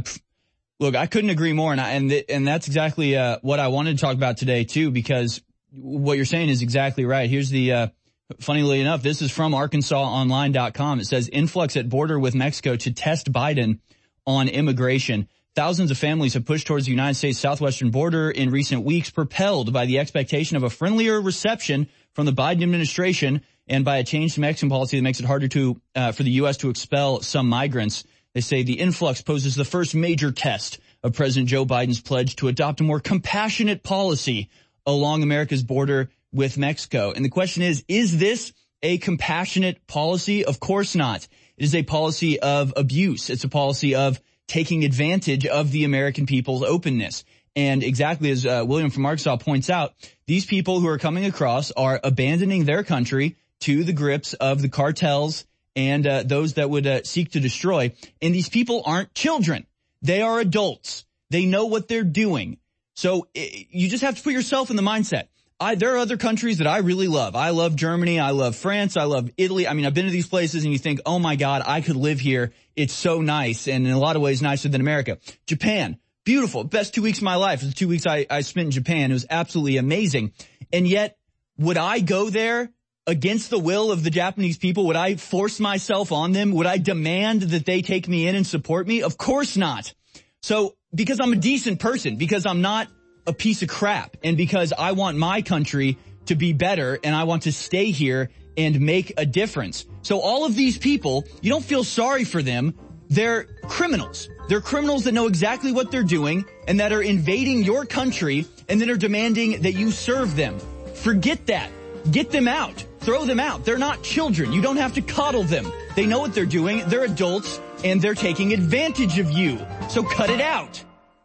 Look, I couldn't agree more. And that's exactly what I wanted to talk about today, too, because what you're saying is exactly right. Here's the funnily enough, this is from ArkansasOnline.com. It says influx at border with Mexico to test Biden on immigration. Thousands of families have pushed towards the United States southwestern border in recent weeks, propelled by the expectation of a friendlier reception from the Biden administration and by a change to Mexican policy that makes it harder for the U.S. to expel some migrants. They say the influx poses the first major test of President Joe Biden's pledge to adopt a more compassionate policy along America's border with Mexico. And the question is this a compassionate policy? Of course not. It is a policy of abuse. It's a policy of taking advantage of the American people's openness. And exactly as William from Arkansas points out, these people who are coming across are abandoning their country to the grips of the cartels and those that would seek to destroy. And these people aren't children. They are adults. They know what they're doing. So you just have to put yourself in the mindset. There are other countries that I really love. I love Germany. I love France. I love Italy. I mean, I've been to these places and you think, oh my God, I could live here. It's so nice. And in a lot of ways nicer than America. Japan. Beautiful. Best 2 weeks of my life. The 2 weeks I spent in Japan. It was absolutely amazing. And yet, would I go there against the will of the Japanese people? Would I force myself on them? Would I demand that they take me in and support me? Of course not. So, because I'm a decent person, because I'm not a piece of crap, and because I want my country to be better and I want to stay here and make a difference. So all of these people, you don't feel sorry for them. They're criminals. They're criminals that know exactly what they're doing and that are invading your country and that are demanding that you serve them. Forget that. Get them out. Throw them out. They're not children. You don't have to coddle them. They know what they're doing. They're adults and they're taking advantage of you. So cut it out.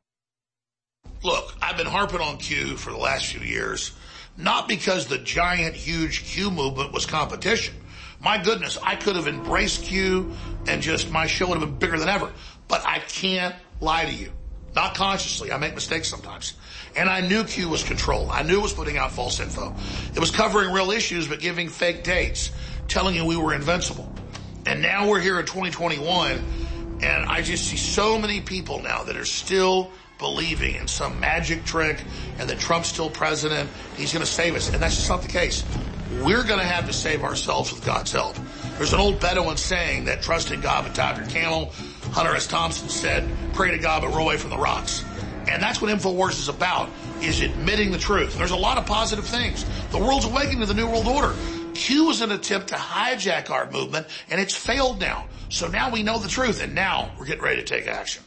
Look, I've been harping on Q for the last few years, not because the giant, huge Q movement was competition. My goodness, I could have embraced Q and just my show would have been bigger than ever. But I can't lie to you. Not consciously. I make mistakes sometimes. And I knew Q was controlled. I knew it was putting out false info. It was covering real issues but giving fake dates, telling you we were invincible. And now we're here in 2021, and I just see so many people now that are still believing in some magic trick and that Trump's still president. He's going to save us. And that's just not the case. We're going to have to save ourselves with God's help. There's an old Bedouin saying that trust in God but top your camel. Hunter S. Thompson said, pray to God but roll away from the rocks. And that's what InfoWars is about, is admitting the truth. There's a lot of positive things. The world's awakening to the New World Order. Q was an attempt to hijack our movement, and it's failed now. So now we know the truth, and now we're getting ready to take action.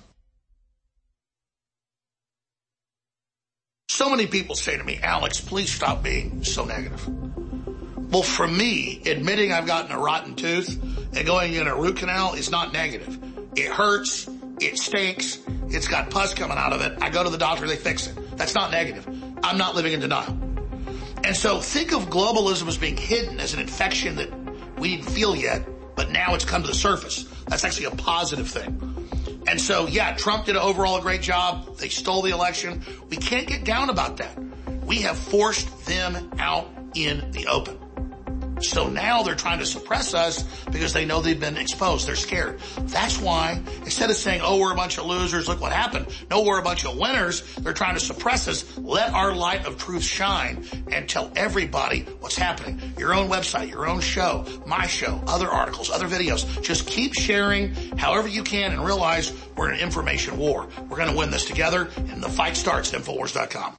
So many people say to me, Alex, please stop being so negative. Well, for me, admitting I've gotten a rotten tooth and going in a root canal is not negative. It hurts. It stinks. It's got pus coming out of it. I go to the doctor, they fix it. That's not negative. I'm not living in denial. And so think of globalism as being hidden as an infection that we didn't feel yet, but now it's come to the surface. That's actually a positive thing. And so, yeah, Trump did overall a great job. They stole the election. We can't get down about that. We have forced them out in the open. So now they're trying to suppress us because they know they've been exposed. They're scared. That's why, instead of saying, oh, we're a bunch of losers, look what happened. No, we're a bunch of winners. They're trying to suppress us. Let our light of truth shine and tell everybody what's happening. Your own website, your own show, my show, other articles, other videos. Just keep sharing however you can and realize we're in an information war. We're going to win this together, and the fight starts at Infowars.com.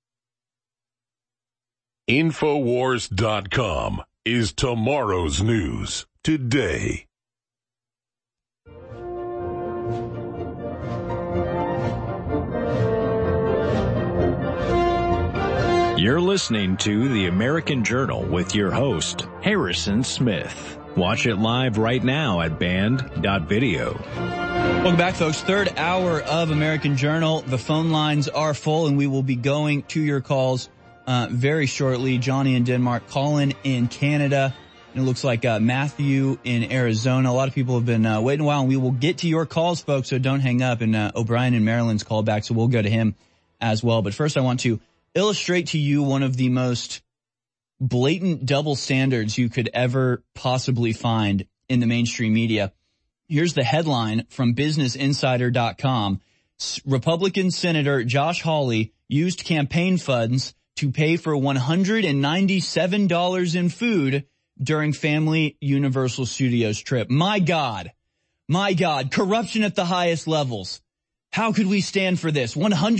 Infowars.com is tomorrow's news today. You're listening to The American Journal with your host, Harrison Smith. Watch it live right now at band.video. Welcome back, folks. Third hour of American Journal. The phone lines are full, and we will be going to your calls very shortly. Johnny in Denmark, Colin in Canada, and it looks like Matthew in Arizona. A lot of people have been waiting a while, and we will get to your calls, folks, so don't hang up. And O'Brien in Maryland's called back, so we'll go to him as well. But first, I want to illustrate to you one of the most blatant double standards you could ever possibly find in the mainstream media. Here's the headline from BusinessInsider.com. Republican Senator Josh Hawley used campaign funds to pay for $197 in food during family Universal Studios trip. My God, corruption at the highest levels. How could we stand for this?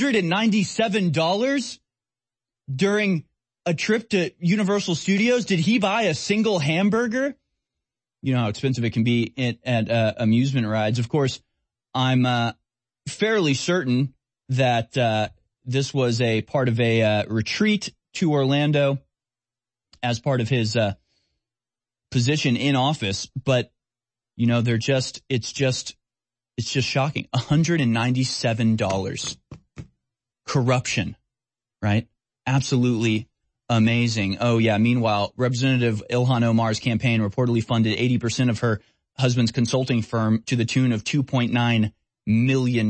$197 during a trip to Universal Studios? Did he buy a single hamburger? You know how expensive it can be at amusement rides. Of course, I'm fairly certain that this was a part of a retreat to Orlando as part of his position in office. But, you know, it's just shocking. $197. Corruption, right? Absolutely amazing. Oh, yeah. Meanwhile, Representative Ilhan Omar's campaign reportedly funded 80% of her husband's consulting firm to the tune of $2.9 million.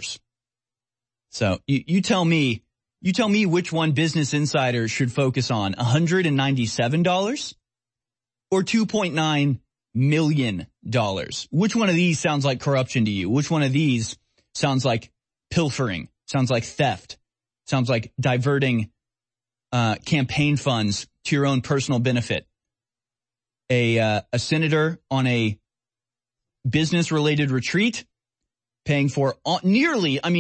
So you tell me which one Business Insider should focus on, $197 or $2.9 million? Which one of these sounds like corruption to you? Which one of these sounds like pilfering, sounds like theft, sounds like diverting campaign funds to your own personal benefit? A senator on a business-related retreat paying for darn near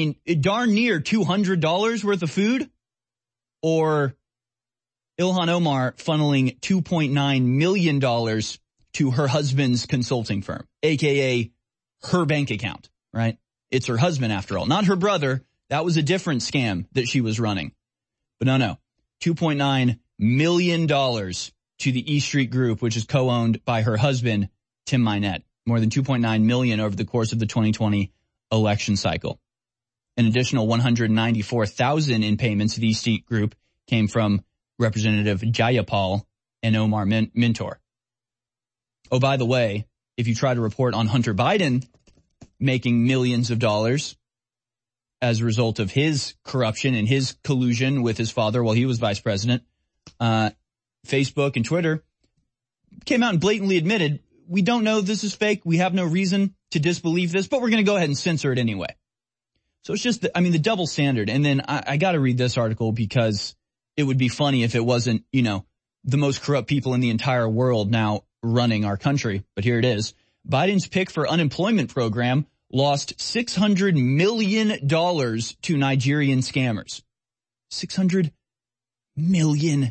$200 worth of food, or Ilhan Omar funneling $2.9 million to her husband's consulting firm, aka her bank account, right? It's her husband after all, not her brother. That was a different scam that she was running. But no, $2.9 million to the E Street Group, which is co-owned by her husband, Tim Minette. More than $2.9 million over the course of the 2020 election cycle. An additional $194,000 in payments to the E Street Group came from Representative Jayapal and Omar Mentor. Oh, by the way, if you try to report on Hunter Biden making millions of dollars as a result of his corruption and his collusion with his father while he was vice president, Facebook and Twitter came out and blatantly admitted, we don't know this is fake. We have no reason to disbelieve this, but we're going to go ahead and censor it anyway. So it's just, the double standard. And then I got to read this article because it would be funny if it wasn't, the most corrupt people in the entire world now running our country. But here it is. Biden's pick for unemployment program lost $600 million to Nigerian scammers. $600 million.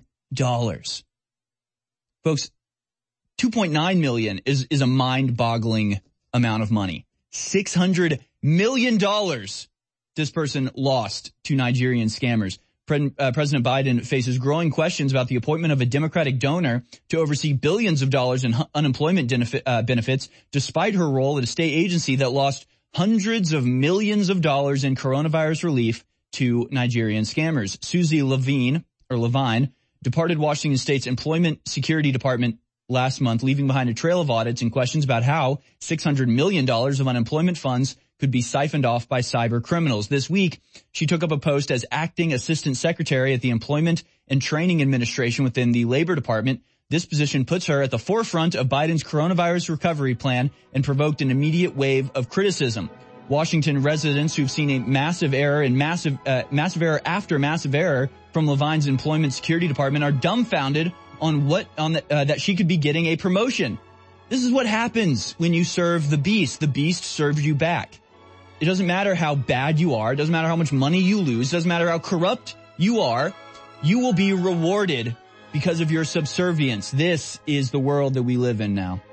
Folks, $2.9 million is a mind-boggling amount of money. $600 million this person lost to Nigerian scammers. President Biden faces growing questions about the appointment of a Democratic donor to oversee billions of dollars in unemployment benefits, despite her role at a state agency that lost hundreds of millions of dollars in coronavirus relief to Nigerian scammers. Susie Levine departed Washington State's Employment Security Department last month, leaving behind a trail of audits and questions about how $600 million of unemployment funds could be siphoned off by cyber criminals. This week, she took up a post as acting assistant secretary at the Employment and Training Administration within the Labor Department, This position puts her at the forefront of Biden's coronavirus recovery plan and provoked an immediate wave of criticism. Washington residents who've seen a massive error and massive error after massive error from Levine's Employment Security Department are dumbfounded on that she could be getting a promotion. This is what happens when you serve the beast. The beast serves you back. It doesn't matter how bad you are. It doesn't matter how much money you lose. It doesn't matter how corrupt you are. You will be rewarded because of your subservience. This is the world that we live in now.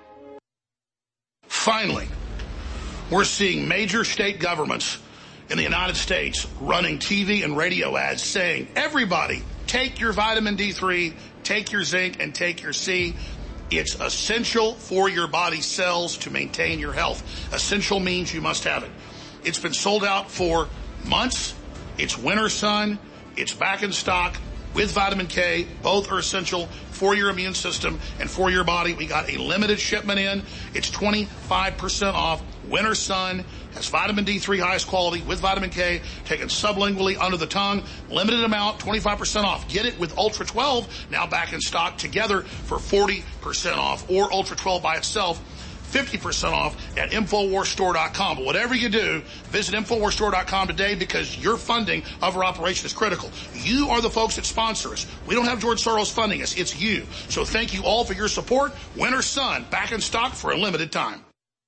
Finally, we're seeing major state governments in the United States running TV and radio ads saying, everybody, take your vitamin D3, take your zinc, and take your C. It's essential for your body cells to maintain your health. Essential means you must have it. It's been sold out for months. It's Winter Sun. It's back in stock with vitamin K. Both are essential for your immune system and for your body. We got a limited shipment in. It's 25% off. Winter Sun has vitamin D3, highest quality, with vitamin K, taken sublingually under the tongue. Limited amount, 25% off. Get it with Ultra 12, now back in stock together for 40% off. Or Ultra 12 by itself, 50% off at InfoWarsStore.com. But whatever you do, visit InfoWarsStore.com today because your funding of our operation is critical. You are the folks that sponsor us. We don't have George Soros funding us. It's you. So thank you all for your support. Winter Sun, back in stock for a limited time.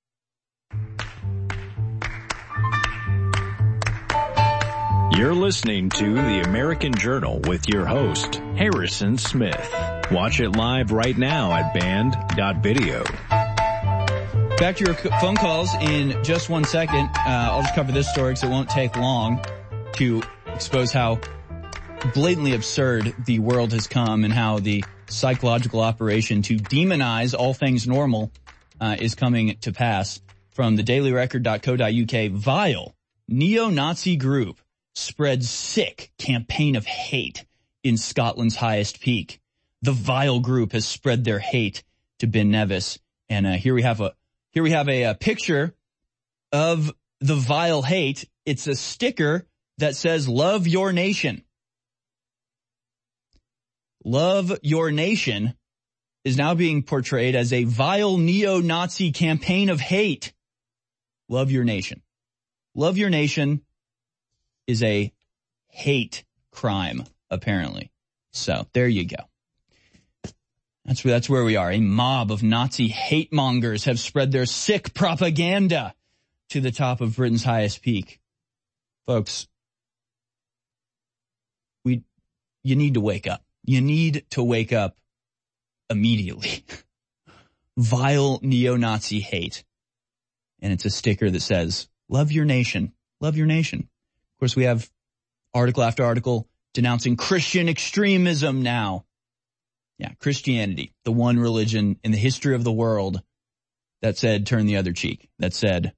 You're listening to The American Journal with your host, Harrison Smith. Watch it live right now at band.video. Back to your phone calls in just 1 second. I'll just cover this story because it won't take long to expose how blatantly absurd the world has come and how the psychological operation to demonize all things normal is coming to pass. From the dailyrecord.co.uk, vile neo-Nazi group spreads sick campaign of hate in Scotland's highest peak. The vile group has spread their hate to Ben Nevis. And here we have a picture of the vile hate. It's a sticker that says, "Love your nation." Love your nation is now being portrayed as a vile neo-Nazi campaign of hate. Love your nation. Love your nation is a hate crime, apparently. So there you go. That's where we are. A mob of Nazi hate mongers have spread their sick propaganda to the top of Britain's highest peak. Folks, you need to wake up. You need to wake up immediately. Vile neo-Nazi hate. And it's a sticker that says, "Love your nation. Love your nation." Of course, we have article after article denouncing Christian extremism now. Yeah, Christianity, the one religion in the history of the world that said turn the other cheek, that said,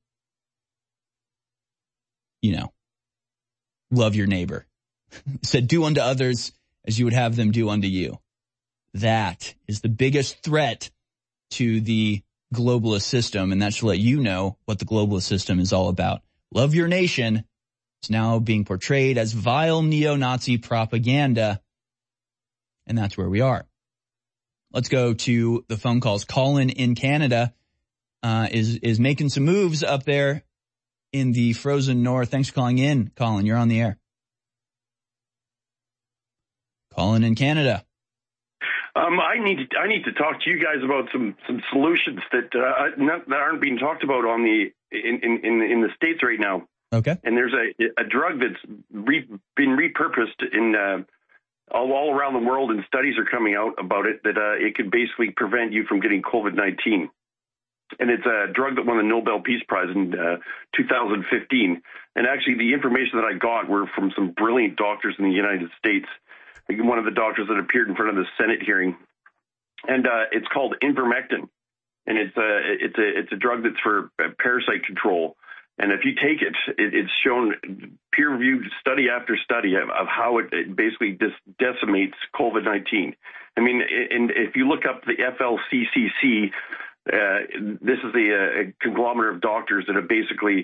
love your neighbor. Said do unto others as you would have them do unto you. That is the biggest threat to the globalist system, and that should let you know what the globalist system is all about. Love your nation is now being portrayed as vile neo-Nazi propaganda, and that's where we are. Let's go to the phone calls. Colin in Canada is making some moves up there in the frozen north. Thanks for calling in, Colin. You're on the air. Colin in Canada. I need to talk to you guys about some solutions that aren't being talked about in the States right now. Okay. And there's a drug that's been repurposed in all around the world, and studies are coming out about it that it could basically prevent you from getting COVID-19. And it's a drug that won the Nobel Peace Prize in 2015. And actually, the information that I got were from some brilliant doctors in the United States. One of the doctors that appeared in front of the Senate hearing, and it's called ivermectin, and it's a drug that's for parasite control. And if you take it, it's shown peer-reviewed study after study of how it basically decimates COVID-19. I mean, and if you look up the FLCCC, this is a conglomerate of doctors that have basically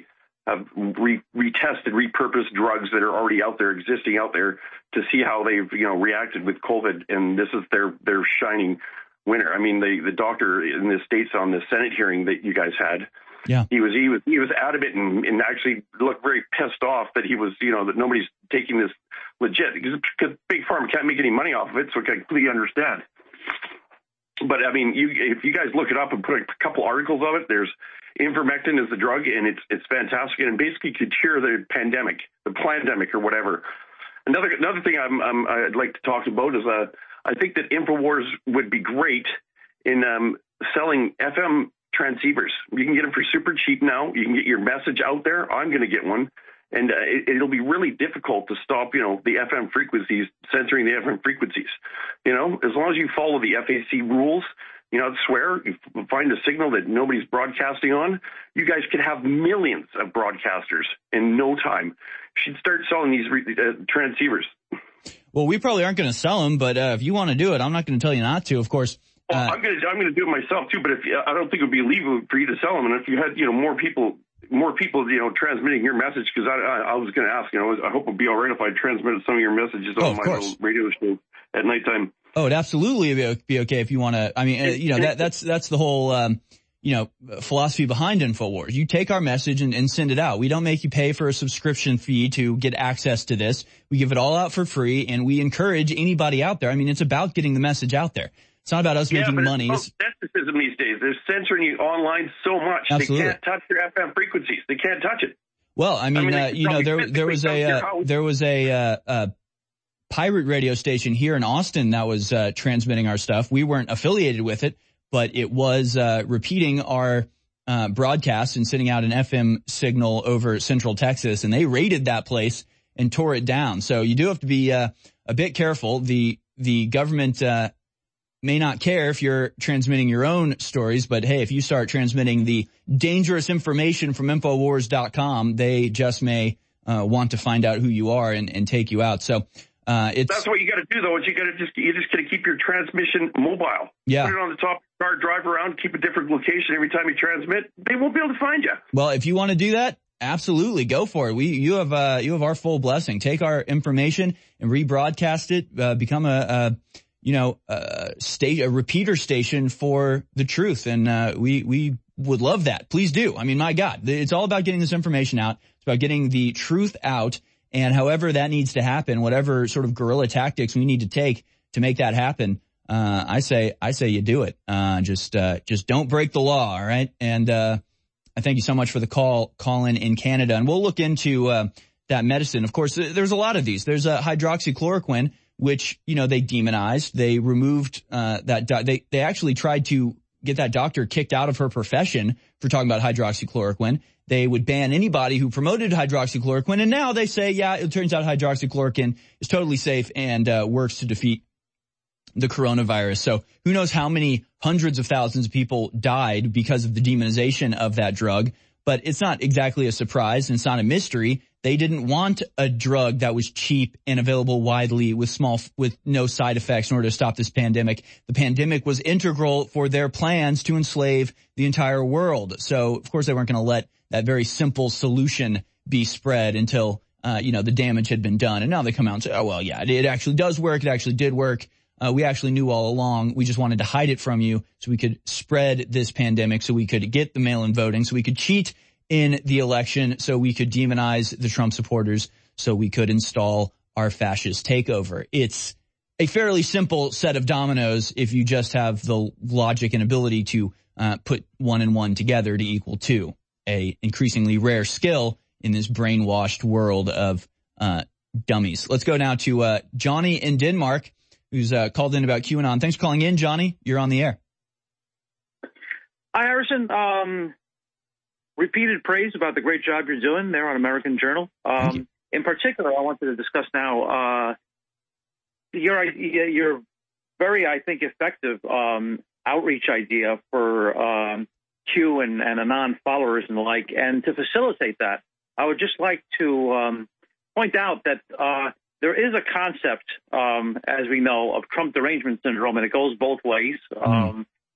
retested, repurposed drugs that are already out there, existing out there, to see how they've reacted with COVID. And this is their shining winner. I mean, the doctor in the States on the Senate hearing that you guys had, he was adamant and actually looked very pissed off that he was that nobody's taking this legit, because Big Pharma can't make any money off of it. So I completely understand. But I mean, if you guys look it up and put a couple articles of it, there's ivermectin is the drug, and it's fantastic, and basically could cure the pandemic, the plandemic, or whatever. Another thing I'd like to talk about is I think that InfoWars would be great in selling FM transceivers. You can get them for super cheap now. You can get your message out there. I'm going to get one. And it'll be really difficult to stop, the FM frequencies, censoring the FM frequencies. As long as you follow the FAC rules, I swear, you find a signal that nobody's broadcasting on, you guys could have millions of broadcasters in no time. You should start selling these transceivers. Well, we probably aren't going to sell them, but if you want to do it, I'm not going to tell you not to, of course. Well, I'm going to do it myself too, but I don't think it would be illegal for you to sell them. And if you had, more people, transmitting your message, because I was going to ask, I hope it'd be all right if I transmitted some of your messages on my little radio show at nighttime. Oh, it'd absolutely be okay if you want to. I mean, that's the whole, philosophy behind InfoWars. You take our message and send it out. We don't make you pay for a subscription fee to get access to this. We give it all out for free, and we encourage anybody out there. I mean, it's about getting the message out there. It's not about us making money. It's despotism these days. They're censoring you online so much. Absolutely. They can't touch your FM frequencies. They can't touch it. Well, there was a pirate radio station here in Austin that was transmitting our stuff. We weren't affiliated with it, but it was repeating our broadcast and sending out an FM signal over Central Texas, and they raided that place and tore it down. So you do have to be a bit careful. The government may not care if you're transmitting your own stories, but hey, if you start transmitting the dangerous information from Infowars.com, they just may want to find out who you are and take you out. So that's what you got to do, though. You just got to keep your transmission mobile. Yeah. Put it on the top of the car, drive around, keep a different location every time you transmit. They won't be able to find you. Well, if you want to do that, absolutely go for it. You have our full blessing. Take our information and rebroadcast it. Become a repeater station for the truth, and we would love that. Please do. I mean, my God, it's all about getting this information out. It's about getting the truth out. And however that needs to happen, whatever sort of guerrilla tactics we need to take to make that happen, I say you do it. Just don't break the law, all right? And I thank you so much for the call in Canada. And we'll look into that medicine. Of course, there's a lot of these. There's hydroxychloroquine, which, they demonized. They removed they actually tried to get that doctor kicked out of her profession for talking about hydroxychloroquine. They would ban anybody who promoted hydroxychloroquine, and now they say, yeah, it turns out hydroxychloroquine is totally safe and works to defeat the coronavirus. So who knows how many hundreds of thousands of people died because of the demonization of that drug. But it's not exactly a surprise, and it's not a mystery. They didn't want a drug that was cheap and available widely with no side effects in order to stop this pandemic. The pandemic was integral for their plans to enslave the entire world. So, of course, they weren't going to let that very simple solution be spread until, the damage had been done. And now they come out and say, oh, well, yeah, it actually does work. It actually did work. We actually knew all along. We just wanted to hide it from you so we could spread this pandemic, so we could get the mail-in voting, so we could cheat in the election, so we could demonize the Trump supporters, so we could install our fascist takeover. It's a fairly simple set of dominoes if you just have the logic and ability to put 1 and 1 together to equal 2. A increasingly rare skill in this brainwashed world of dummies. Let's go now to Johnny in Denmark, who's called in about QAnon. Thanks for calling in, Johnny. You're on the air. Hi, Harrison. Repeated praise about the great job you're doing there on American Journal. In particular, I wanted to discuss now your very, I think, effective outreach idea for Q and Anon followers and the like. And to facilitate that, I would just like to point out that there is a concept, as we know, of Trump derangement syndrome, and it goes both ways.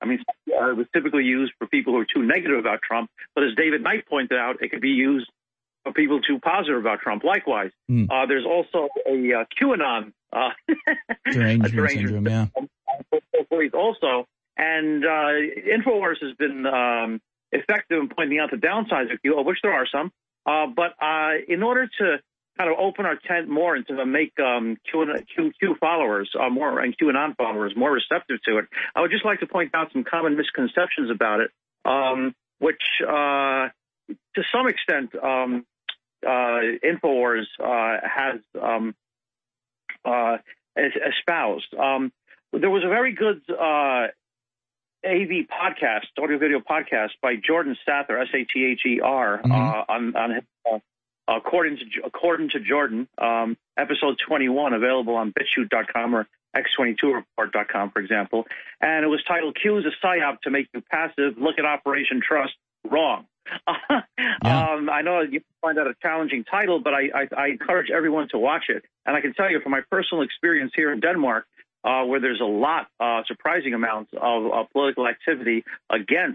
It was typically used for people who are too negative about Trump, but as David Knight pointed out, it could be used people too positive about Trump. Likewise, there's also a QAnon derangement syndrome, yeah. Also, and InfoWars has been effective in pointing out the downsides of which there are some. But in order to kind of open our tent more and to make Q followers more and QAnon followers more receptive to it, I would just like to point out some common misconceptions about it, which to some extent InfoWars has espoused. There was a very good AV podcast, audio video podcast by Jordan Sather, S-A-T-H-E-R, on according to Jordan, episode 21, available on BitChute.com or X22report.com, for example. And it was titled, Q is a PSYOP to make you passive. Look at Operation Trust. Wrong. I know you find that a challenging title, but I encourage everyone to watch it. And I can tell you from my personal experience here in Denmark, where there's a lot, surprising amounts of political activity against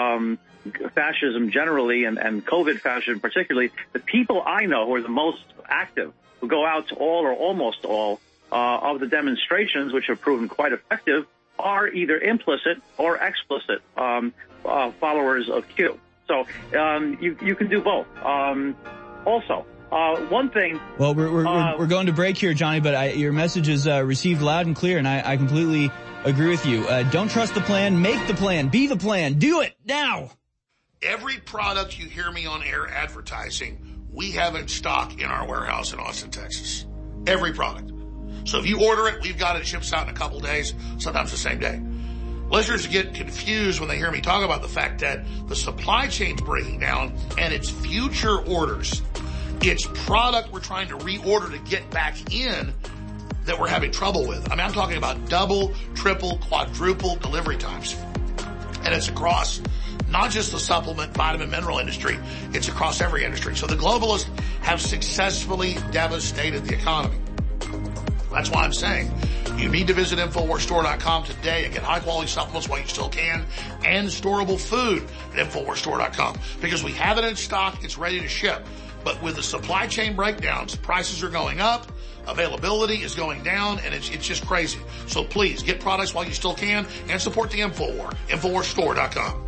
fascism generally and COVID fascism particularly, the people I know who are the most active, who go out to all or almost all of the demonstrations, which have proven quite effective, are either implicit or explicit followers of Q. So you can do both. Also, one thing. Well, we're going to break here, Johnny, but your message is received loud and clear, and I completely agree with you. Don't trust the plan. Make the plan. Be the plan. Do it now. Every product you hear me on air advertising, we have in stock in our warehouse in Austin, Texas. Every product. So if you order it, we've got it. Ships out in a couple days, sometimes the same day. Listeners get confused when they hear me talk about the fact that the supply chain's breaking down and it's future orders. It's product we're trying to reorder to get back in that we're having trouble with. I mean, I'm talking about double, triple, quadruple delivery times. And it's across not just the supplement, vitamin, mineral industry, it's across every industry. So the globalists have successfully devastated the economy. That's why I'm saying you need to visit InfoWarsStore.com today and get high-quality supplements while you still can and storable food at InfoWarsStore.com because we have it in stock. It's ready to ship. But with the supply chain breakdowns, prices are going up, availability is going down, and it's just crazy. So please get products while you still can and support the InfoWar. InfoWarsStore.com.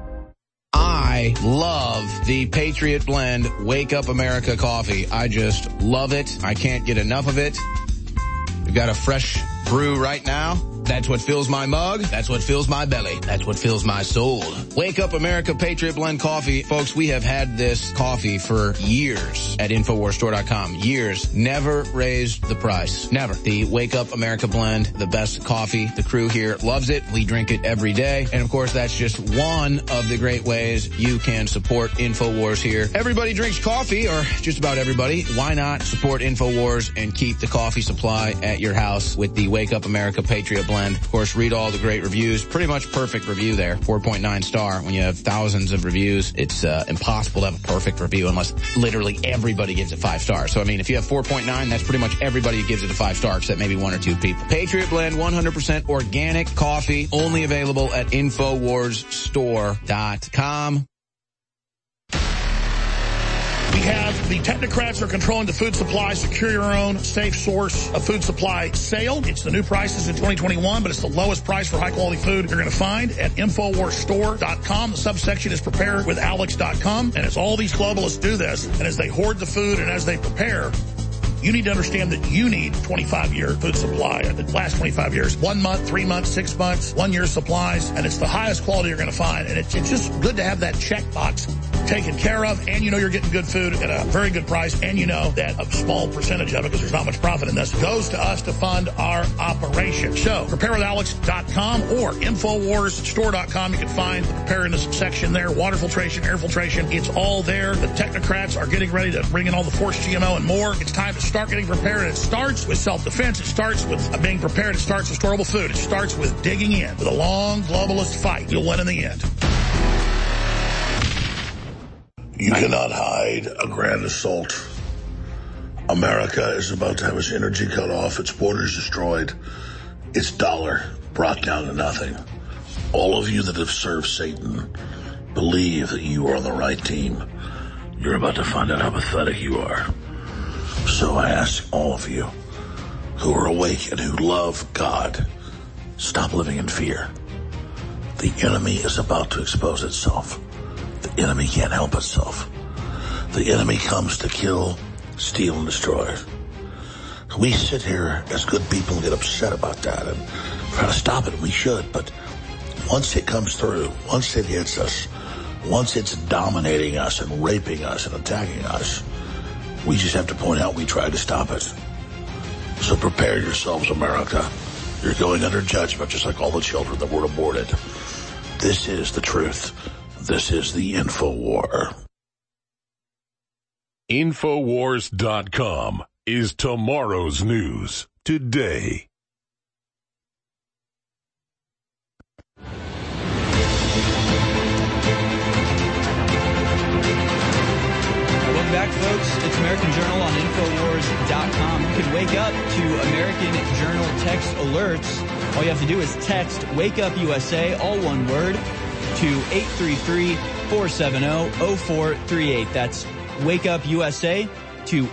I love the Patriot Blend Wake Up America coffee. I just love it. I can't get enough of it. We've got a fresh brew right now. That's what fills my mug. That's what fills my belly. That's what fills my soul. Wake Up America Patriot Blend Coffee. Folks, we have had this coffee for years at InfoWarsStore.com. Years. Never raised the price. Never. The Wake Up America Blend, the best coffee. The crew here loves it. We drink it every day. And of course, that's just one of the great ways you can support InfoWars here. Everybody drinks coffee, or just about everybody. Why not support InfoWars and keep the coffee supply at your house with the Wake Up America Patriot Blend? Of course, read all the great reviews. Pretty much perfect review there. 4.9 star. When you have thousands of reviews, it's impossible to have a perfect review unless literally everybody gives it 5 stars. So, I mean, if you have 4.9, that's pretty much everybody who gives it a 5 star, except maybe 1 or 2 people. Patriot Blend, 100% organic coffee, only available at InfoWarsStore.com. We have the technocrats are controlling the food supply. Secure your own safe source of food supply sale. It's the new prices in 2021, but it's the lowest price for high-quality food you're going to find at InfoWarsStore.com. The subsection is preparewithalex.com, and as all these globalists do this, and as they hoard the food and as they prepare, you need to understand that you need 25-year food supply. The last 25 years, 1 month, 3 months, 6 months, 1 year supplies, and it's the highest quality you're going to find. And it's just good to have that checkbox taken care of, and you know you're getting good food at a very good price, and you know that a small percentage of it, because there's not much profit in this, goes to us to fund our operation. So, preparewithalex.com or InfoWarsStore.com. You can find the preparedness section there, water filtration, air filtration. It's all there. The technocrats are getting ready to bring in all the forced GMO and more. It's time to start getting prepared. It starts with self-defense. It starts with being prepared. It starts with storable food. It starts with digging in. With a long globalist fight, you'll win in the end. You cannot hide a grand assault. America is about to have its energy cut off, its borders destroyed, its dollar brought down to nothing. All of you that have served Satan, believe that you are on the right team. You're about to find out how pathetic you are. So I ask all of you who are awake and who love God, stop living in fear. The enemy is about to expose itself. The enemy can't help itself. The enemy comes to kill, steal, and destroy. We sit here as good people and get upset about that and try to stop it. We should, but once it comes through, once it hits us, once it's dominating us and raping us and attacking us, we just have to point out we tried to stop it. So prepare yourselves, America. You're going under judgment just like all the children that were aborted. This is the truth. This is the InfoWar. Infowars.com is tomorrow's news today. Welcome back, folks. It's American Journal on Infowars.com. You can wake up to American Journal text alerts. All you have to do is text Wake Up USA, all one word, to 833-470-0438. That's Wake Up USA to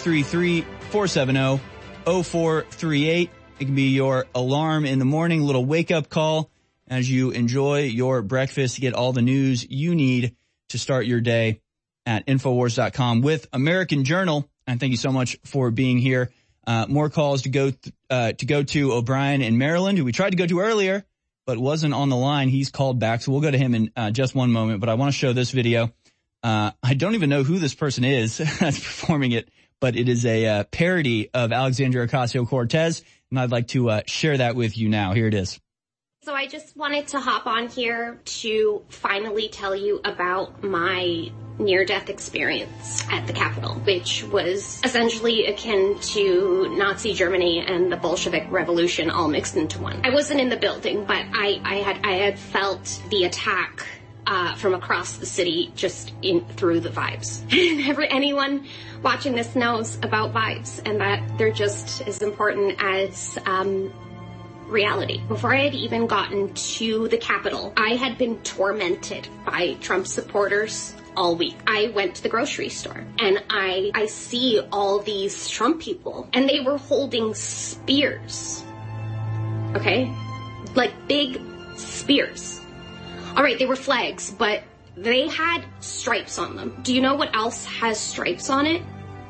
833-470-0438. It can be your alarm in the morning, little wake-up call as you enjoy your breakfast to get all the news you need to start your day at Infowars.com with American Journal. And thank you so much for being here. More calls to go to O'Brien in Maryland, who we tried to go to earlier, but wasn't on the line. He's called back, so we'll go to him in just one moment. But I want to show this video. I don't even know who this person is that's performing it, but it is a parody of Alexandria Ocasio-Cortez, and I'd like to share that with you now. Here it is. So I just wanted to hop on here to finally tell you about my near-death experience at the Capitol, which was essentially akin to Nazi Germany and the Bolshevik Revolution all mixed into one. I wasn't in the building, but I had felt the attack from across the city, just through the vibes. Anyone watching this knows about vibes, and that they're just as important as reality. Before I had even gotten to the Capitol, I had been tormented by Trump supporters all week. I went to the grocery store and I see all these Trump people, and they were holding spears. Okay? Like big spears. All right, they were flags, but they had stripes on them. Do you know what else has stripes on it?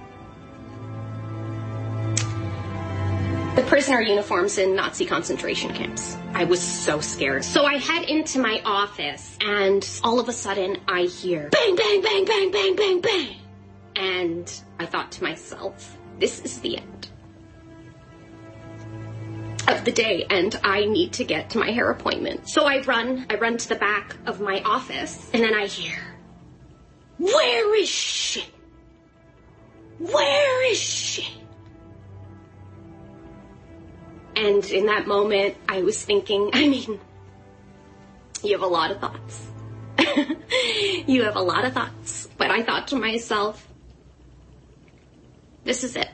The prisoner uniforms in Nazi concentration camps. I was so scared. So I head into my office, and all of a sudden I hear bang, bang, bang, bang, bang, bang, bang. And I thought to myself, this is the end of the day, and I need to get to my hair appointment. So I run to the back of my office, and then I hear, where is she? Where is she? And in that moment, I was thinking, you have a lot of thoughts. You have a lot of thoughts. But I thought to myself, this is it.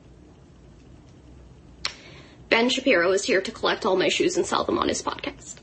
Ben Shapiro is here to collect all my shoes and sell them on his podcast.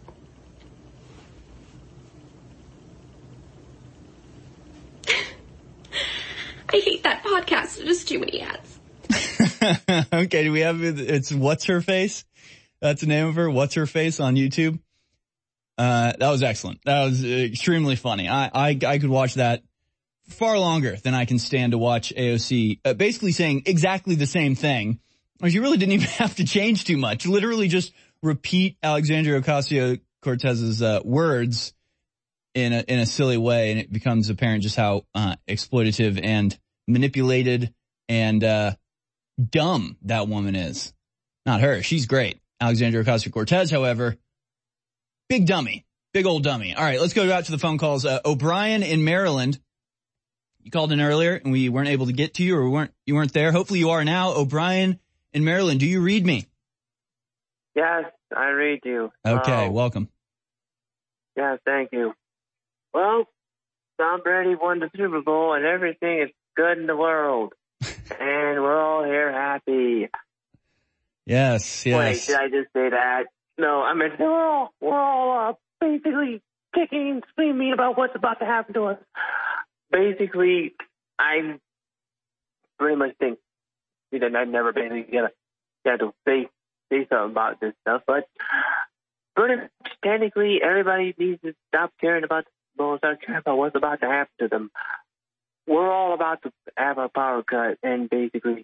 I hate that podcast. It has too many ads. Okay, do we have it's What's Her Face? That's the name of her, What's Her Face on YouTube. That was excellent. That was extremely funny. I could watch that far longer than I can stand to watch AOC basically saying exactly the same thing. You really didn't even have to change too much. Literally just repeat Alexandria Ocasio-Cortez's words in a silly way, and it becomes apparent just how exploitative and manipulated and dumb that woman is. Not her. She's great. Alexandria Ocasio-Cortez, however, big dummy. Big old dummy. All right, let's go out to the phone calls. O'Brien in Maryland. You called in earlier and we weren't able to get to you, or you weren't there. Hopefully you are now. O'Brien in Maryland, do you read me? Yes, I read you. Okay, welcome. Yeah, thank you. Well, Tom Brady won the Super Bowl and everything is good in the world. And we're all here happy. Yes. Wait, did I just say that? No, I mean, we're all basically kicking and screaming about what's about to happen to us. Basically, I pretty much think that I've never been gonna say something about this stuff, but pretty much technically everybody needs to stop caring about the Super Bowl and start caring about what's about to happen to them. We're all about to have a power cut and basically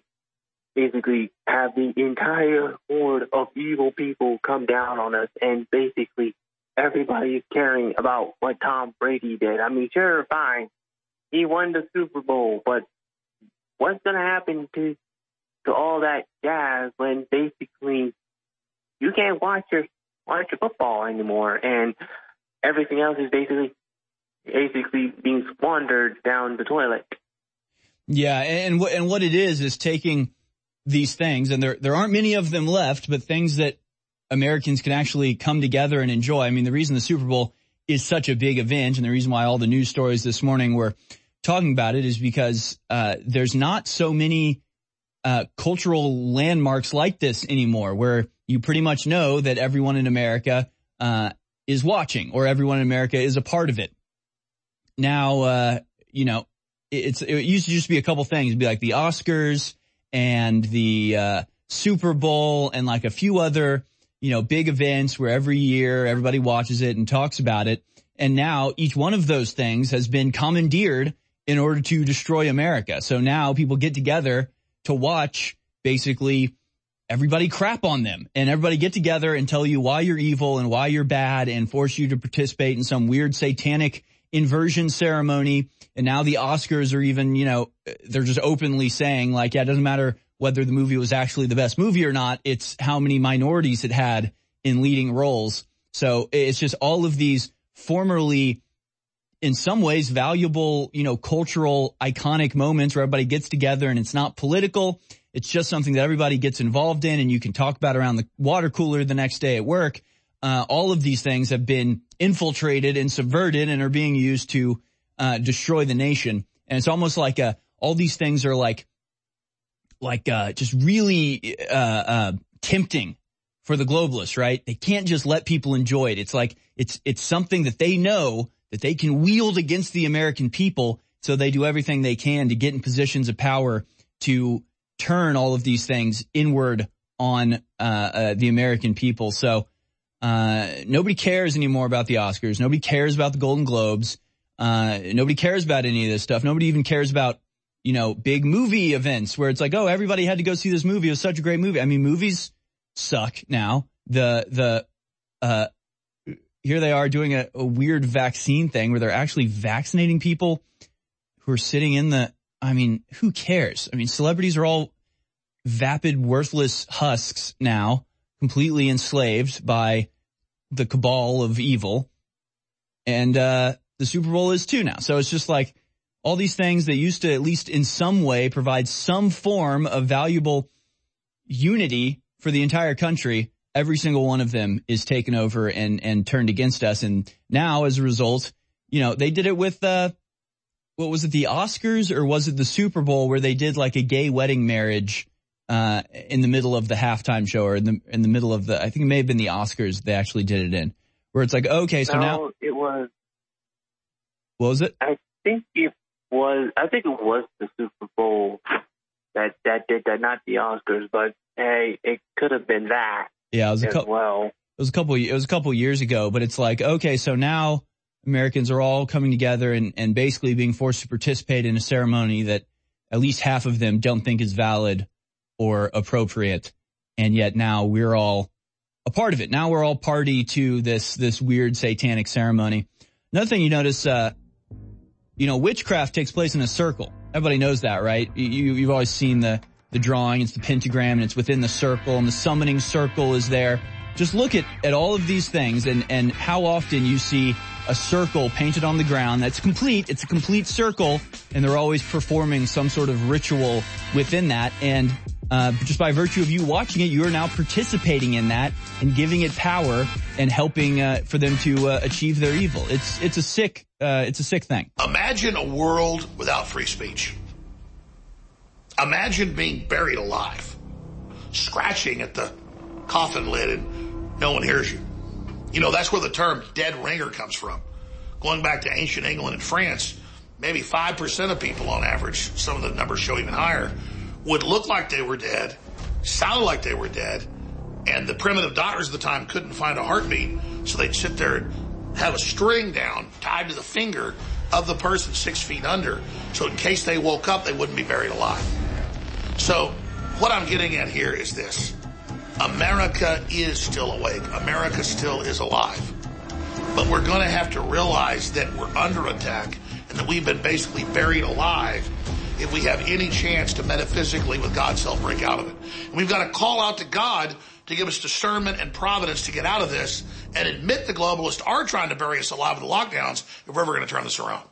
have the entire horde of evil people come down on us, and basically everybody is caring about what Tom Brady did. I mean, sure, fine, he won the Super Bowl, but what's going to happen to all that jazz when basically you can't watch your football anymore, and everything else is basically being squandered down the toilet? Yeah, and what it is taking these things, and there aren't many of them left, but things that Americans can actually come together and enjoy. I mean, the reason the Super Bowl is such a big event, and the reason why all the news stories this morning were talking about it, is because there's not so many cultural landmarks like this anymore, where you pretty much know that everyone in America is watching, or everyone in America is a part of it. Now, it used to just be a couple things. It'd be like the Oscars and the Super Bowl and like a few other, big events where every year everybody watches it and talks about it. And now each one of those things has been commandeered in order to destroy America. So now people get together to watch basically everybody crap on them, and everybody get together and tell you why you're evil and why you're bad and force you to participate in some weird satanic inversion ceremony. And now the Oscars are even, they're just openly saying like, yeah, it doesn't matter whether the movie was actually the best movie or not. It's how many minorities it had in leading roles. So it's just all of these formerly, in some ways, valuable, cultural iconic moments where everybody gets together and it's not political. It's just something that everybody gets involved in and you can talk about around the water cooler the next day at work. All of these things have been infiltrated and subverted and are being used to destroy the nation. And it's almost like all these things are like just really tempting for the globalists, right? They can't just let people enjoy it. It's like it's something that they know that they can wield against the American people, so they do everything they can to get in positions of power to turn all of these things inward on the American people. So nobody cares anymore about the Oscars. Nobody cares about the Golden Globes. Nobody cares about any of this stuff. Nobody even cares about, big movie events where it's like, oh, everybody had to go see this movie. It was such a great movie. I mean, movies suck now. Here they are doing a weird vaccine thing where they're actually vaccinating people who are sitting in who cares? I mean, celebrities are all vapid, worthless husks now, completely enslaved by the cabal of evil. And the Super Bowl is too now. So it's just like all these things that used to, at least in some way, provide some form of valuable unity for the entire country. Every single one of them is taken over and turned against us. And now, as a result, they did it with, what was it, the Oscars, or was it the Super Bowl, where they did like a gay wedding marriage in the middle of the halftime show, or in the middle of I think it may have been the Oscars they actually did it in, where it's like, okay, so now it was. What was it? I think it was the Super Bowl that did that, not the Oscars, but hey, it could have been that. Yeah, it was a couple years ago, but it's like, okay, so now Americans are all coming together and basically being forced to participate in a ceremony that at least half of them don't think is valid or appropriate. And yet now we're all a part of it. Now we're all party to this weird satanic ceremony. Another thing you notice, witchcraft takes place in a circle. Everybody knows that, right? You've always seen the drawing. It's the pentagram, and it's within the circle, and the summoning circle is there. Just look at all of these things and how often you see a circle painted on the ground that's complete. It's a complete circle, and they're always performing some sort of ritual within that. And just by virtue of you watching it, you are now participating in that and giving it power and helping for them to achieve their evil. It's a sick thing. Imagine a world without free speech. Imagine being buried alive, scratching at the coffin lid, and no one hears you. That's where the term dead ringer comes from. Going back to ancient England and France, maybe 5% of people on average, some of the numbers show even higher, would look like they were dead, sound like they were dead, and the primitive doctors at the time couldn't find a heartbeat, so they'd sit there and have a string down tied to the finger of the person 6 feet under, so in case they woke up, they wouldn't be buried alive. So what I'm getting at here is this. America is still awake. America still is alive. But we're going to have to realize that we're under attack and that we've been basically buried alive if we have any chance to metaphysically, with God's help, break out of it. And we've got to call out to God to give us discernment and providence to get out of this and admit the globalists are trying to bury us alive with the lockdowns if we're ever going to turn this around.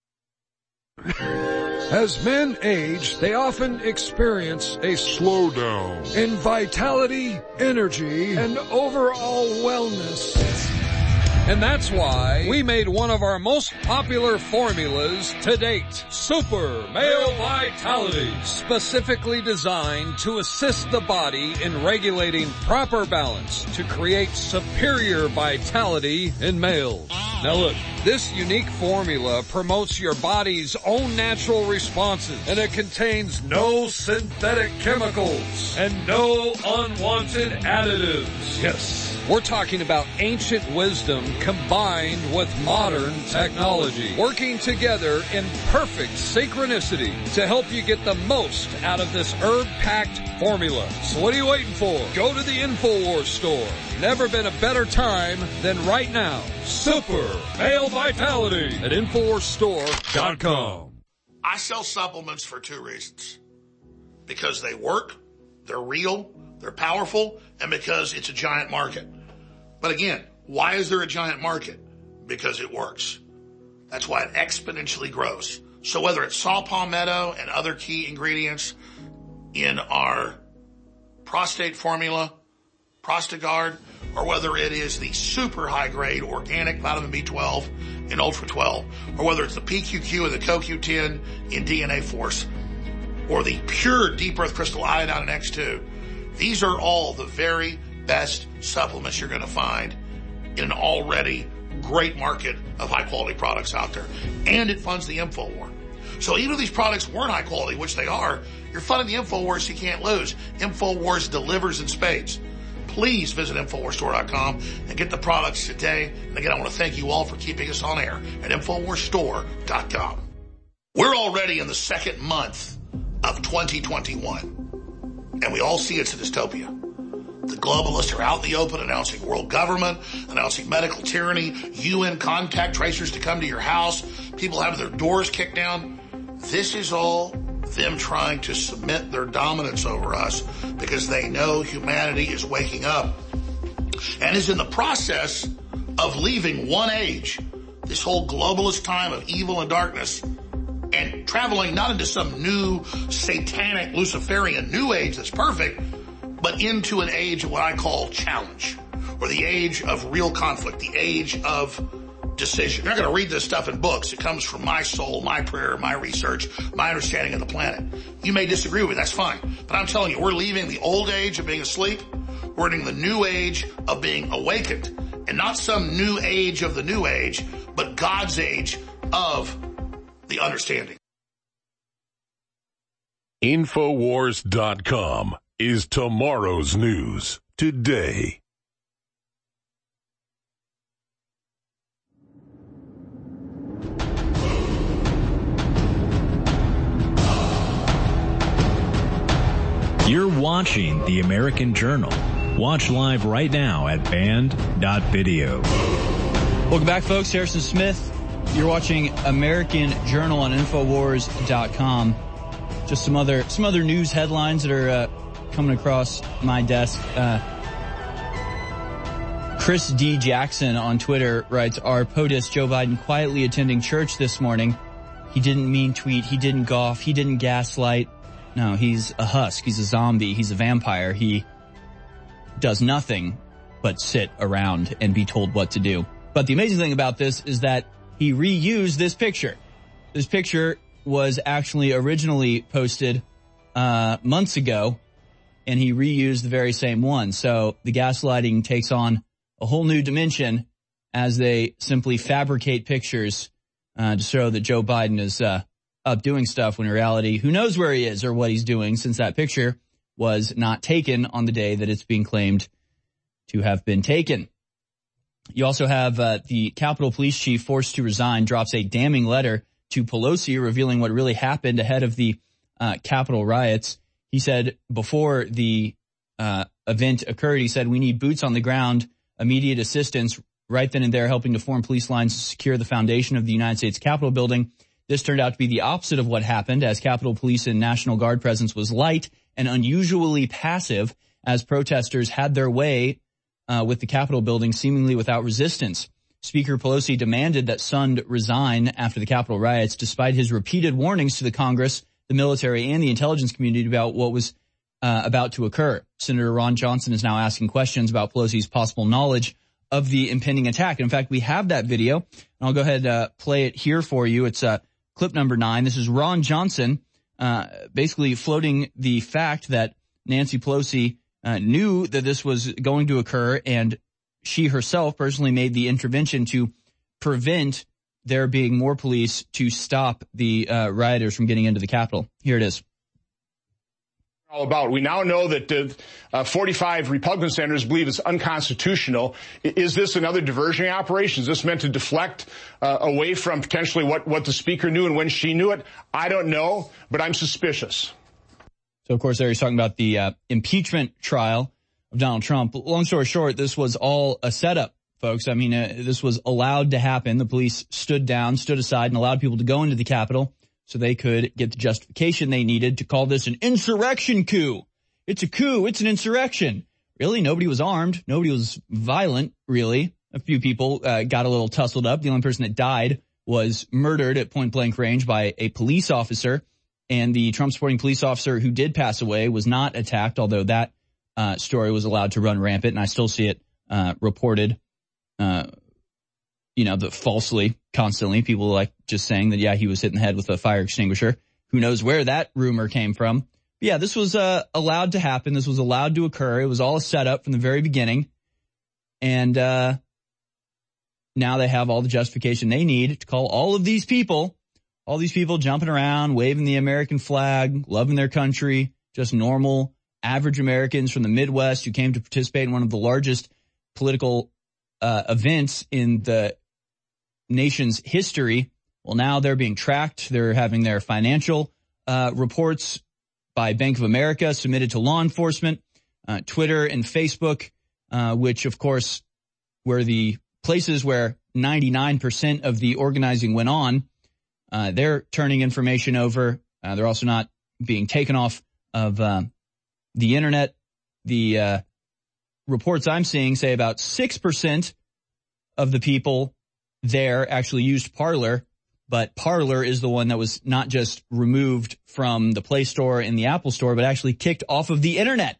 As men age, they often experience a slowdown in vitality, energy, and overall wellness. And that's why we made one of our most popular formulas to date, Super Male Vitality, specifically designed to assist the body in regulating proper balance to create superior vitality in males. Now look, this unique formula promotes your body's own natural responses, and it contains no synthetic chemicals and no unwanted additives. Yes, we're talking about ancient wisdom combined with modern technology, working together in perfect synchronicity to help you get the most out of this herb-packed formula. So what are you waiting for? Go to the InfoWars store. Never been a better time than right now. Super Male Vitality at InfoWarsStore.com. I sell supplements for two reasons. Because they work, they're real, they're powerful, and because it's a giant market. But again, why is there a giant market? Because it works. That's why it exponentially grows. So whether it's saw palmetto and other key ingredients in our prostate formula, Prostagard, or whether it is the super high grade organic vitamin B12 in Ultra 12, or whether it's the PQQ and the CoQ10 in DNA Force, or the pure deep earth crystal iodine in X2, these are all the very best supplements you're going to find in an already great market of high quality products out there. And it funds the InfoWar. So even if these products weren't high quality, which they are, you're funding the InfoWars, so you can't lose. InfoWars delivers in spades. Please visit InfoWarsStore.com and get the products today. And again, I want to thank you all for keeping us on air at InfoWarsStore.com. We're already in the second month of 2021, and we all see it's a dystopia. The globalists are out in the open announcing world government, announcing medical tyranny, UN contact tracers to come to your house, people having their doors kicked down. This is all them trying to cement their dominance over us because they know humanity is waking up and is in the process of leaving one age, this whole globalist time of evil and darkness, and traveling not into some new satanic Luciferian new age that's perfect, but into an age of what I call challenge, or the age of real conflict, the age of decision. You're not going to read this stuff in books. It comes from my soul, my prayer, my research, my understanding of the planet. You may disagree with me, that's fine. But I'm telling you, we're leaving the old age of being asleep. We're entering the new age of being awakened. And not some new age of the new age, but God's age of the understanding. Infowars.com is tomorrow's news today. You're watching The American Journal. Watch live right now at band.video. Welcome back, folks. Harrison Smith. You're watching American Journal on Infowars.com. Just some other news headlines that are coming across my desk. Chris D. Jackson on Twitter writes, our POTUS Joe Biden quietly attending church this morning. He didn't mean tweet. He didn't golf. He didn't gaslight. No, he's a husk. He's a zombie. He's a vampire. He does nothing but sit around and be told what to do. But the amazing thing about this is that he reused this picture. This picture was actually originally posted months ago, and he reused the very same one. So the gaslighting takes on a whole new dimension as they simply fabricate pictures to show that Joe Biden is up doing stuff when in reality, who knows where he is or what he's doing, since that picture was not taken on the day that it's being claimed to have been taken. You also have the Capitol Police Chief forced to resign, drops a damning letter to Pelosi revealing what really happened ahead of the Capitol riots. He said before the event occurred, he said, "We need boots on the ground, immediate assistance right then and there, helping to form police lines to secure the foundation of the United States Capitol building." This turned out to be the opposite of what happened, as Capitol Police and National Guard presence was light and unusually passive as protesters had their way with the Capitol building seemingly without resistance. Speaker Pelosi demanded that Sund resign after the Capitol riots, despite his repeated warnings to the Congress, the military, and the intelligence community about what was about to occur. Senator Ron Johnson is now asking questions about Pelosi's possible knowledge of the impending attack. In fact, we have that video, and I'll go ahead and play it here for you. It's clip number 9. This is Ron Johnson basically floating the fact that Nancy Pelosi knew that this was going to occur, and she herself personally made the intervention to prevent there being more police to stop the rioters from getting into the Capitol. Here it is. All about. We now know that 45 Republican senators believe it's unconstitutional. Is this another diversionary operation? Is this meant to deflect away from potentially what the speaker knew and when she knew it? I don't know, but I'm suspicious. So, of course, there he's talking about the impeachment trial of Donald Trump. Long story short, this was all a setup, folks. I mean, this was allowed to happen. The police stood aside, and allowed people to go into the Capitol so they could get the justification they needed to call this an insurrection coup. It's a coup. It's an insurrection. Really? Nobody was armed. Nobody was violent, really. A few people got a little tussled up. The only person that died was murdered at point-blank range by a police officer. And the Trump-supporting police officer who did pass away was not attacked, although that story was allowed to run rampant. And I still see it reported, falsely, constantly. People like just saying that, yeah, he was hit in the head with a fire extinguisher. Who knows where that rumor came from. But yeah, this was allowed to happen. This was allowed to occur. It was all a setup from the very beginning. And now they have all the justification they need to call all these people jumping around, waving the American flag, loving their country, just normal, average Americans from the Midwest who came to participate in one of the largest political events in the nation's history. Well, now they're being tracked. They're having their financial reports by Bank of America submitted to law enforcement. Twitter and Facebook, which, of course, were the places where 99% of the organizing went on. They're turning information over. They're also not being taken off of the internet. The reports I'm seeing say about 6% of the people there actually used Parler, but Parler is the one that was not just removed from the Play Store and the Apple Store, but actually kicked off of the internet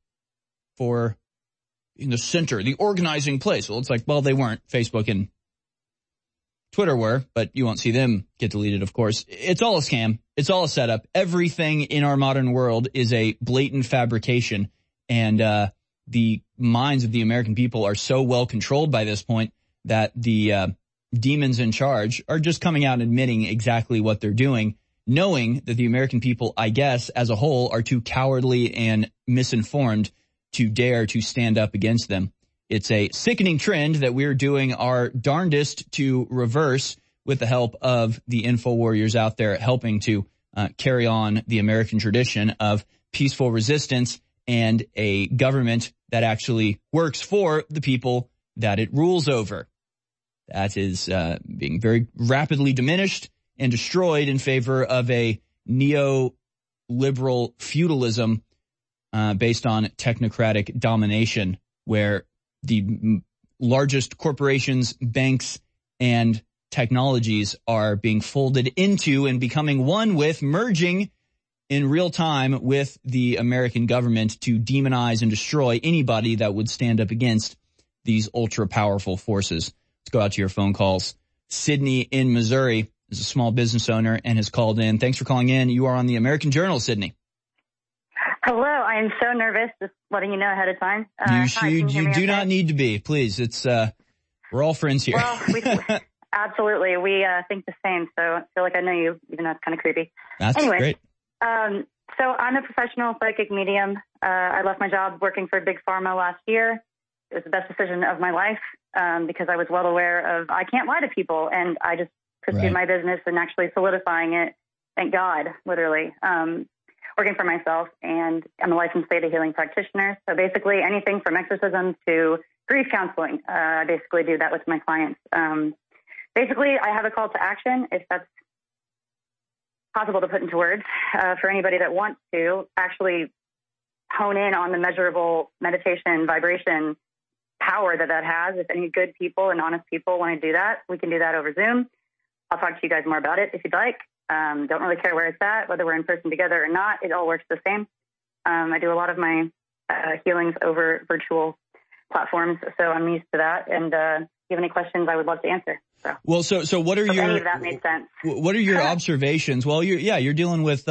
for in the center, the organizing place. Well, it's like, well, they weren't. Facebook and Twitter were, but you won't see them get deleted, of course. It's all a scam. It's all a setup. Everything in our modern world is a blatant fabrication, and the minds of the American people are so well controlled by this point that the demons in charge are just coming out and admitting exactly what they're doing, knowing that the American people, I guess, as a whole, are too cowardly and misinformed to dare to stand up against them. It's a sickening trend that we're doing our darndest to reverse with the help of the info warriors out there helping to carry on the American tradition of peaceful resistance and a government that actually works for the people that it rules over. That is being very rapidly diminished and destroyed in favor of a neoliberal feudalism based on technocratic domination, where the largest corporations, banks, and technologies are being folded into and becoming one with, merging in real time with the American government to demonize and destroy anybody that would stand up against these ultra-powerful forces. Let's go out to your phone calls. Sydney in Missouri is a small business owner and has called in. Thanks for calling in. You are on the American Journal, Sydney. Hello, I am so nervous, just letting you know ahead of time. You do not need to be, please. It's we're all friends here. Well, absolutely. We think the same, so I feel like I know you, even though it's kind of creepy. That's anyway, great. So I'm a professional psychic medium. I left my job working for Big Pharma last year. It was the best decision of my life because I was well aware of I can't lie to people, and I just pursued my business and actually solidifying it. Thank God, literally. Working for myself, and I'm a licensed theta healing practitioner. So basically anything from exorcism to grief counseling, I basically do that with my clients. Basically, I have a call to action, if that's possible to put into words, for anybody that wants to actually hone in on the measurable meditation, vibration power that has. If any good people and honest people want to do that, we can do that over Zoom. I'll talk to you guys more about it if you'd like. Don't really care where it's at, whether we're in person together or not. It all works the same. I do a lot of my healings over virtual platforms, so I'm used to that. And if you have any questions, I would love to answer. So. Well, so what are your? Any of that made sense. What are your observations? Well, you're dealing with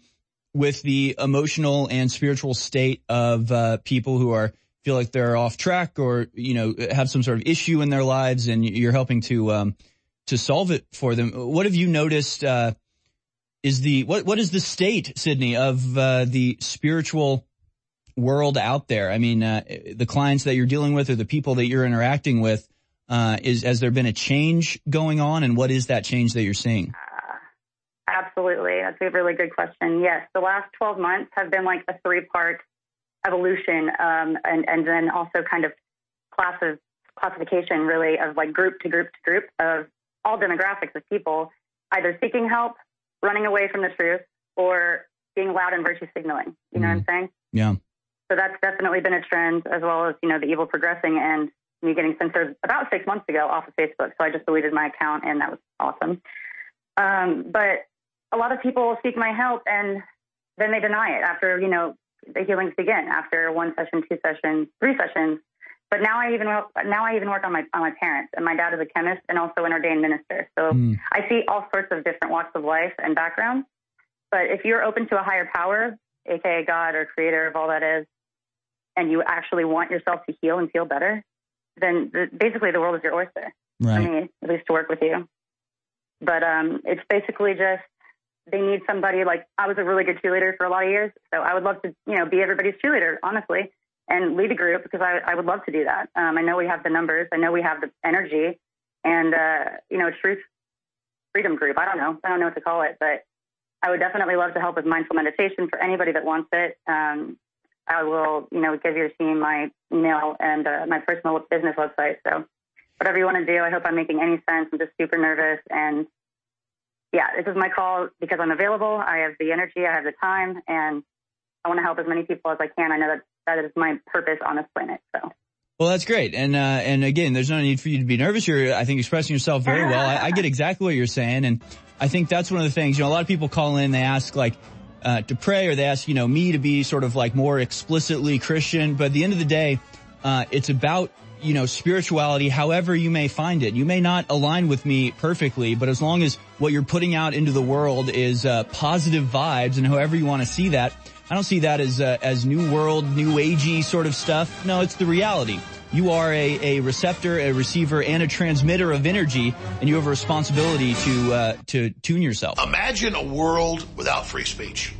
the emotional and spiritual state of people who feel like they're off track or have some sort of issue in their lives, and you're helping to solve it for them. What have you noticed? What is the state, Sydney, of the spiritual world out there? I mean, the clients that you're dealing with or the people that you're interacting with, has there been a change going on, and what is that change that you're seeing? Absolutely. That's a really good question. Yes, the last 12 months have been like a 3-part evolution, and then also kind of classification, really, of like group to group to group of all demographics of people either seeking help, running away from the truth, or being loud and virtue signaling. You know what I'm saying? Yeah. So that's definitely been a trend, as well as, the evil progressing and me getting censored about 6 months ago off of Facebook. So I just deleted my account, and that was awesome. But a lot of people seek my help, and then they deny it after, the healings begin, after 1 session, 2 sessions, 3 sessions. But now I even work on my parents, and my dad is a chemist and also an ordained minister. So I see all sorts of different walks of life and backgrounds. But if you're open to a higher power, aka God or creator of all that is, and you actually want yourself to heal and feel better, then basically the world is your oyster. Right. I mean, at least to work with you. But it's basically just they need somebody like I was a really good cheerleader for a lot of years, so I would love to be everybody's cheerleader, honestly, and lead a group because I would love to do that. I know we have the numbers, I know we have the energy, and truth freedom group. I don't know what to call it, but I would definitely love to help with mindful meditation for anybody that wants it. I will, give your team my email and my personal business website. So whatever you want to do, I hope I'm making any sense. I'm just super nervous. And yeah, this is my call because I'm available. I have the energy, I have the time, and I want to help as many people as I can. I know that is my purpose on this planet. So. Well, that's great. And again, there's no need for you to be nervous. You're, I think, expressing yourself very well. I get exactly what you're saying. And I think that's one of the things, a lot of people call in, they ask to pray, or they ask, me to be sort of like more explicitly Christian. But at the end of the day, it's about, spirituality, however you may find it. You may not align with me perfectly, but as long as what you're putting out into the world is, positive vibes, and however you want to see that, I don't see that as new world, new agey sort of stuff. No, it's the reality. You are a receptor, a receiver, and a transmitter of energy, and you have a responsibility to tune yourself. Imagine a world without free speech.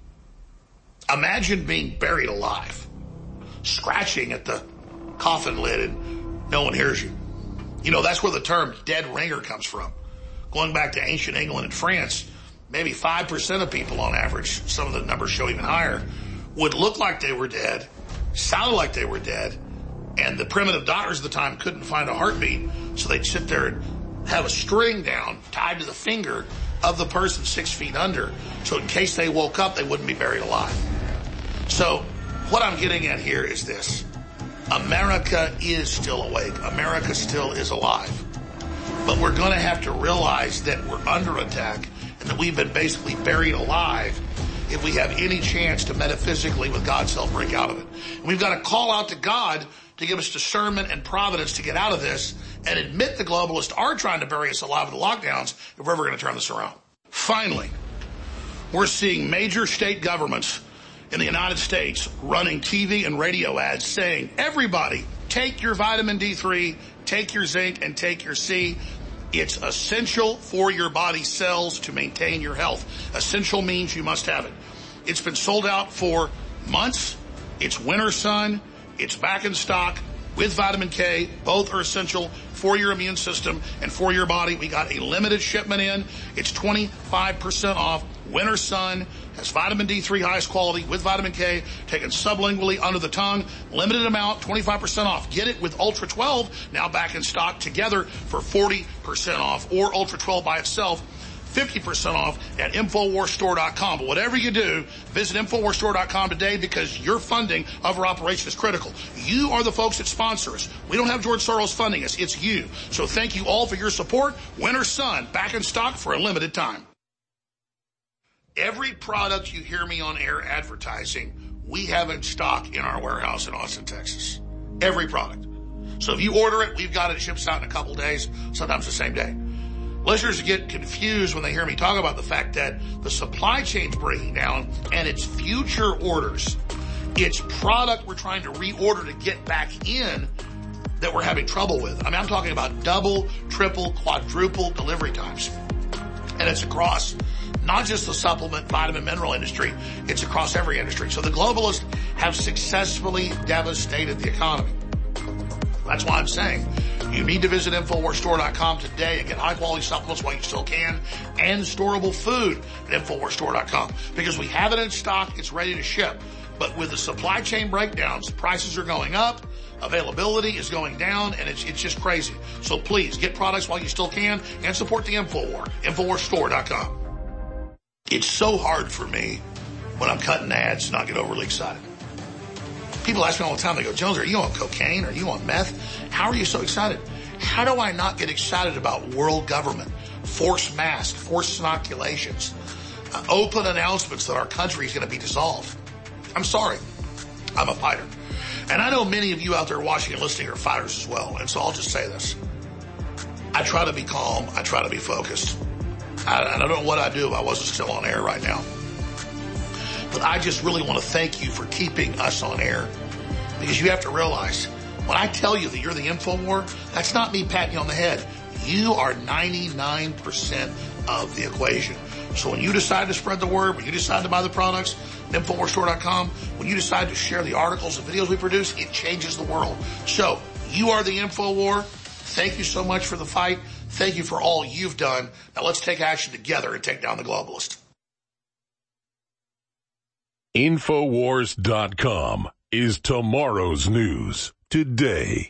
Imagine being buried alive, scratching at the coffin lid, and no one hears you. That's where the term dead ringer comes from. Going back to ancient England and France, maybe 5% of people on average, some of the numbers show even higher, would look like they were dead, sound like they were dead, and the primitive doctors at the time couldn't find a heartbeat, so they'd sit there and have a string down tied to the finger of the person 6 feet under, so in case they woke up, they wouldn't be buried alive. So what I'm getting at here is this. America is still awake. America still is alive. But we're going to have to realize that we're under attack and that we've been basically buried alive if we have any chance to metaphysically, with God's help, break out of it. And we've got to call out to God to give us discernment and providence to get out of this, and admit the globalists are trying to bury us alive with the lockdowns if we're ever going to turn this around. Finally, we're seeing major state governments in the United States running TV and radio ads saying, everybody, take your vitamin D3, take your zinc, and take your C. It's essential for your body cells to maintain your health. Essential means you must have it. It's been sold out for months. It's Winter Sun. It's back in stock with vitamin K. Both are essential for your immune system and for your body. We got a limited shipment in. It's 25% off. Winter Sun has vitamin D3, highest quality, with vitamin K, taken sublingually under the tongue. Limited amount, 25% off. Get it with Ultra 12, now back in stock, together for 40% off. Or Ultra 12 by itself, 50% off at InfoWarsStore.com. But whatever you do, visit InfoWarsStore.com today, because your funding of our operation is critical. You are the folks that sponsor us. We don't have George Soros funding us. It's you. So thank you all for your support. Winter Sun, back in stock for a limited time. Every product you hear me on air advertising, we have in stock in our warehouse in Austin, Texas. Every product. So if you order it, we've got it. It ships out in a couple days, sometimes the same day. Listeners get confused when they hear me talk about the fact that the supply chain's breaking down and it's future orders. It's product we're trying to reorder to get back in that we're having trouble with. I mean, I'm talking about double, triple, quadruple delivery times. And it's across not just the supplement, vitamin, mineral industry, it's across every industry. So the globalists have successfully devastated the economy. That's why I'm saying you need to visit InfoWarsStore.com today and get high-quality supplements while you still can, and storable food at InfoWarsStore.com. Because we have it in stock, it's ready to ship. But with the supply chain breakdowns, prices are going up, availability is going down, and it's just crazy. So please, get products while you still can and support the InfoWar. InfoWarsStore.com. It's so hard for me when I'm cutting ads to not get overly excited. People ask me all the time, they go, Jones, are you on cocaine? Are you on meth? How are you so excited? How do I not get excited about world government, forced masks, forced inoculations, open announcements that our country is going to be dissolved? I'm sorry. I'm a fighter. And I know many of you out there watching and listening are fighters as well. And so I'll just say this. I try to be calm. I try to be focused. I don't know what I'd do if I wasn't still on air right now. But I just really want to thank you for keeping us on air. Because you have to realize, when I tell you that you're the InfoWar, that's not me patting you on the head. You are 99% of the equation. So when you decide to spread the word, when you decide to buy the products, InfoWarsStore.com, when you decide to share the articles and videos we produce, it changes the world. So you are the InfoWar. Thank you so much for the fight. Thank you for all you've done. Now let's take action together and take down the globalist. Infowars.com is tomorrow's news today.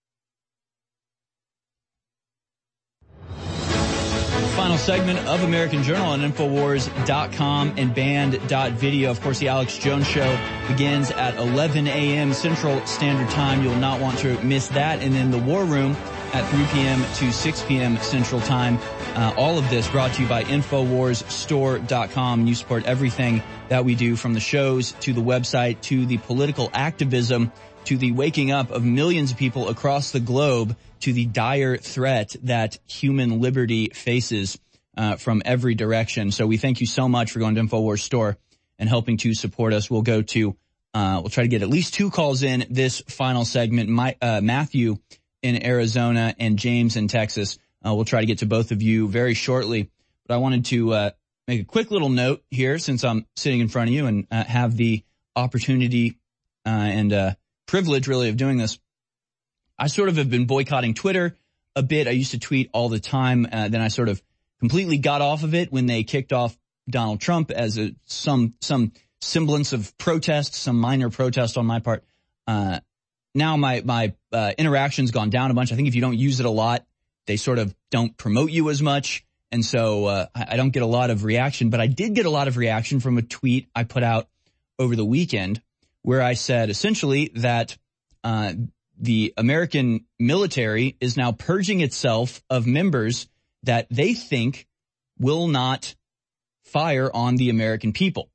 Final segment of American Journal on Infowars.com and Band.video. Of course, the Alex Jones Show begins at 11 a.m. Central Standard Time. You'll not want to miss that. And then the War Room at 3 p.m. to 6 p.m. Central Time. All of this brought to you by InfoWarsStore.com. You support everything that we do, from the shows to the website to the political activism to the waking up of millions of people across the globe to the dire threat that human liberty faces from every direction. So we thank you so much for going to InfoWars Store and helping to support us. We'll go to, we'll try to get at least 2 calls in this final segment. Matthew in Arizona and James in Texas. We'll try to get to both of you very shortly. But I wanted to make a quick little note here, since I'm sitting in front of you and have the opportunity and privilege, really, of doing this. I sort of have been boycotting Twitter a bit. I used to tweet all the time. Then I sort of completely got off of it when they kicked off Donald Trump as some semblance of protest, some minor protest on my part. Now my interaction's gone down a bunch. I think if you don't use it a lot, they sort of don't promote you as much. And so I don't get a lot of reaction. But I did get a lot of reaction from a tweet I put out over the weekend, where I said essentially that the American military is now purging itself of members that they think will not fire on the American people.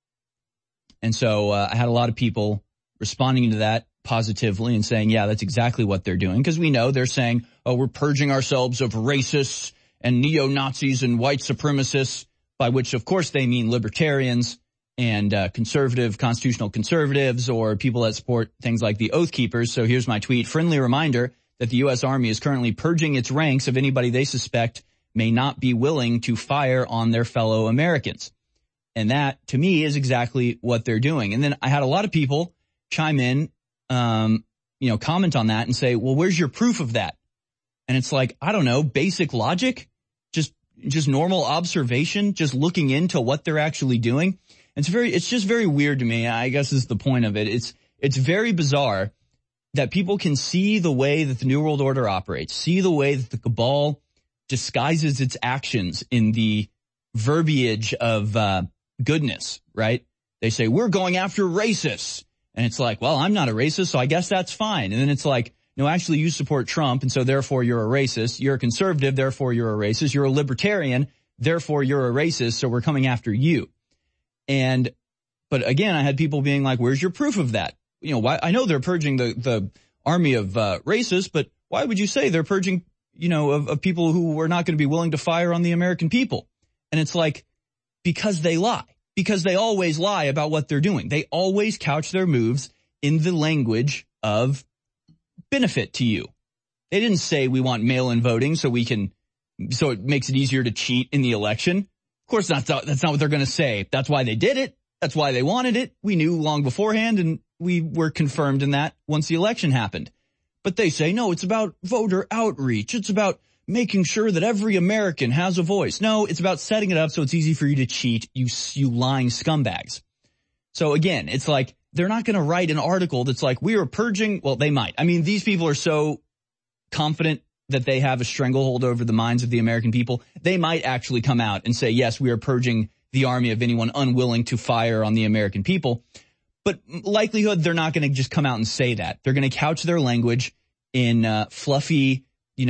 And so I had a lot of people responding to that positively and saying, yeah, that's exactly what they're doing. Because we know they're saying, oh, we're purging ourselves of racists and neo-Nazis and white supremacists, by which, of course, they mean libertarians and constitutional conservatives, or people that support things like the Oath Keepers. So here's my tweet. Friendly reminder that the U.S. Army is currently purging its ranks of anybody they suspect may not be willing to fire on their fellow Americans. And that, to me, is exactly what they're doing. And then I had a lot of people chime in, comment on that and say, well, where's your proof of that? And it's like, I don't know, basic logic, just normal observation, just looking into what they're actually doing. It's just very weird to me, I guess is the point of it. It's very bizarre that people can see the way that the New World Order operates, see the way that the cabal disguises its actions in the verbiage of goodness, right? They say, we're going after racists. And it's like, well, I'm not a racist, so I guess that's fine. And then it's like, no, actually you support Trump, and so therefore you're a racist. You're a conservative, therefore you're a racist. You're a libertarian, therefore you're a racist, so we're coming after you. But again, I had people being like, where's your proof of that? Why? I know they're purging the army of racists, but why would you say they're purging, of people who are not going to be willing to fire on the American people? And it's like, because they lie. Because they always lie about what they're doing. They always couch their moves in the language of benefit to you. They didn't say we want mail-in voting so it makes it easier to cheat in the election. Of course, that's not what they're going to say. That's why they did it. That's why they wanted it. We knew long beforehand, and we were confirmed in that once the election happened. But they say, no, it's about voter outreach. It's about making sure that every American has a voice. No, it's about setting it up so it's easy for you to cheat, you lying scumbags. So again, it's like they're not going to write an article that's like, we are purging. Well, they might. I mean, these people are so confident that they have a stranglehold over the minds of the American people. They might actually come out and say, yes, we are purging the army of anyone unwilling to fire on the American people. But likelihood they're not going to just come out and say that. They're going to couch their language in fluffy,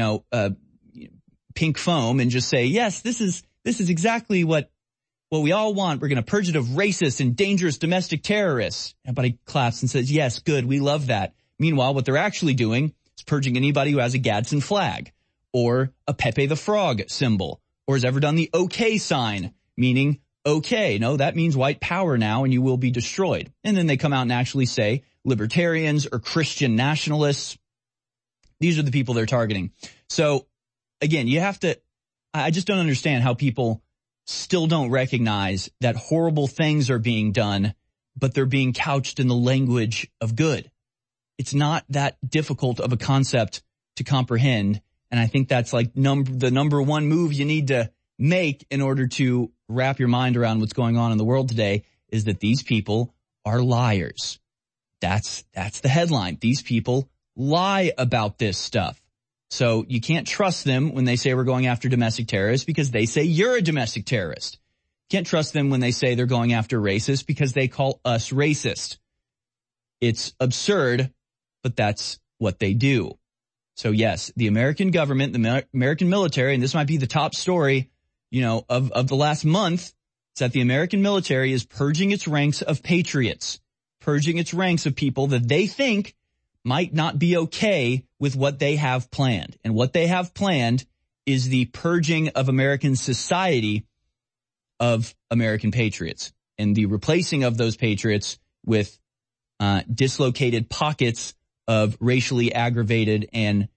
pink foam and just say, yes, this is exactly what we all want. We're going to purge it of racist and dangerous domestic terrorists. Everybody claps and says, yes, good, we love that. Meanwhile, what they're actually doing is purging anybody who has a Gadsden flag or a Pepe the Frog symbol or has ever done the OK sign, meaning, okay, no, that means white power now and you will be destroyed. And then they come out and actually say libertarians or Christian nationalists. These are the people they're targeting. So again, I just don't understand how people still don't recognize that horrible things are being done, but they're being couched in the language of good. It's not that difficult of a concept to comprehend. And I think that's like the number one move you need to make in order to wrap your mind around what's going on in the world today is that these people are liars. That's the headline. These people lie about this stuff. So you can't trust them when they say we're going after domestic terrorists because they say you're a domestic terrorist. Can't trust them when they say they're going after racists because they call us racist. It's absurd, but that's what they do. So yes, the American government, the American military, and this might be the top story, of the last month, is that the American military is purging its ranks of patriots, purging its ranks of people that they think might not be okay with what they have planned. And what they have planned is the purging of American society of American patriots and the replacing of those patriots with dislocated pockets of racially aggravated and,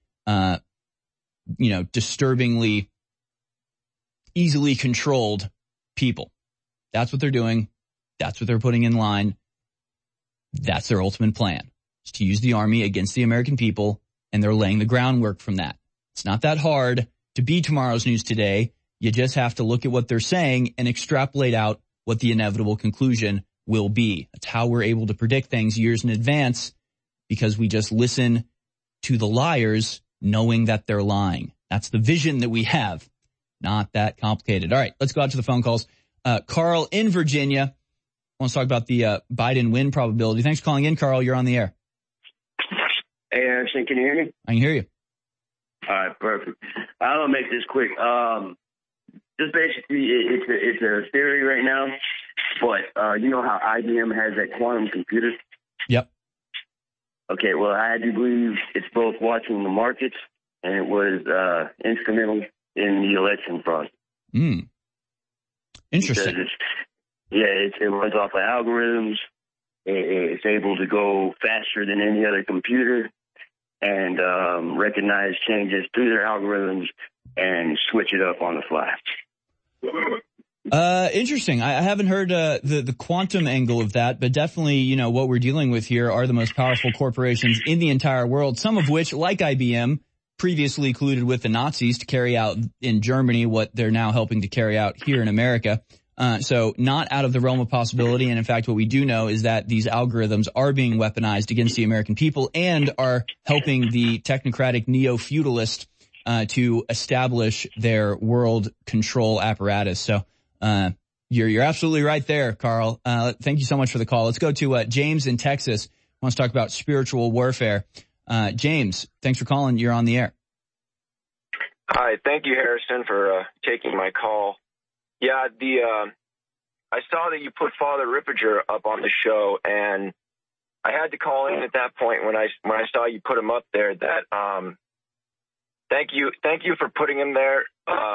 disturbingly easily controlled people. That's what they're doing. That's what they're putting in line. That's their ultimate plan. Is to use the army against the American people, and they're laying the groundwork from that. It's not that hard to be tomorrow's news today. You just have to look at what they're saying and extrapolate out what the inevitable conclusion will be. That's how we're able to predict things years in advance, because we just listen to the liars knowing that they're lying. That's the vision that we have. Not that complicated. All right, let's go out to the phone calls. Carl in Virginia wants to talk about the Biden win probability. Thanks for calling in, Carl. You're on the air. Hey, Ashton, can you hear me? I can hear you. All right, perfect. I'll make this quick. Just basically, it's a theory right now, but you know how IBM has that quantum computer? Yep. Okay, well, I had to believe it's both watching the markets and it was instrumental in the election fraud. Interesting. It runs off of algorithms. It's able to go faster than any other computer. and recognize changes through their algorithms and switch it up on the fly. Interesting. I haven't heard the quantum angle of that, but definitely, what we're dealing with here are the most powerful corporations in the entire world, some of which, like IBM, previously colluded with the Nazis to carry out in Germany what they're now helping to carry out here in America. So not out of the realm of possibility. And in fact, what we do know is that these algorithms are being weaponized against the American people and are helping the technocratic neo-feudalist to establish their world control apparatus. So you're absolutely right there, Carl. Thank you so much for the call. Let's go to James in Texas. Wants to talk about spiritual warfare. James, thanks for calling. You're on the air. Hi, thank you, Harrison, for taking my call. Yeah, I saw that you put Father Ripperger up on the show, and I had to call in at that point when I saw you put him up there. That thank you for putting him there.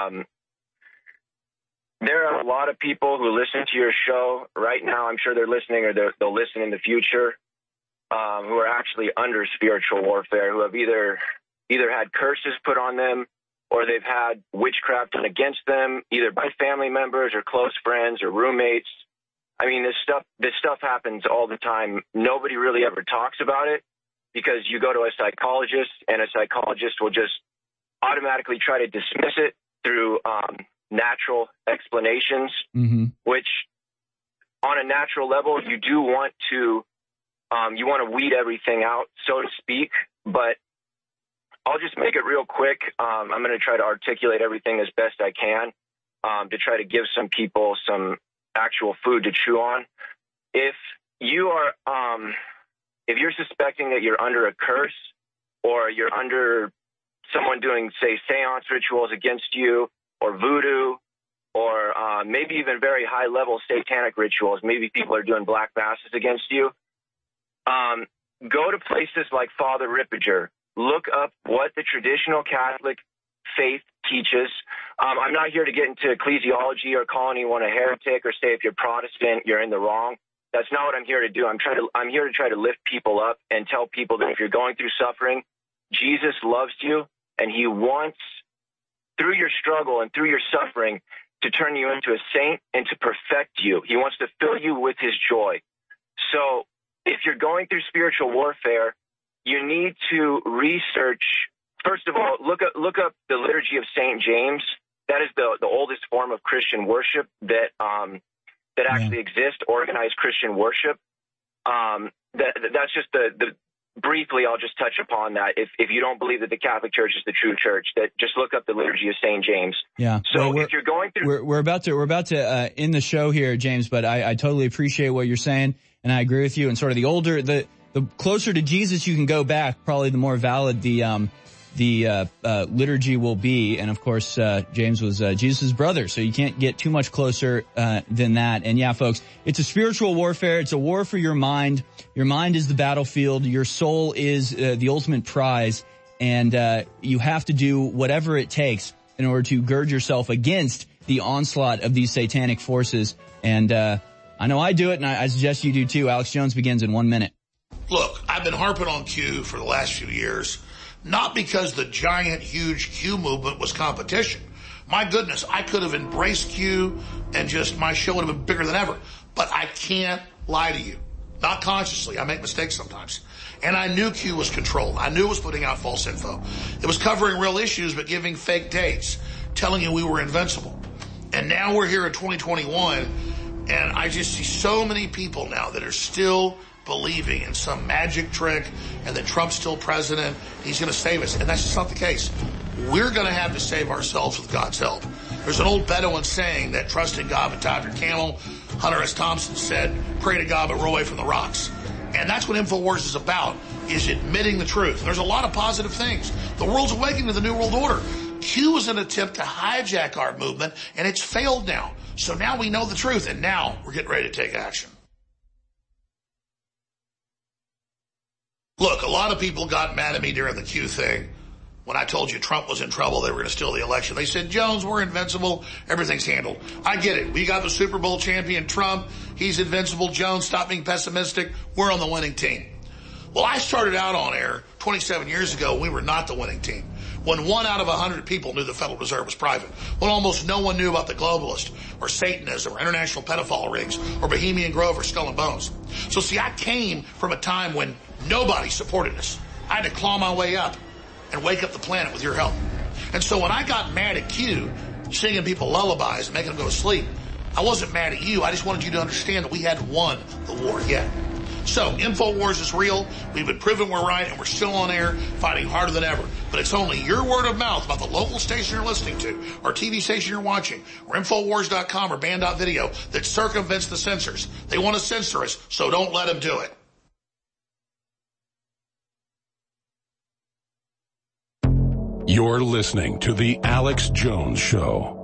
There are a lot of people who listen to your show right now. I'm sure they're listening, or they'll listen in the future, who are actually under spiritual warfare, who have either had curses put on them, or they've had witchcraft done against them, either by family members or close friends or roommates. I mean, this stuff happens all the time. Nobody really ever talks about it because you go to a psychologist, and a psychologist will just automatically try to dismiss it through natural explanations, which on a natural level, you do want to weed everything out, so to speak, but I'll just make it real quick. I'm going to try to articulate everything as best I can to try to give some people some actual food to chew on. If you're suspecting that you're under a curse, or you're under someone doing, say, seance rituals against you, or voodoo, or maybe even very high-level satanic rituals, maybe people are doing black masses against you, go to places like Father Ripperger. Look up what the traditional Catholic faith teaches. I'm not here to get into ecclesiology or call anyone a heretic or say if you're Protestant, you're in the wrong. That's not what I'm here to do. I'm here to try to lift people up and tell people that if you're going through suffering, Jesus loves you, and he wants, through your struggle and through your suffering, to turn you into a saint and to perfect you. He wants to fill you with his joy. So if you're going through spiritual warfare, you need to research. First of all, look up the Liturgy of St. James. That is the oldest form of Christian worship that actually exists, organized Christian worship. That's just briefly, I'll just touch upon that. If you don't believe that the Catholic Church is the true church, that just look up the Liturgy of St. James. Yeah. So if you're going through, we're about to end the show here, James. But I totally appreciate what you're saying, and I agree with you. And sort of the closer to Jesus you can go back, probably the more valid the liturgy will be. And of course, James was Jesus' brother, so you can't get too much closer than that. And yeah, folks, it's a spiritual warfare. It's a war for your mind. Your mind is the battlefield. Your soul is the ultimate prize. And you have to do whatever it takes in order to gird yourself against the onslaught of these satanic forces. And I know I do it, and I suggest you do too. Alex Jones begins in 1 minute. Look, I've been harping on Q for the last few years, not because the giant, huge Q movement was competition. My goodness, I could have embraced Q and just my show would have been bigger than ever. But I can't lie to you. Not consciously. I make mistakes sometimes. And I knew Q was controlled. I knew it was putting out false info. It was covering real issues but giving fake dates, telling you we were invincible. And now we're here in 2021, and I just see so many people now that are still believing in some magic trick and that Trump's still president, he's going to save us. And that's just not the case. We're going to have to save ourselves with God's help. There's an old Bedouin saying that trust in God but tie your camel. Hunter S. Thompson said, pray to God but roll away from the rocks. And that's what InfoWars is about, is admitting the truth. And there's a lot of positive things. The world's awakening to the New World Order. Q is an attempt to hijack our movement, and it's failed now. So now we know the truth, and now we're getting ready to take action. Look, a lot of people got mad at me during the Q thing when I told you Trump was in trouble, they were going to steal the election. They said, Jones, we're invincible, everything's handled. I get it. We got the Super Bowl champion, Trump. He's invincible. Jones, stop being pessimistic. We're on the winning team. Well, I started out on air 27 years ago, we were not the winning team. When 1 out of 100 people knew the Federal Reserve was private. When almost no one knew about the globalist or Satanism or international pedophile rings or Bohemian Grove or Skull and Bones. So see, I came from a time when nobody supported us. I had to claw my way up and wake up the planet with your help. And so when I got mad at Q, singing people lullabies and making them go to sleep, I wasn't mad at you. I just wanted you to understand that we hadn't won the war yet. So, InfoWars is real. We've been proven we're right, and we're still on air fighting harder than ever. But it's only your word of mouth about the local station you're listening to, or TV station you're watching, or Infowars.com or Band.video that circumvents the censors. They want to censor us, so don't let them do it. You're listening to The Alex Jones Show.